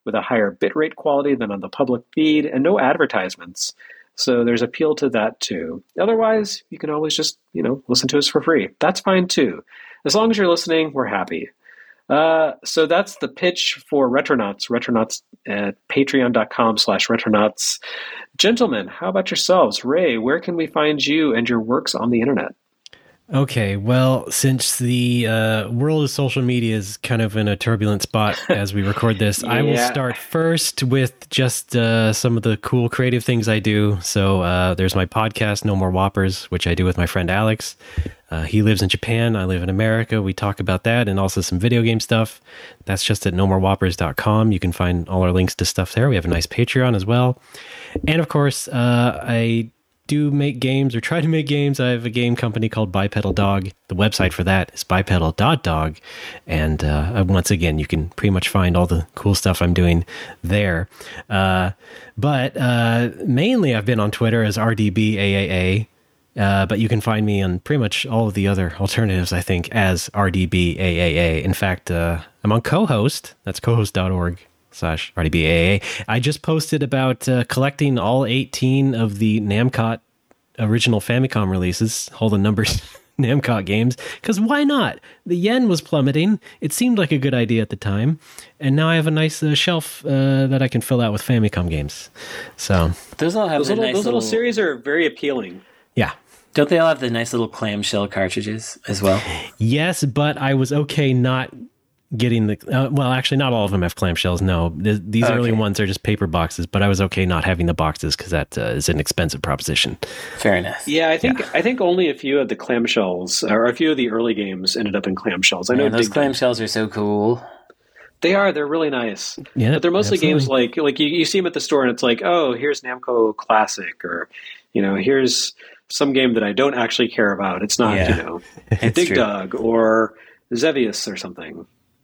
with a higher bitrate quality than on the public feed, and no advertisements. So there's appeal to that too. Otherwise, you can always just, you know, listen to us for free. That's fine too. As long as you're listening, we're happy. Uh, so that's the pitch for Retronauts. Retronauts at patreon.com slash Retronauts. Gentlemen, how about yourselves? Ray, where can we find you and your works on the internet? Okay, well, since the uh, world of social media is kind of in a turbulent spot as we record this, yeah. I will start first with just uh, some of the cool creative things I do. So uh, there's my podcast, No More Whoppers, which I do with my friend Alex. Uh, he lives in Japan. I live in America. We talk about that and also some video game stuff. That's just at no more whoppers dot com. You can find all our links to stuff there. We have a nice Patreon as well. And of course, uh, I do make games or try to make games. I have a game company called Bipedal Dog. The website for that is bipedal dot dog. And uh, once again, you can pretty much find all the cool stuff I'm doing there. Uh, but uh, mainly I've been on Twitter as R D B A A A. Uh, but you can find me on pretty much all of the other alternatives, I think, as R D B A A A. In fact, uh, I'm on co-host. That's cohost dot org slash R D B A A A. I just posted about uh, collecting all eighteen of the Namcot original Famicom releases, all the numbers Namcot games, because why not? The yen was plummeting. It seemed like a good idea at the time. And now I have a nice uh, shelf uh, that I can fill out with Famicom games. So those all have those, little, nice those little little series are very appealing. Yeah. Don't they all have the nice little clamshell cartridges as well? Yes, but I was okay not getting the... Uh, well, actually, not all of them have clamshells, no. Th- these okay. early ones are just paper boxes, but I was okay not having the boxes because that uh, is an expensive proposition. Fair enough. Yeah, I think yeah. I think only a few of the clamshells, or a few of the early games ended up in clamshells. I know Man, those Dig clamshells Dug. are so cool. They are. They're really nice. Yeah, but they're mostly absolutely. games like like you, you see them at the store and it's like, oh, here's Namco Classic, or you know, here's some game that I don't actually care about. It's not, yeah. you know, It's Dig true. Dug or Xevious or something.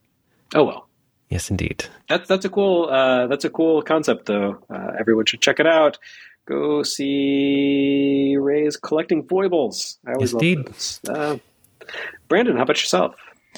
Oh well. Yes, indeed. That's that's a cool uh, that's a cool concept though. Uh, everyone should check it out. Go see Ray's Collecting Foibles. I always Yes, indeed. love those. Uh, Brandon, how about yourself?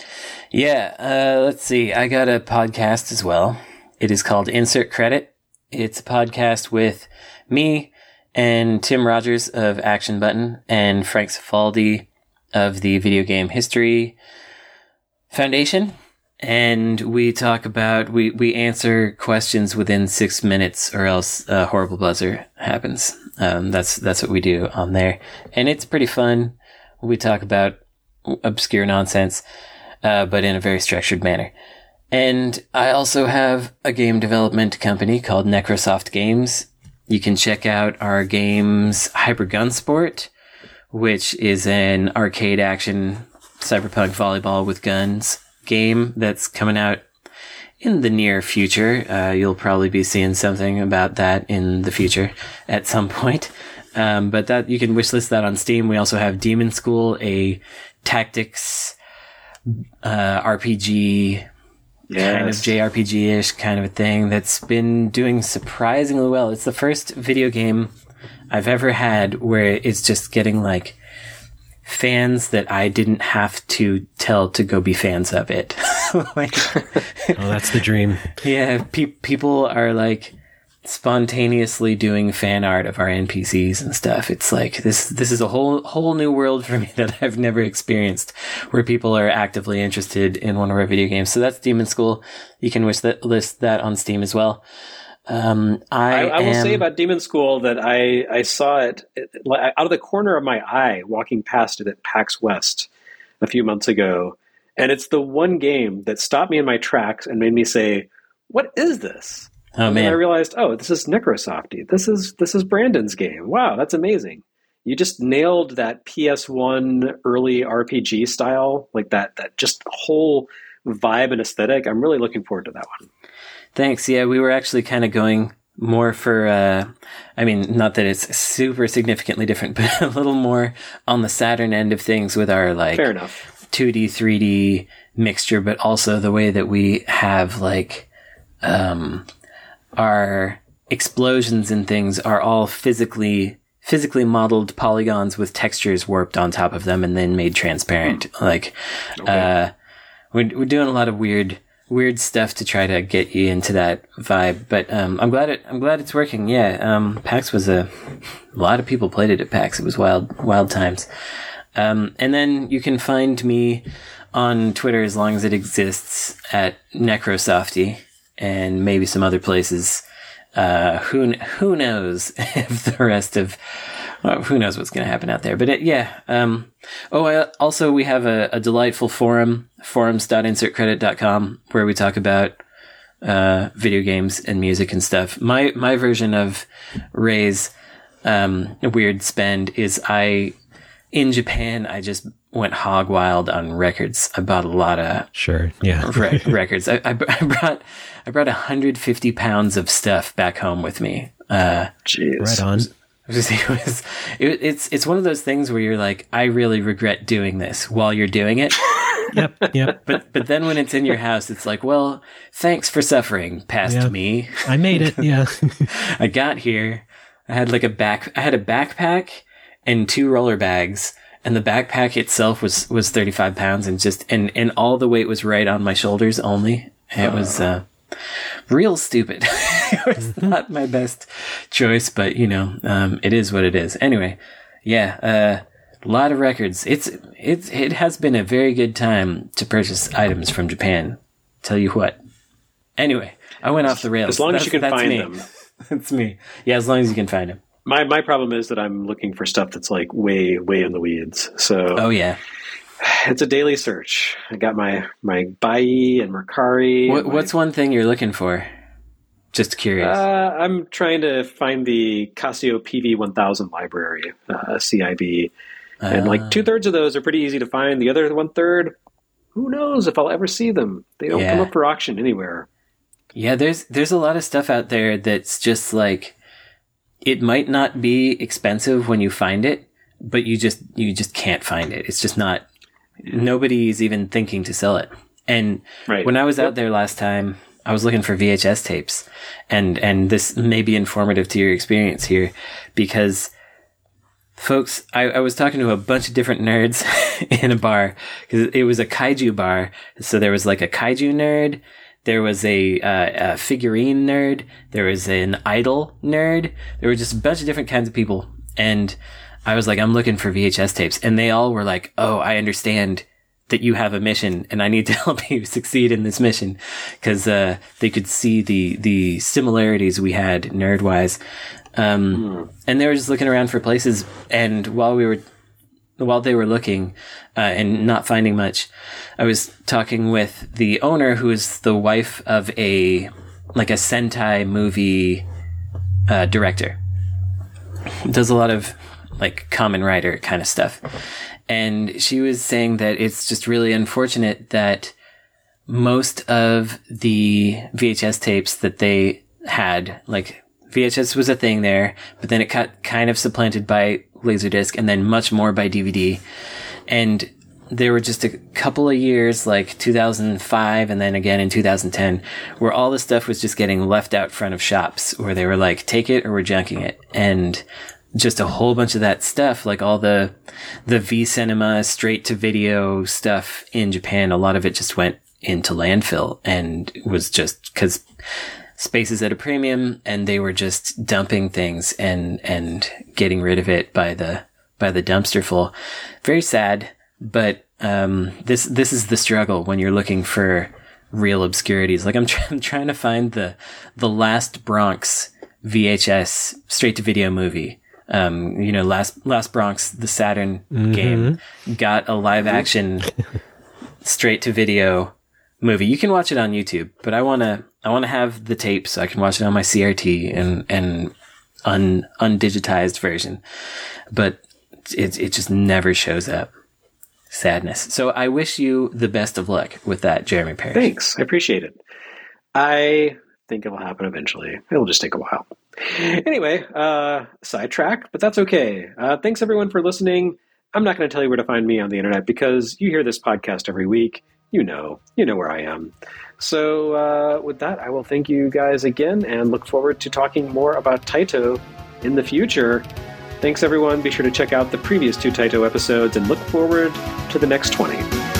Yeah, uh, let's see. I got a podcast as well. It is called Insert Credit. It's a podcast with me and Tim Rogers of Action Button and Frank Cifaldi of the Video Game History Foundation. And we talk about, we, we answer questions within six minutes or else a horrible buzzer happens. Um, that's, that's what we do on there. And it's pretty fun. We talk about obscure nonsense, uh, but in a very structured manner. And I also have a game development company called Necrosoft Games. You can check out our games Hyper Gunsport, which is an arcade action cyberpunk volleyball with guns game that's coming out in the near future. Uh, you'll probably be seeing something about that in the future at some point. Um, but that you can wishlist that on Steam. We also have Demon School, a tactics uh, R P G, Yes. kind of J R P G-ish kind of a thing that's been doing surprisingly well. It's the first video game I've ever had where it's just getting like fans that I didn't have to tell to go be fans of it. like, Oh, that's the dream. yeah, pe- people are like spontaneously doing fan art of our N P Cs and stuff. It's like this this is a whole whole new world for me that I've never experienced, where people are actively interested in one of our video games. So that's Demon School. You can wish that list that on Steam as well. Um, I, I, I will am, say about Demon School that I, I saw it, it out of the corner of my eye walking past it at PAX West a few months ago. And it's the one game that stopped me in my tracks and made me say, what is this? Oh, and man. then I realized, oh, this is Necrosofty. This is this is Brandon's game. Wow, that's amazing. You just nailed that P S one early R P G style, like that that just whole vibe and aesthetic. I'm really looking forward to that one. Thanks. Yeah, we were actually kind of going more for, uh, I mean, not that it's super significantly different, but a little more on the Saturn end of things with our like Fair enough. two D, three D mixture, but also the way that we have like, um, our explosions and things are all physically physically modeled polygons with textures warped on top of them and then made transparent. Like, Okay. uh, we're, we're doing a lot of weird weird stuff to try to get you into that vibe. But um, I'm glad it. I'm glad it's working. Yeah, um, PAX was a, a lot of people played it at PAX. It was wild, wild times. Um, and then you can find me on Twitter as long as it exists at Necrosofty, and maybe some other places. Uh, who who knows if the rest of well, who knows what's going to happen out there. But it, yeah. Um, oh, I, also we have a, a delightful forum, forums dot insert credit dot com, where we talk about uh, video games and music and stuff. My my version of Ray's um, weird spend is I in Japan I just went hog wild on records. I bought a lot of sure, yeah, re- records. I, I, I brought I brought one hundred fifty pounds of stuff back home with me. Uh, Jeez. Right on. It was, it was, it, it's it's one of those things where you're like, I really regret doing this while you're doing it. Yep, yep. But but then when it's in your house, it's like, well, thanks for suffering past Yeah. me. I made it. Yeah. I got here. I had like a back. I had a backpack and two roller bags, and the backpack itself was was thirty-five pounds, and just and and all the weight was right on my shoulders only. It was uh, real stupid. It was not my best choice, but you know, um, it is what it is. Anyway, yeah, uh, a lot of records. It's it's it has been a very good time to purchase items from Japan. Tell you what. Anyway, I went off the rails. As long as That's- you can that's find me. them. That's me. Yeah, as long as you can find them. My my problem is that I'm looking for stuff that's like way way in the weeds. So Oh yeah. it's a daily search. I got my my Bai and Mercari. What, and my- what's one thing you're looking for? Just curious. Uh, I'm trying to find the Casio P V one thousand library, uh, C I B, and Ah. like two thirds of those are pretty easy to find. The other one third, who knows if I'll ever see them? They don't Yeah. come up for auction anywhere. Yeah, there's there's a lot of stuff out there that's just like, it might not be expensive when you find it, but you just you just can't find it. It's just not. Nobody's even thinking to sell it. And Right. when I was Yep. out there last time, I was looking for V H S tapes, and and this may be informative to your experience here, because folks, I, I was talking to a bunch of different nerds in a bar, because it was a kaiju bar. So there was like a kaiju nerd, there was a, uh, a figurine nerd, there was an idol nerd. There were just a bunch of different kinds of people, and I was like, I'm looking for V H S tapes, and they all were like, oh, I understand that you have a mission and I need to help you succeed in this mission, because uh, they could see the the similarities we had nerd wise. Um, mm. And they were just looking around for places, and while we were while they were looking uh, and not finding much, I was talking with the owner, who is the wife of a like a Sentai movie uh, director. Does a lot of like Kamen Rider kind of stuff. And she was saying that it's just really unfortunate that most of the V H S tapes that they had, like V H S was a thing there, but then it got kind of supplanted by Laserdisc, and then much more by D V D. And there were just a couple of years, like two thousand five and then again in two thousand ten, where all the stuff was just getting left out front of shops, where they were like, take it or we're junking it. And just a whole bunch of that stuff, like all the the V Cinema straight to video stuff in Japan, a lot of it just went into landfill, and was just because space is at a premium, and they were just dumping things and and getting rid of it by the by the dumpster full. Very sad, but um, this this is the struggle when you're looking for real obscurities. Like I'm, try- I'm trying to find the the Last Bronx V H S straight to video movie. Um, you know, Last Last Bronx, the Saturn mm-hmm. game, got a live action straight to video movie. You can watch it on YouTube, but I wanna I wanna have the tape so I can watch it on my C R T and and un undigitized version. But it it just never shows up. Sadness. So I wish you the best of luck with that, Jeremy Parrish. Thanks, I appreciate it. I think it'll happen eventually. It'll just take a while. Anyway, uh, sidetrack, but that's okay. Uh, thanks everyone for listening. I'm not going to tell you where to find me on the internet, because you hear this podcast every week. You know, you know where I am. So uh, with that, I will thank you guys again and look forward to talking more about Taito in the future. Thanks everyone. Be sure to check out the previous two Taito episodes and look forward to the next twenty.